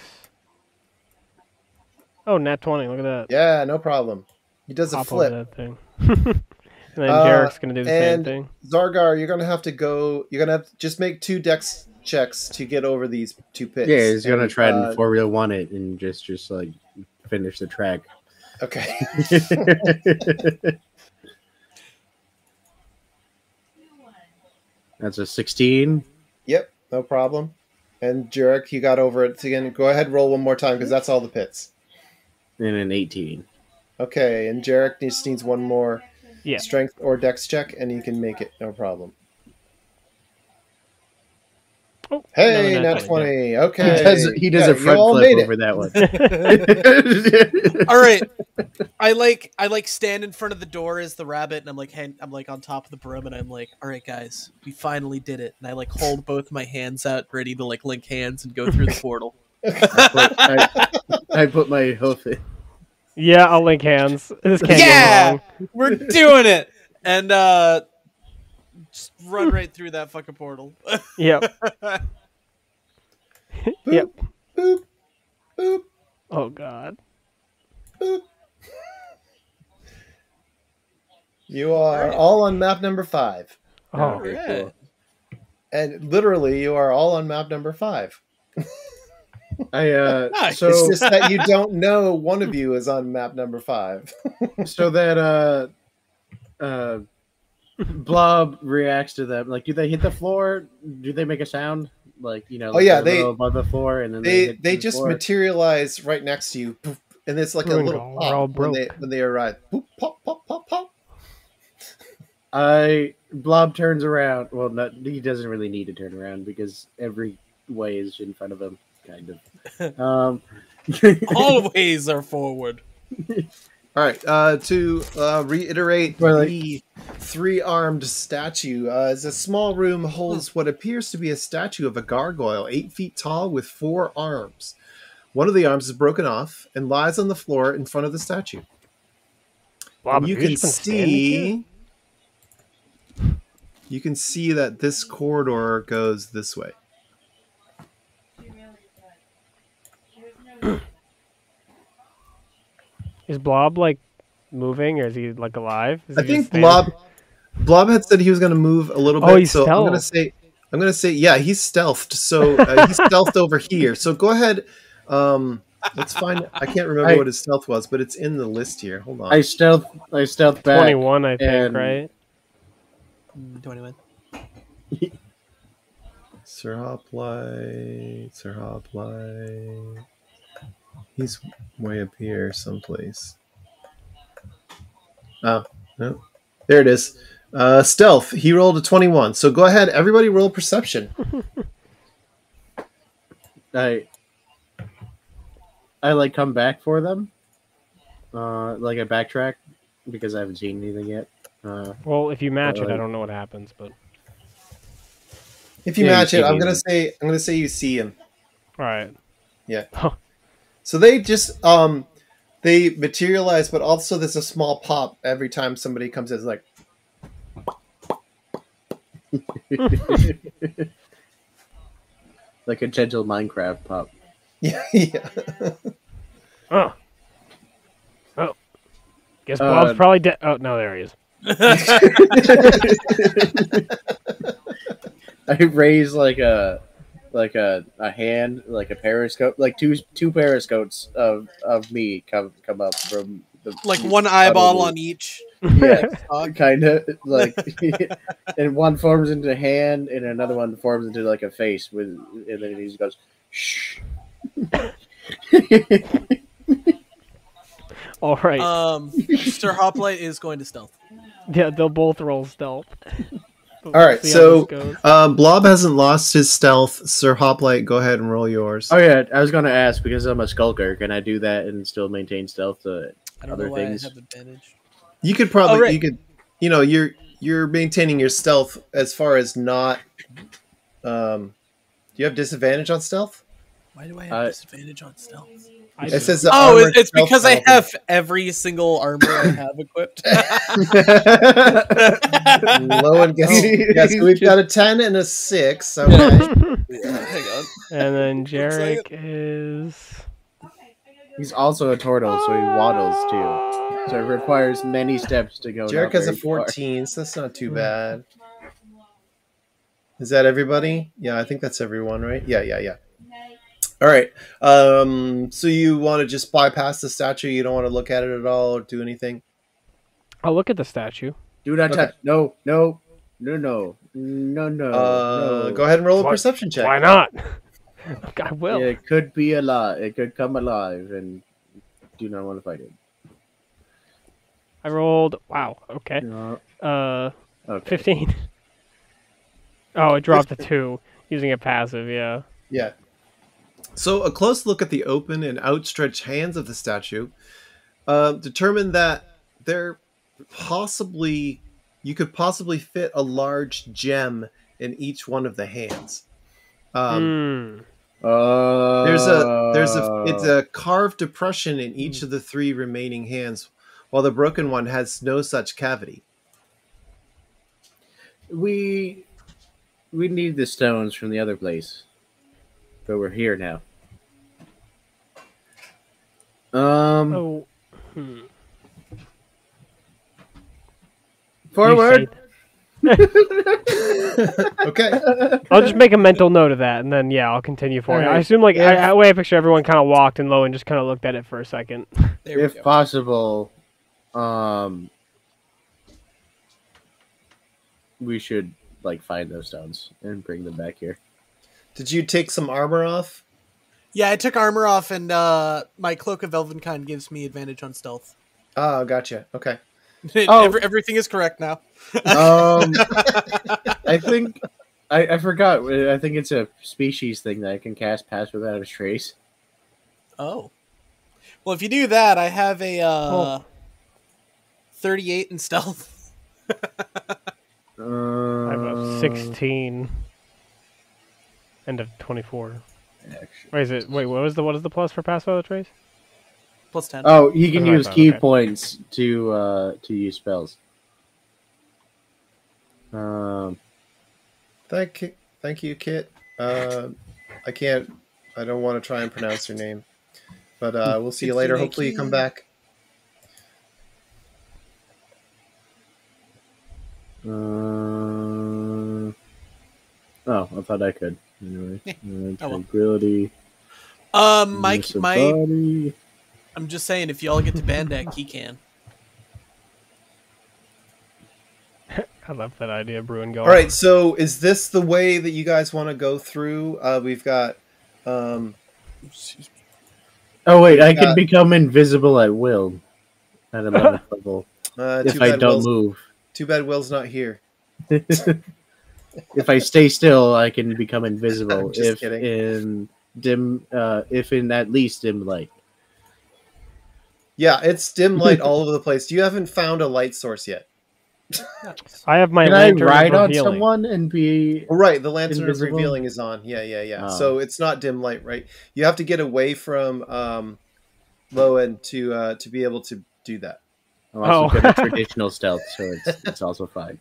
Speaker 4: Oh, nat twenty. Look at that.
Speaker 1: Yeah, no problem. He does a
Speaker 4: Hop
Speaker 1: flip.
Speaker 4: over that thing. and then
Speaker 1: Uh,
Speaker 4: Jarek's gonna do the same
Speaker 1: and
Speaker 4: thing.
Speaker 1: Zargar, you're gonna have to go. You're gonna have to just make two dex checks to get over these two pits.
Speaker 2: Yeah, he's gonna
Speaker 1: And,
Speaker 2: try
Speaker 1: uh,
Speaker 2: and four wheel one it and just just like finish the track.
Speaker 1: Okay.
Speaker 2: That's a sixteen.
Speaker 1: Yep, no problem. And Jarek, you got over it again. Go ahead, roll one more time because that's all the pits.
Speaker 2: And an eighteen.
Speaker 1: Okay, and Jarek just needs one more
Speaker 4: Yeah.
Speaker 1: strength or dex check, and you can make it, no problem.
Speaker 4: Oh,
Speaker 1: Hey,
Speaker 4: another
Speaker 1: nat
Speaker 4: nat
Speaker 1: twenty. Okay.
Speaker 2: He does, he does
Speaker 1: Yeah,
Speaker 2: a
Speaker 1: you
Speaker 2: front
Speaker 1: all
Speaker 2: flip
Speaker 1: made it.
Speaker 2: over that one.
Speaker 6: All right. I like I like stand in front of the door as the rabbit, and I'm like hand, I'm like on top of the broom, and I'm like, all right, guys, we finally did it. And I like hold both my hands out, ready to like link hands and go through the portal.
Speaker 2: I, I put my hoof in.
Speaker 4: Yeah, I'll link hands. This can't
Speaker 6: Yeah!
Speaker 4: go wrong.
Speaker 6: We're doing it, and uh, just run right through that fucking portal.
Speaker 4: Yep. Yep.
Speaker 1: Boop, boop,
Speaker 4: Oh god.
Speaker 1: boop. You are all on map number five.
Speaker 4: Oh.
Speaker 6: All right.
Speaker 1: And literally, you are all on map number five.
Speaker 2: I uh
Speaker 6: Nice.
Speaker 2: so
Speaker 1: It's just that you don't know one of you is on map number five.
Speaker 2: so that uh uh Blob reacts to them. Like, do they hit the floor? Do they make a sound? Like, you know,
Speaker 1: Oh, yeah,
Speaker 2: they're a
Speaker 1: they-
Speaker 2: little above the floor, and then they
Speaker 1: They
Speaker 2: hit
Speaker 1: they
Speaker 2: the
Speaker 1: just
Speaker 2: floor.
Speaker 1: materialize right next to you, poof, and it's like a
Speaker 4: We're
Speaker 1: little
Speaker 4: all- we're all
Speaker 1: pop when they
Speaker 4: broke.
Speaker 1: when they arrive. Boop, pop, pop, pop, pop.
Speaker 2: I Blob turns around. Well, not he doesn't really need to turn around because every way is in front of him, kind of. Um,
Speaker 6: Always are forward.
Speaker 1: All right. Uh, to uh, reiterate,
Speaker 2: Well, like-
Speaker 1: the three-armed statue uh, is a small room holds what appears to be a statue of a gargoyle, eight feet tall, with four arms. One of the arms is broken off and lies on the floor in front of the statue.
Speaker 4: Blob,
Speaker 1: And you
Speaker 4: have
Speaker 1: can
Speaker 4: just been standing here?
Speaker 1: see. You can see that this corridor goes this way.
Speaker 4: Is Blob like moving or is he like alive? Is
Speaker 1: I
Speaker 4: he just
Speaker 1: think
Speaker 4: standing-
Speaker 1: Blob Blob had said he was going to move a little
Speaker 4: Oh,
Speaker 1: bit,
Speaker 4: he's
Speaker 1: so I'm going to
Speaker 4: stealth.
Speaker 1: say I'm going to say yeah, he's stealthed. So uh, he's stealthed over here. So go ahead. Um, let's find. I can't remember
Speaker 2: I-
Speaker 1: what his stealth was, but it's in the list here. Hold on.
Speaker 2: I stealth. I stealth back.
Speaker 4: twenty-one, I think,
Speaker 2: and-
Speaker 4: right?
Speaker 6: twenty-one.
Speaker 1: Sir Hoplite, Sir Hoplite. He's way up here someplace. Oh, no. There it is. Uh, stealth. He rolled a twenty-one. So go ahead. Everybody roll perception.
Speaker 2: I I like come back for them. Uh, like I backtrack because I haven't seen anything yet. Uh,
Speaker 4: Well, if you match it, I
Speaker 2: Uh,
Speaker 4: don't know what happens, but
Speaker 1: If you
Speaker 2: Yeah, you
Speaker 1: match
Speaker 2: see
Speaker 1: it, I'm
Speaker 2: me.
Speaker 1: gonna say I'm gonna say you see him.
Speaker 4: all right.
Speaker 1: So they just um they materialize, but also there's a small pop every time somebody comes in. It's like
Speaker 2: like a gentle Minecraft pop.
Speaker 1: yeah, yeah.
Speaker 4: Oh. Oh. Guess
Speaker 2: Uh,
Speaker 4: Blob's probably dead. Oh, no, there he is.
Speaker 2: I raise like a like a, a hand, like a periscope, like two two periscopes of, of me come come up from the
Speaker 6: Like one eyeball
Speaker 2: probably-
Speaker 6: on each.
Speaker 2: yeah,
Speaker 6: dog.
Speaker 2: kind of like, and one forms into a hand, and another one forms into like a face with, and then he just goes, shh.
Speaker 4: All right.
Speaker 6: Um, Sir Hoplite is going to stealth.
Speaker 4: yeah, they'll both roll stealth.
Speaker 1: All right,
Speaker 4: See how
Speaker 1: so
Speaker 4: this goes.
Speaker 1: um, Blob hasn't lost his stealth. Sir Hoplite, go ahead and roll yours.
Speaker 2: Oh yeah, I was gonna ask because I'm a skulker. Can I do that and still maintain stealth? To,
Speaker 6: I don't
Speaker 2: Other
Speaker 6: know why
Speaker 2: things.
Speaker 6: I have advantage.
Speaker 1: You could probably
Speaker 6: Oh, right.
Speaker 1: you could you know you're you're maintaining your stealth as far as not. Um, do you have disadvantage on stealth?
Speaker 6: Why do I have
Speaker 2: Uh,
Speaker 6: disadvantage on stealth?
Speaker 4: I
Speaker 1: It says the
Speaker 6: Oh,
Speaker 1: armor
Speaker 6: it- it's
Speaker 1: stealth
Speaker 6: because I
Speaker 1: penalty.
Speaker 6: have every single armor I have equipped.
Speaker 1: Low and gets. Yeah, so we've got a ten and a six. Okay.
Speaker 6: Hang on.
Speaker 4: And then
Speaker 6: One second.
Speaker 4: Jarek is.
Speaker 2: He's also a turtle, so he waddles too. So it requires many steps to go.
Speaker 1: Jarek
Speaker 2: not
Speaker 1: has a
Speaker 2: very far.
Speaker 1: fourteen, so that's not too bad. Is that everybody? Yeah, I think that's everyone, right? Yeah, yeah, yeah. All right. Um, so you want to just bypass the statue? You don't want to look at it at all or do anything?
Speaker 4: I'll look at the statue.
Speaker 2: Do not
Speaker 1: Okay.
Speaker 2: touch. No, no, no, no, no, no.
Speaker 1: Uh,
Speaker 2: no.
Speaker 1: Go ahead and roll a
Speaker 4: Why-
Speaker 1: perception check.
Speaker 4: Why not? I will.
Speaker 2: It could be alive. It could come alive, and do not want to fight it.
Speaker 4: I rolled. Wow. Okay.
Speaker 2: No.
Speaker 4: Uh,
Speaker 2: Okay.
Speaker 4: fifteen. Oh, it dropped to two using a passive. Yeah.
Speaker 1: Yeah. So a close look at the open and outstretched hands of the statue uh, determined that they're possibly you could possibly fit a large gem in each one of the hands. Um,
Speaker 4: Hmm.
Speaker 2: Uh,
Speaker 1: There's a there's a it's a carved depression in each of the three remaining hands, while the broken one has no such cavity.
Speaker 2: we we need the stones from the other place, but we're here now. Um,
Speaker 4: Oh. Hmm.
Speaker 2: forward.
Speaker 1: Okay.
Speaker 4: I'll just make a mental note of that, and then yeah, I'll continue for you. I
Speaker 2: Alright.
Speaker 4: assume like
Speaker 2: If-
Speaker 4: I, I, way I picture everyone kind of walked and low and just kind of looked at it for a second.
Speaker 6: There we
Speaker 2: If
Speaker 6: go.
Speaker 2: possible, um, we should like find those stones and bring them back here.
Speaker 1: Did you take some armor off?
Speaker 6: Yeah, I took armor off, and uh, my cloak of Elvenkind gives me advantage on stealth.
Speaker 1: Oh, gotcha. Okay.
Speaker 2: Oh.
Speaker 6: Every, everything is correct now.
Speaker 2: Um, I think I, I forgot. I think it's a species thing that I can cast Pass Without a Trace.
Speaker 6: Oh. Well, if you do that, I have a uh,
Speaker 4: Oh.
Speaker 6: thirty-eight in stealth.
Speaker 2: Uh,
Speaker 4: I have a sixteen and a twenty-four.
Speaker 2: actually-
Speaker 4: Wait, is it? Wait, what was the what is the plus for pass without a trace?
Speaker 6: Plus ten.
Speaker 2: Oh, you can
Speaker 4: That's what I
Speaker 2: use
Speaker 4: thought,
Speaker 2: key
Speaker 4: okay.
Speaker 2: points to uh, to use spells. Um,
Speaker 1: Thank you, thank you, Kit. Uh, I can't. I don't want to try and pronounce your name, but uh, we'll see you later. Hopefully, you come back.
Speaker 2: uh, oh, I thought I could. Anyway, uh,
Speaker 6: Oh, well.
Speaker 2: tranquility.
Speaker 6: Um, my
Speaker 2: miss a
Speaker 6: my.
Speaker 2: body.
Speaker 6: I'm just saying, if y'all get to Bandak, he can.
Speaker 4: I love that idea, Bruin. Go.
Speaker 1: All right. So, is this the way that you guys want to go through? Uh, we've got. Um,
Speaker 2: Oh wait, I can
Speaker 1: Uh,
Speaker 2: become invisible at will at eleventh level
Speaker 1: uh,
Speaker 2: if
Speaker 1: too
Speaker 2: I
Speaker 1: bad
Speaker 2: don't
Speaker 1: Will's,
Speaker 2: move.
Speaker 1: Too bad Will's not here.
Speaker 2: If I stay still, I can become invisible.
Speaker 1: I'm just
Speaker 2: if
Speaker 1: kidding.
Speaker 2: in dim, uh, if in at least dim light.
Speaker 1: Yeah, it's dim light all over the place. You haven't found a light source yet.
Speaker 4: I have my
Speaker 2: Can I
Speaker 4: lantern of
Speaker 2: ride on
Speaker 4: revealing.
Speaker 2: someone and be?
Speaker 1: Oh, right, the lantern
Speaker 2: Invisible?
Speaker 1: of revealing is on. Yeah, yeah, yeah.
Speaker 2: Oh.
Speaker 1: So it's not dim light, right? You have to get away from um, Lowen to uh, to be able to do that.
Speaker 2: I'm also
Speaker 4: Oh.
Speaker 2: good at traditional stealth, so it's it's also fine.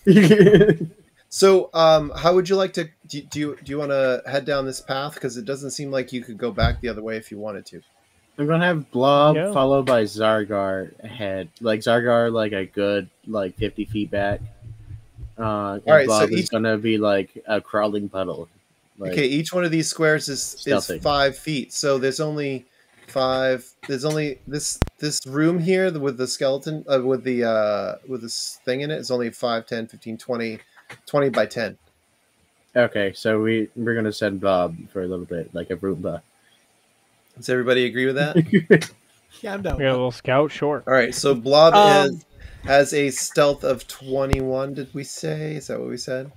Speaker 1: So, um, how would you like to? Do, do you do you want to head down this path? Because it doesn't seem like you could go back the other way if you wanted to.
Speaker 2: I'm gonna have Blob
Speaker 4: Yeah.
Speaker 2: followed by Zargar ahead. Like Zargar, like a good like fifty feet back. Uh, and
Speaker 1: Alright, so
Speaker 2: Blob is
Speaker 1: each-
Speaker 2: gonna be like a crawling puddle. Like,
Speaker 1: Okay, each one of these squares is
Speaker 2: Stealthy.
Speaker 1: is five feet. So there's only five. There's only this this room here with the skeleton uh, with the uh, with this thing in it is only five, ten, fifteen, twenty, twenty by ten.
Speaker 2: Okay, so we we're gonna send Blob for a little bit, like a Roomba.
Speaker 1: Does everybody agree with that?
Speaker 6: Yeah, I'm down.
Speaker 4: We got a little scout, sure.
Speaker 1: All right, so Blob
Speaker 6: Um,
Speaker 1: is has a stealth of twenty-one. Did we say? Is that what we said?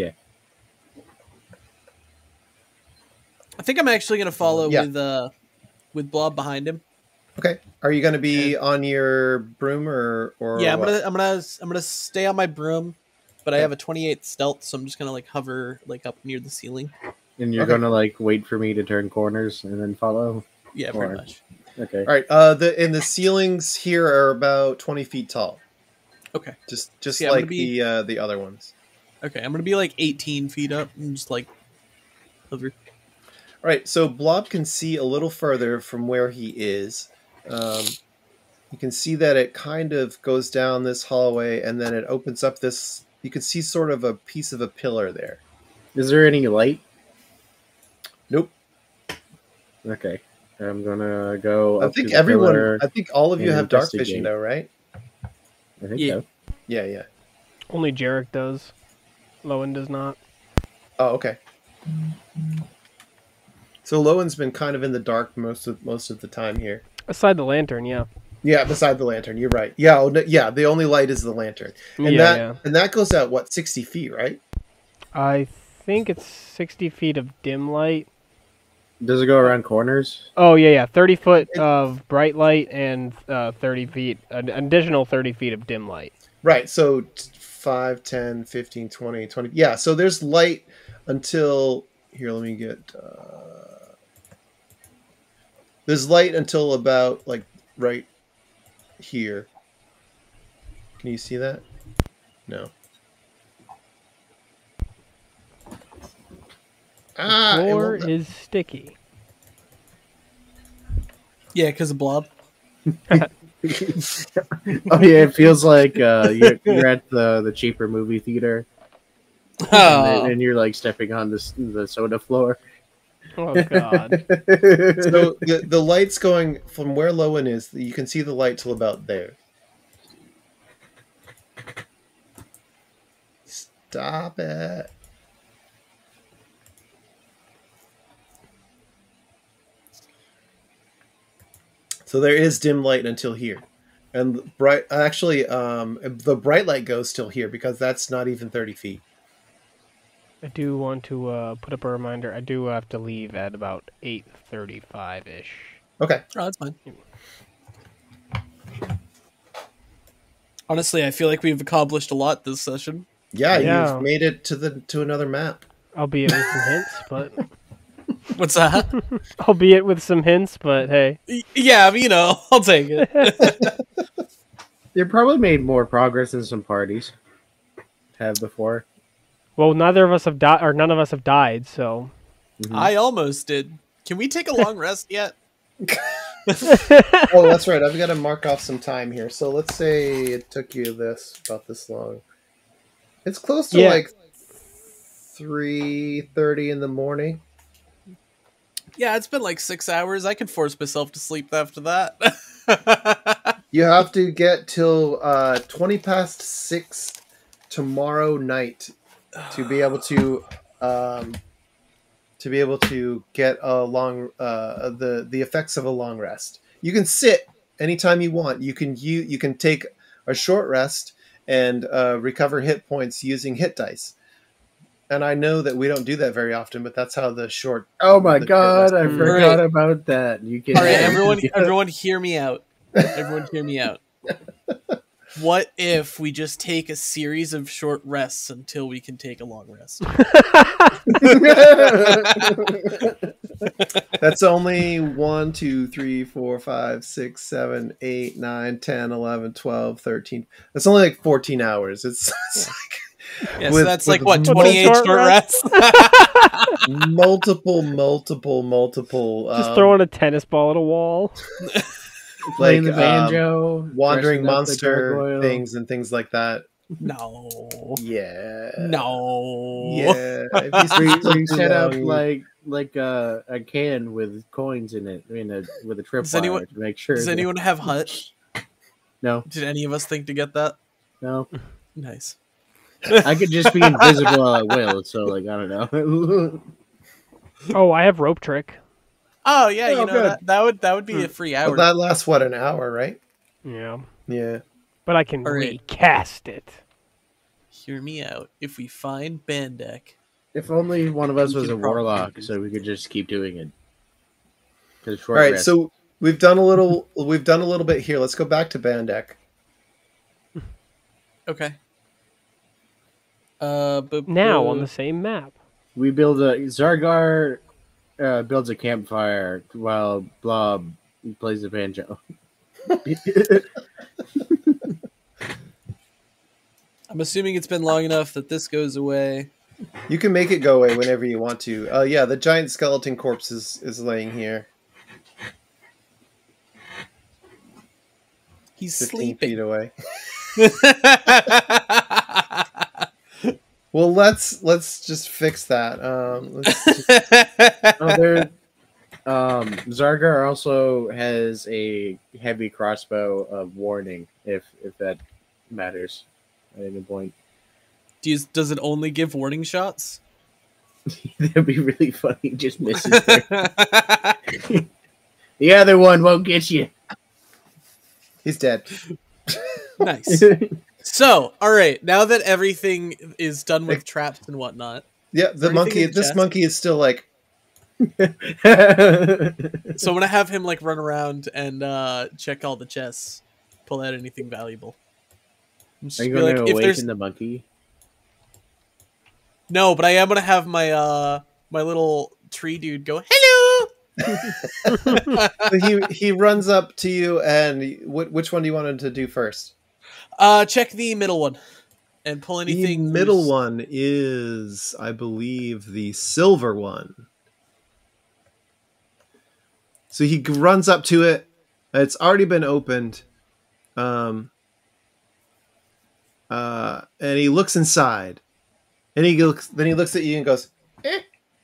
Speaker 6: I think I'm actually gonna follow
Speaker 1: Yeah.
Speaker 6: with uh, with Blob behind him.
Speaker 1: Okay. Are you going to be on your broom or or
Speaker 6: yeah, I'm
Speaker 1: what?
Speaker 6: gonna I'm gonna I'm gonna stay on my broom, but I
Speaker 1: Okay.
Speaker 6: have a twenty-eight stealth, so I'm just gonna like hover like up near the ceiling.
Speaker 2: And you're
Speaker 1: Okay.
Speaker 2: gonna like wait for me to turn corners and then follow.
Speaker 6: Yeah,
Speaker 2: Or-
Speaker 6: pretty much.
Speaker 2: Okay.
Speaker 1: All right. Uh, the and the ceilings here are about twenty feet tall.
Speaker 6: Okay.
Speaker 1: Just just
Speaker 6: See, I'm gonna
Speaker 1: like
Speaker 6: be-
Speaker 1: the uh, the other ones.
Speaker 6: Okay, I'm gonna be like eighteen feet up and just like hover.
Speaker 1: All right. So Blob can see a little further from where he is. Um, you can see that it kind of goes down this hallway and then it opens up this. You can see sort of a piece of a pillar there.
Speaker 2: Is there any light?
Speaker 1: Nope.
Speaker 2: Okay. I'm gonna go.
Speaker 1: I
Speaker 2: up
Speaker 1: think
Speaker 2: to the
Speaker 1: everyone.
Speaker 2: pillar
Speaker 1: I think all of you
Speaker 2: and
Speaker 1: have dark vision,
Speaker 2: investigate.
Speaker 1: though, right?
Speaker 2: I think
Speaker 6: Yeah.
Speaker 2: so.
Speaker 1: Yeah. Yeah.
Speaker 4: Only Jarek does. Lowen does not.
Speaker 1: Oh, okay. So Lowen's been kind of in the dark most of most of the time here.
Speaker 4: Aside the lantern, yeah.
Speaker 1: Yeah, beside the lantern. You're right. Yeah, oh, no, yeah. The only light is the lantern, and
Speaker 4: yeah,
Speaker 1: that
Speaker 4: yeah.
Speaker 1: and that goes out what sixty feet, right?
Speaker 4: I think it's sixty feet of dim light.
Speaker 2: Does it go around corners?
Speaker 4: Oh yeah, yeah. Thirty foot of bright light and uh, thirty feet, an additional thirty feet of dim light.
Speaker 1: Right. So t- five, ten, fifteen, twenty, twenty. Yeah. So there's light until here. Let me get. Uh, there's light until about like right here. Can you see that? No. Ah, it
Speaker 4: Floor
Speaker 1: won't-
Speaker 4: is sticky.
Speaker 6: Yeah, because of blob.
Speaker 2: Oh yeah, it feels like uh, you're, you're at the the cheaper movie theater, and,
Speaker 6: Oh,
Speaker 2: and you're like stepping on the the soda floor.
Speaker 4: Oh god.
Speaker 1: so the, the light's going from where Lowen is. You can see the light till about there. Stop it. So there is dim light until here. And bright actually um the bright light goes till here because that's not even thirty feet.
Speaker 4: I do want to uh, put up a reminder. I do have to leave at about eight thirty-five ish.
Speaker 1: Okay.
Speaker 6: oh, that's fine. Honestly, I feel like we've accomplished a lot this session.
Speaker 1: Yeah,
Speaker 4: Yeah.
Speaker 1: you've made it to the to another map.
Speaker 4: Albeit with some hints, but
Speaker 6: What's that?
Speaker 4: albeit with some hints, but hey.
Speaker 6: Y- yeah, but, you know, I'll take it.
Speaker 2: You probably made more progress than some parties have before.
Speaker 4: Well, neither of us have died, or none of us have died, so.
Speaker 2: Mhm.
Speaker 6: I almost did. Can we take a long rest yet?
Speaker 1: Oh, that's right. I've got to mark off some time here. So let's say it took you this about this long. It's close to
Speaker 4: Yeah.
Speaker 1: like three thirty in the morning.
Speaker 6: Yeah, it's been like six hours. I can force myself to sleep after that.
Speaker 1: You have to get till uh, twenty past six tomorrow night to be able to um, to be able to get a long uh, the the effects of a long rest. You can sit anytime you want. You can you you can take a short rest and uh, recover hit points using hit dice. And I know that we don't do that very often, but that's how the short.
Speaker 2: Oh my
Speaker 1: the
Speaker 2: god,
Speaker 1: short
Speaker 2: I
Speaker 1: rest-
Speaker 2: forgot
Speaker 6: Right.
Speaker 2: about that. You can
Speaker 6: All right, everyone, everyone, hear me out. Everyone, hear me out. What if we just take a series of short rests until we can take a long rest?
Speaker 1: That's only one, two, three, four, five, six, seven, eight, nine, ten, eleven, twelve, thirteen. That's only like fourteen hours. It's, it's
Speaker 6: Yeah, so
Speaker 1: With-
Speaker 6: that's
Speaker 1: with
Speaker 6: like what
Speaker 1: multiple
Speaker 6: twenty-eight short,
Speaker 4: short
Speaker 6: rests.
Speaker 1: like multiple, multiple, multiple.
Speaker 4: Just
Speaker 1: um,
Speaker 4: throwing a tennis ball at a wall.
Speaker 2: playing
Speaker 1: like,
Speaker 2: the banjo,
Speaker 1: um, wandering
Speaker 2: dressing up the
Speaker 1: monster
Speaker 2: gargoyle.
Speaker 1: things and things like that.
Speaker 6: No,
Speaker 1: Yeah.
Speaker 6: no.
Speaker 1: Yeah. If you
Speaker 2: We,
Speaker 1: sleep
Speaker 2: we
Speaker 1: too
Speaker 2: set up
Speaker 1: long,
Speaker 2: like like a, a can with coins in it, in a with a tripwire
Speaker 6: Does anyone-
Speaker 2: to make sure.
Speaker 6: Does
Speaker 2: that-
Speaker 6: anyone have hut?
Speaker 2: No,
Speaker 6: Did any of us think to get that?
Speaker 2: no.
Speaker 6: Nice.
Speaker 2: I could just be invisible at will, so like I don't know.
Speaker 4: Oh, I have rope trick.
Speaker 6: Oh yeah, you
Speaker 2: Oh,
Speaker 6: know
Speaker 2: good.
Speaker 6: that, that would that would be a free hour.
Speaker 1: Well, that lasts what, an hour, right?
Speaker 4: Yeah.
Speaker 1: Yeah.
Speaker 4: But I can
Speaker 6: All right.
Speaker 4: recast it.
Speaker 6: Hear me out. If we find Bandek,
Speaker 2: If only one of us
Speaker 6: We
Speaker 2: was a
Speaker 6: could probably
Speaker 2: warlock,
Speaker 6: do
Speaker 2: so we could just keep doing it. 'Cause
Speaker 1: All
Speaker 2: short
Speaker 1: right.
Speaker 2: rest-
Speaker 1: So we've done a little. We've done a little bit here. Let's go back to Bandek.
Speaker 6: okay. Uh, but
Speaker 4: Now on the same map.
Speaker 2: we build a Zargar uh, builds a campfire while Blob plays the banjo.
Speaker 6: I'm assuming it's been long enough that this goes away.
Speaker 1: You can make it go away whenever you want to. Uh, yeah, the giant skeleton corpse is, is laying here.
Speaker 6: He's
Speaker 1: fifteen feet
Speaker 6: sleeping.
Speaker 1: away. Well, let's let's just fix that. Um, let's just,
Speaker 2: Oh, there, um, Zargar also has a heavy crossbow of warning, if if that matters at any point.
Speaker 6: Do you, does it only give warning shots?
Speaker 2: That'd be really funny. Just misses there. The other one won't get you.
Speaker 1: he's dead.
Speaker 6: Nice. So, all right. Now that everything is done with traps and whatnot,
Speaker 1: Yeah,
Speaker 6: there
Speaker 1: the
Speaker 6: anything
Speaker 1: monkey.
Speaker 6: in the
Speaker 1: This
Speaker 6: chest?
Speaker 1: monkey is still like.
Speaker 6: so I'm gonna have him like run around and uh, check all the chests, pull out anything valuable. I'm just
Speaker 2: Are you
Speaker 6: gonna be
Speaker 2: going
Speaker 6: like,
Speaker 2: to
Speaker 6: if there's
Speaker 2: awaken the monkey?
Speaker 6: no, but I am gonna have my uh my little tree dude go hello.
Speaker 1: So he he runs up to you, and wh- which one do you want him to do first?
Speaker 6: Uh, check the middle one and pull
Speaker 1: The
Speaker 6: anything.
Speaker 1: middle
Speaker 6: loose.
Speaker 1: one is, I believe, the silver one. So he g- runs up to it. It's already been opened. Um, uh, and he looks inside. And he looks, then he looks at you and goes, eh.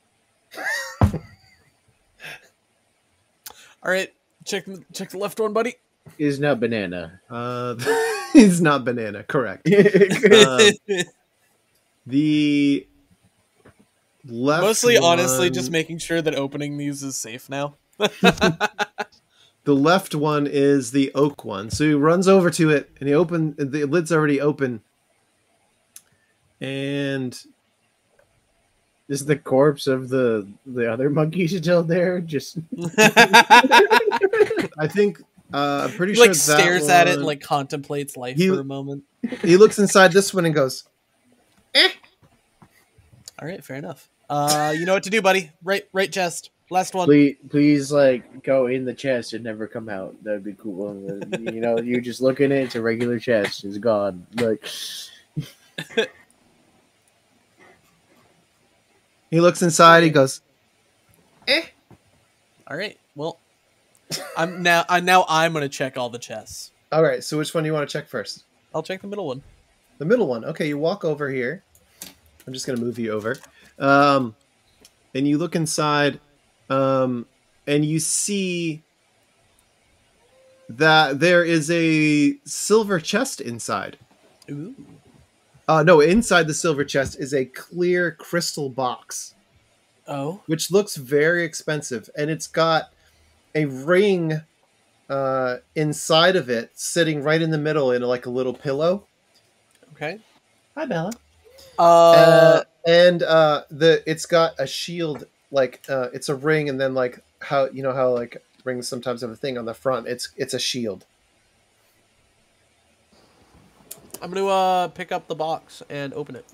Speaker 6: All right, check the- check the left one, buddy.
Speaker 2: Is not banana.
Speaker 1: Uh, he's not banana, correct. Um, the left
Speaker 6: Mostly, honestly,
Speaker 1: one-
Speaker 6: just making sure that opening these is safe now.
Speaker 1: The left one is the oak one. So he runs over to it, and he open the lid's already open. And
Speaker 2: Is the corpse of the the other monkey still there? Just
Speaker 1: I think uh, I'm pretty
Speaker 6: He
Speaker 1: sure
Speaker 6: like
Speaker 1: that
Speaker 6: stares at it,
Speaker 1: one-
Speaker 6: and, like contemplates life
Speaker 1: He-
Speaker 6: for a moment.
Speaker 1: he looks inside this one and goes,
Speaker 6: All right, fair enough. Uh, you know what to do, buddy. Right, right chest. Last one.
Speaker 2: please, please, like go in the chest and never come out. That'd be cool. You know, you just look in it. It's a regular chest. It's gone. Like
Speaker 1: he looks inside, he goes,
Speaker 6: All right. Well, I'm now. I now I'm gonna check all the chests.
Speaker 1: all right, so which one do you want to check first?
Speaker 6: I'll check the middle one.
Speaker 1: The middle one. Okay, you walk over here. I'm just going to move you over. Um, and you look inside, um, and you see that there is a silver chest inside.
Speaker 6: Ooh.
Speaker 1: Uh, no, inside the silver chest is a clear crystal box,
Speaker 6: Oh.
Speaker 1: which looks very expensive. And it's got a ring uh, inside of it, sitting right in the middle in like a little pillow.
Speaker 6: Okay.
Speaker 1: Hi, Bella.
Speaker 6: Uh.
Speaker 1: Uh, and uh, the it's got a shield, like uh, it's a ring, and then like how you know how like rings sometimes have a thing on the front. It's it's a shield.
Speaker 6: I'm gonna uh pick up the box and open it.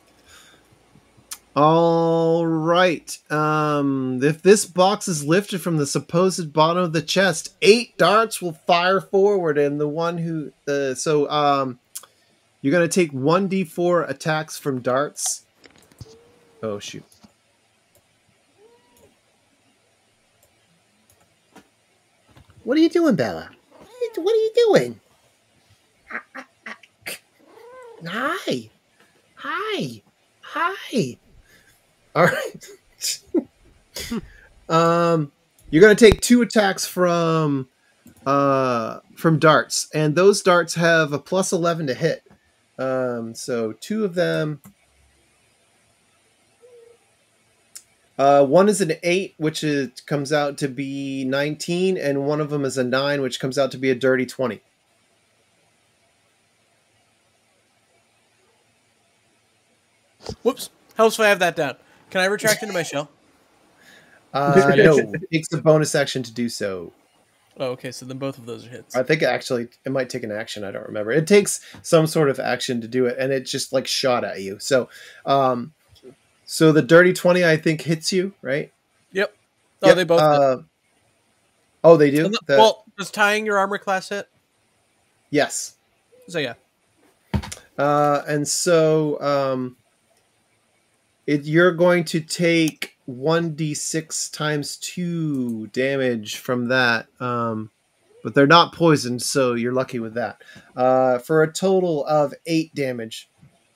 Speaker 1: All right. Um, if this box is lifted from the supposed bottom of the chest, eight darts will fire forward, and the one who uh, so um, you're gonna take one d four attacks from darts. Oh shoot. What are you doing, Bella? What are you doing? Hi. Hi. Hi. All right. um, you're gonna take two attacks from uh from darts, and those darts have a plus eleven to hit. Um, so two of them. Uh, one is an eight, which is comes out to be nineteen, and one of them is a nine, which comes out to be a dirty twenty.
Speaker 6: Whoops. Helps if I have that down. Can I retract into my shell?
Speaker 1: Uh, no, it takes a bonus action to do so.
Speaker 6: Oh, okay. So then both of those are hits.
Speaker 1: I think it actually it might take an action. I don't remember. It takes some sort of action to do it, and it just like shot at you. So, um, so the dirty twenty I think hits you, right?
Speaker 6: Yep. Oh,
Speaker 1: Yep,
Speaker 6: they both. hit.
Speaker 1: Uh, oh, they do.
Speaker 6: And the-
Speaker 1: The-
Speaker 6: well, does tying your armor class hit?
Speaker 1: yes.
Speaker 6: So yeah.
Speaker 1: Uh, and so um, it, you're going to take one d six times two damage from that. Um, but they're not poisoned, so you're lucky with that. Uh, for a total of eight damage.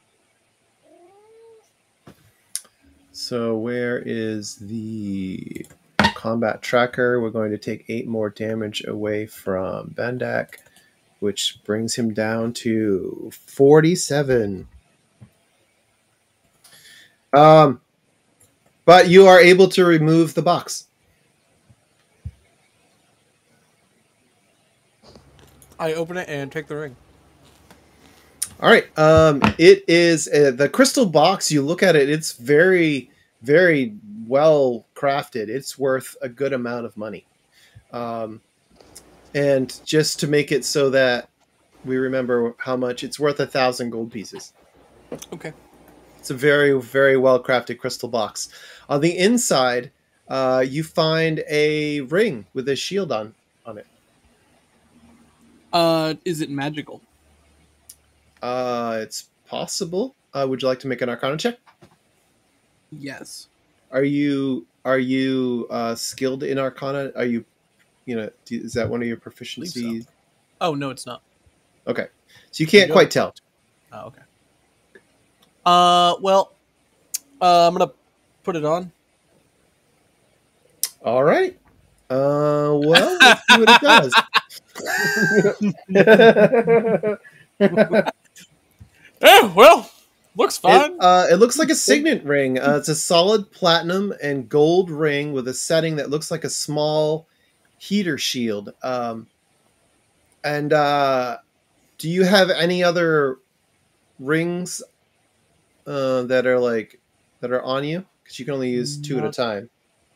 Speaker 1: So where is the combat tracker? We're going to take eight more damage away from Bendak, which brings him down to forty-seven. Um, but you are able to remove the box.
Speaker 6: I open it and take the ring.
Speaker 1: All right. Um, it is uh, the crystal box. You look at it; it's very, very well crafted. It's worth a good amount of money. Um, and just to make it so that we remember how much it's worth, a thousand gold pieces.
Speaker 6: Okay.
Speaker 1: It's a very, very well crafted crystal box. On the inside, uh, you find a ring with a shield on on it.
Speaker 6: Uh, is it magical?
Speaker 1: Uh, it's possible. Uh, would you like to make an Arcana check?
Speaker 6: Yes.
Speaker 1: Are you are you uh, skilled in Arcana? Are you, you know, do, is that one of your proficiencies?
Speaker 6: so. Oh no, it's not.
Speaker 1: Okay, so you can't
Speaker 6: You
Speaker 1: quite tell.
Speaker 6: Oh, okay. Uh, well, uh, I'm gonna put it on.
Speaker 1: All right. Uh, well, let's see what it does.
Speaker 6: Oh well, looks fine.
Speaker 1: It, uh, it looks like a signet ring. Uh, it's a solid platinum and gold ring with a setting that looks like a small heater shield. Um, and uh, do you have any other rings uh, that are like that are on you? Because you can only use two at a
Speaker 6: Not-
Speaker 1: time.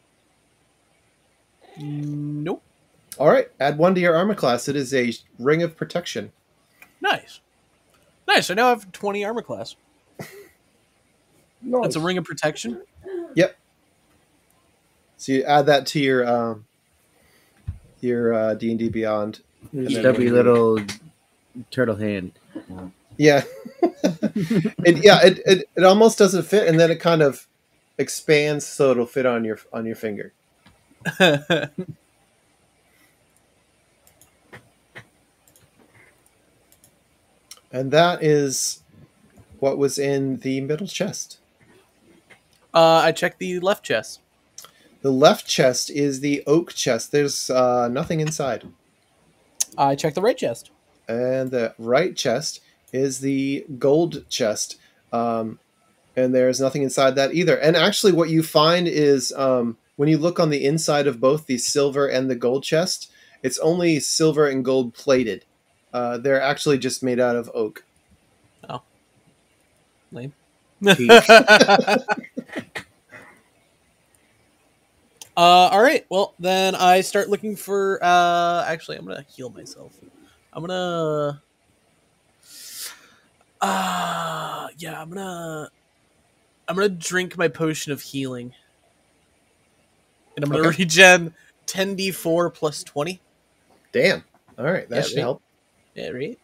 Speaker 6: Nope.
Speaker 1: All right, add one to your armor class. It is a ring of protection.
Speaker 6: Nice. Nice. I now have twenty armor class. That's a ring of protection.
Speaker 1: Yep. So you add that to your um, your uh, D and D Beyond.
Speaker 2: Your
Speaker 1: And then
Speaker 2: stubby
Speaker 1: when you-
Speaker 2: little turtle hand.
Speaker 1: Yeah, it, yeah. It, it it almost doesn't fit, and then it kind of expands so it'll fit on your on your finger.
Speaker 6: uh,
Speaker 1: And that is what was in the middle chest.
Speaker 6: I checked the left chest.
Speaker 1: The left chest is the oak chest. There's uh, nothing inside.
Speaker 6: I checked the right chest.
Speaker 1: And the right chest is the gold chest. Um, and there's nothing inside that either. And actually, what you find is um, when you look on the inside of both the silver and the gold chest, it's only silver and gold plated. Uh, they're actually just made out of oak.
Speaker 6: Lame.
Speaker 2: Peach.
Speaker 6: Uh, all right. Well, then I start looking for. Uh, actually, I'm gonna heal myself. I'm gonna. Uh, yeah, I'm gonna. I'm gonna drink my potion of healing, and I'm gonna
Speaker 1: Okay.
Speaker 6: regen ten d four plus twenty.
Speaker 1: Damn. All right, that
Speaker 6: Yeah,
Speaker 1: should
Speaker 6: right.
Speaker 1: help.
Speaker 6: Yeah, right.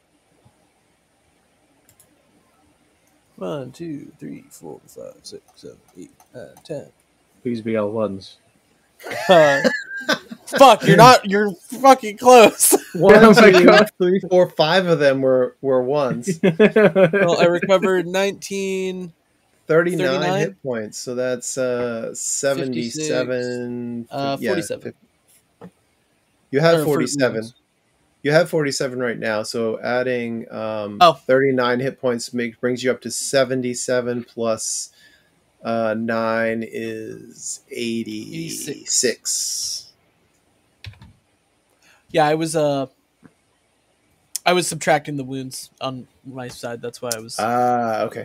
Speaker 6: One, two, three, four, five, six, seven, eight, nine, ten.
Speaker 2: Please be all ones.
Speaker 6: Uh, fuck, you're not. You're fucking close.
Speaker 1: One,
Speaker 2: Oh my
Speaker 1: two,
Speaker 2: God.
Speaker 1: three, four, five of them were, were ones.
Speaker 6: Well, I recovered nineteen.
Speaker 1: thirty-nine,
Speaker 6: thirty-nine?
Speaker 1: hit points, so that's uh, seventy-seven.
Speaker 6: Uh,
Speaker 1: yeah,
Speaker 6: forty-seven.
Speaker 1: fif- You have
Speaker 6: Or for
Speaker 1: forty-seven.
Speaker 6: wounds.
Speaker 1: You have forty-seven right now, so adding um,
Speaker 6: Oh.
Speaker 1: thirty-nine hit points make, brings you up to seventy-seven plus uh, nine is eighty-six.
Speaker 6: Yeah, I was. Uh, I was subtracting the wounds on my side. That's why I was.
Speaker 1: Ah, okay.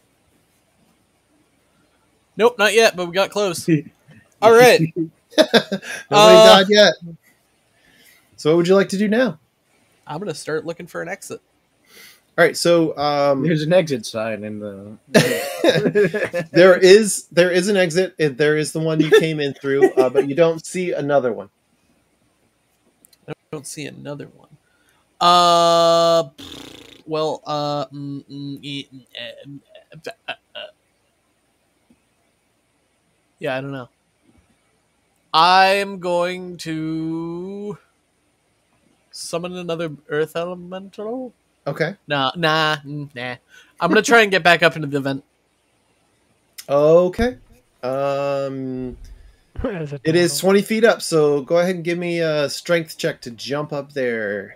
Speaker 6: nope, not yet, but we got close. All right.
Speaker 1: Nobody
Speaker 6: Uh,
Speaker 1: died yet. So what would you like to do now?
Speaker 6: I'm gonna start looking for an exit.
Speaker 1: All right, so um,
Speaker 2: There's an exit sign in the.
Speaker 1: there is there is an exit. It- There is the one you came in through, uh, but you don't see another one.
Speaker 6: I don't see another one. Uh, well, uh, mm, mm, eh, eh, uh, uh, yeah, I don't know. I'm going to summon another Earth Elemental.
Speaker 1: Okay.
Speaker 6: Nah, nah, mm, nah. I'm gonna try and get back up into the vent.
Speaker 1: Okay. Um,
Speaker 4: As a
Speaker 1: it is
Speaker 4: total.
Speaker 1: twenty feet up, so go ahead and give me a strength check to jump up there.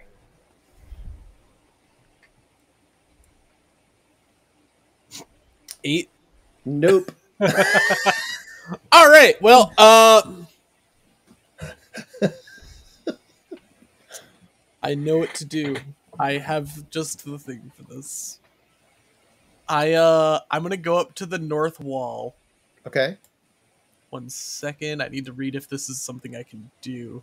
Speaker 6: Eight.
Speaker 1: Nope.
Speaker 6: All right. Well, uh, I know what to do. I have just the thing for this. I uh, I'm gonna go up to the north wall.
Speaker 1: Okay.
Speaker 6: One second. I need to read if this is something I can do.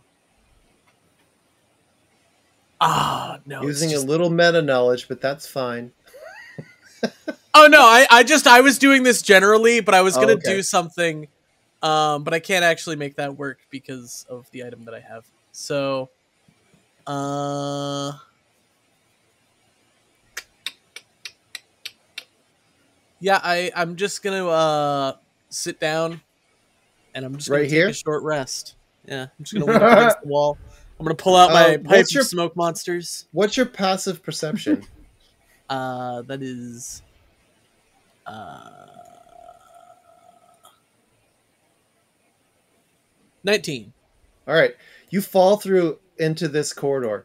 Speaker 6: Ah, no. it's
Speaker 1: Using
Speaker 6: just-
Speaker 1: a little meta knowledge, but that's fine.
Speaker 6: Oh no, I, I just I was doing this generally, but I was
Speaker 1: Oh,
Speaker 6: gonna
Speaker 1: okay.
Speaker 6: do something, um, but I can't actually make that work because of the item that I have. So, uh, yeah, I I'm just gonna uh sit down, and I'm just gonna
Speaker 1: Right
Speaker 6: take
Speaker 1: here?
Speaker 6: a short rest. Yeah, I'm just gonna lean up against the wall. I'm gonna pull out my
Speaker 1: Uh,
Speaker 6: pipe
Speaker 1: what's
Speaker 6: of
Speaker 1: your-
Speaker 6: smoke monsters.
Speaker 1: What's your passive perception?
Speaker 6: Uh, that is, uh, nineteen.
Speaker 1: All right. You fall through into this corridor.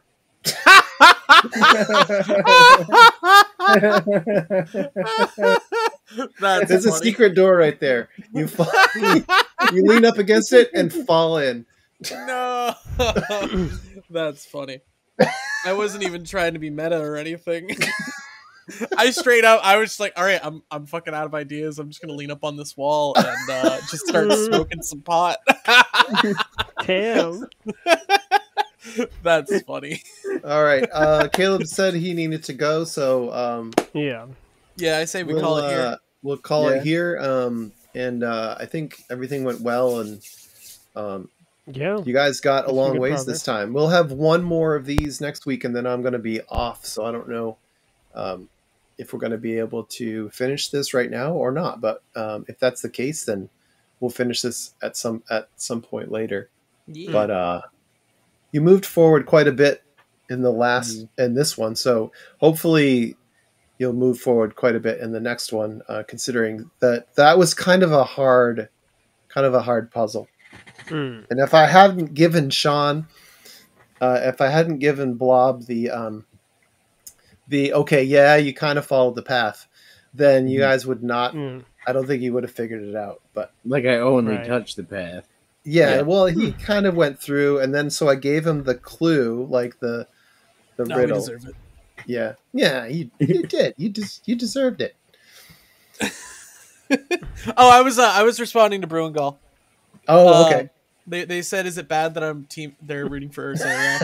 Speaker 6: That's
Speaker 1: There's a
Speaker 6: funny.
Speaker 1: secret door right there. You fall, you lean up against it and fall in.
Speaker 6: No, that's funny. I wasn't even trying to be meta or anything. I straight up, I was just like, all right, I'm I'm fucking out of ideas. I'm just gonna lean up on this wall and uh, just start smoking some pot.
Speaker 4: Damn.
Speaker 6: That's funny.
Speaker 1: All right. Uh, Caleb said he needed to go, so um,
Speaker 4: Yeah.
Speaker 6: Yeah, I say we
Speaker 1: we'll,
Speaker 6: call it here.
Speaker 1: uh, we'll call
Speaker 2: Yeah.
Speaker 1: it here. Um, and uh, I think everything went well, and um,
Speaker 4: Yeah.
Speaker 1: you guys got a
Speaker 4: Some
Speaker 1: long
Speaker 4: good
Speaker 1: ways
Speaker 4: progress.
Speaker 1: this time. We'll have one more of these next week, and then I'm going to be off, so I don't know um, if we're going to be able to finish this right now or not. But um, if that's the case, then we'll finish this at some at some point later.
Speaker 6: Yeah.
Speaker 1: But uh, you moved forward quite a bit in the last in this one, so hopefully you'll move forward quite a bit in the next one. Uh, considering that that was kind of a hard, kind of a hard puzzle.
Speaker 4: Mm.
Speaker 1: And if I hadn't given Sean, uh, if I hadn't given Blob the um, the okay, yeah, you kind of followed the path, then you
Speaker 2: Mhm.
Speaker 1: guys would not.
Speaker 4: Mm.
Speaker 1: I don't think you would have figured it out. But
Speaker 2: Like I only
Speaker 4: Right.
Speaker 2: touched the path.
Speaker 1: yeah,
Speaker 2: Yeah.
Speaker 1: well, he kind of went through, and then so I gave him the clue, like the the
Speaker 6: No, we
Speaker 1: riddle.
Speaker 6: deserve it.
Speaker 1: Yeah, yeah, you you did. You des- you deserved it.
Speaker 6: Oh, I was uh, I was responding to Bruingal.
Speaker 1: Oh,
Speaker 6: Uh,
Speaker 1: okay.
Speaker 6: They they said, is it bad that I'm team? They're rooting for Ursula.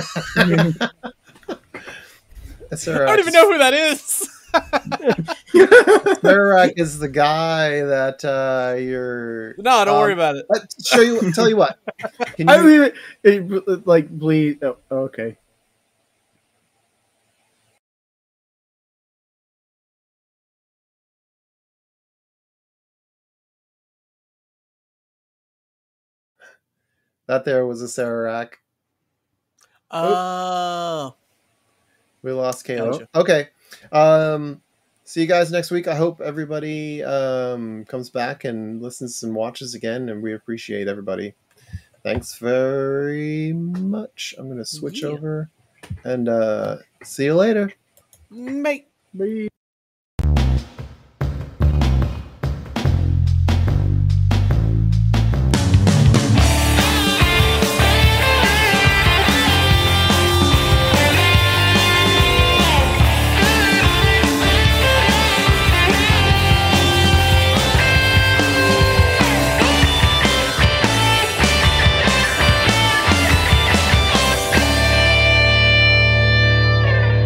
Speaker 1: Sarac
Speaker 6: I don't even know who that is.
Speaker 1: Sarac is the guy that uh, you're.
Speaker 6: No, don't
Speaker 1: um,
Speaker 6: worry about it.
Speaker 1: Let's show you. Tell you what. Can
Speaker 2: I
Speaker 1: you,
Speaker 2: mean, it, it, like bleed. Oh, okay.
Speaker 1: that there was a Sarac.
Speaker 6: Oh,
Speaker 1: We lost Caleb.
Speaker 6: Gotcha.
Speaker 1: Okay. Um, see you guys next week. I hope everybody um, comes back and listens and watches again, and we appreciate everybody. Thanks very much. I'm going to switch
Speaker 6: Yeah.
Speaker 1: over and uh, see you later.
Speaker 6: mate.
Speaker 2: Bye.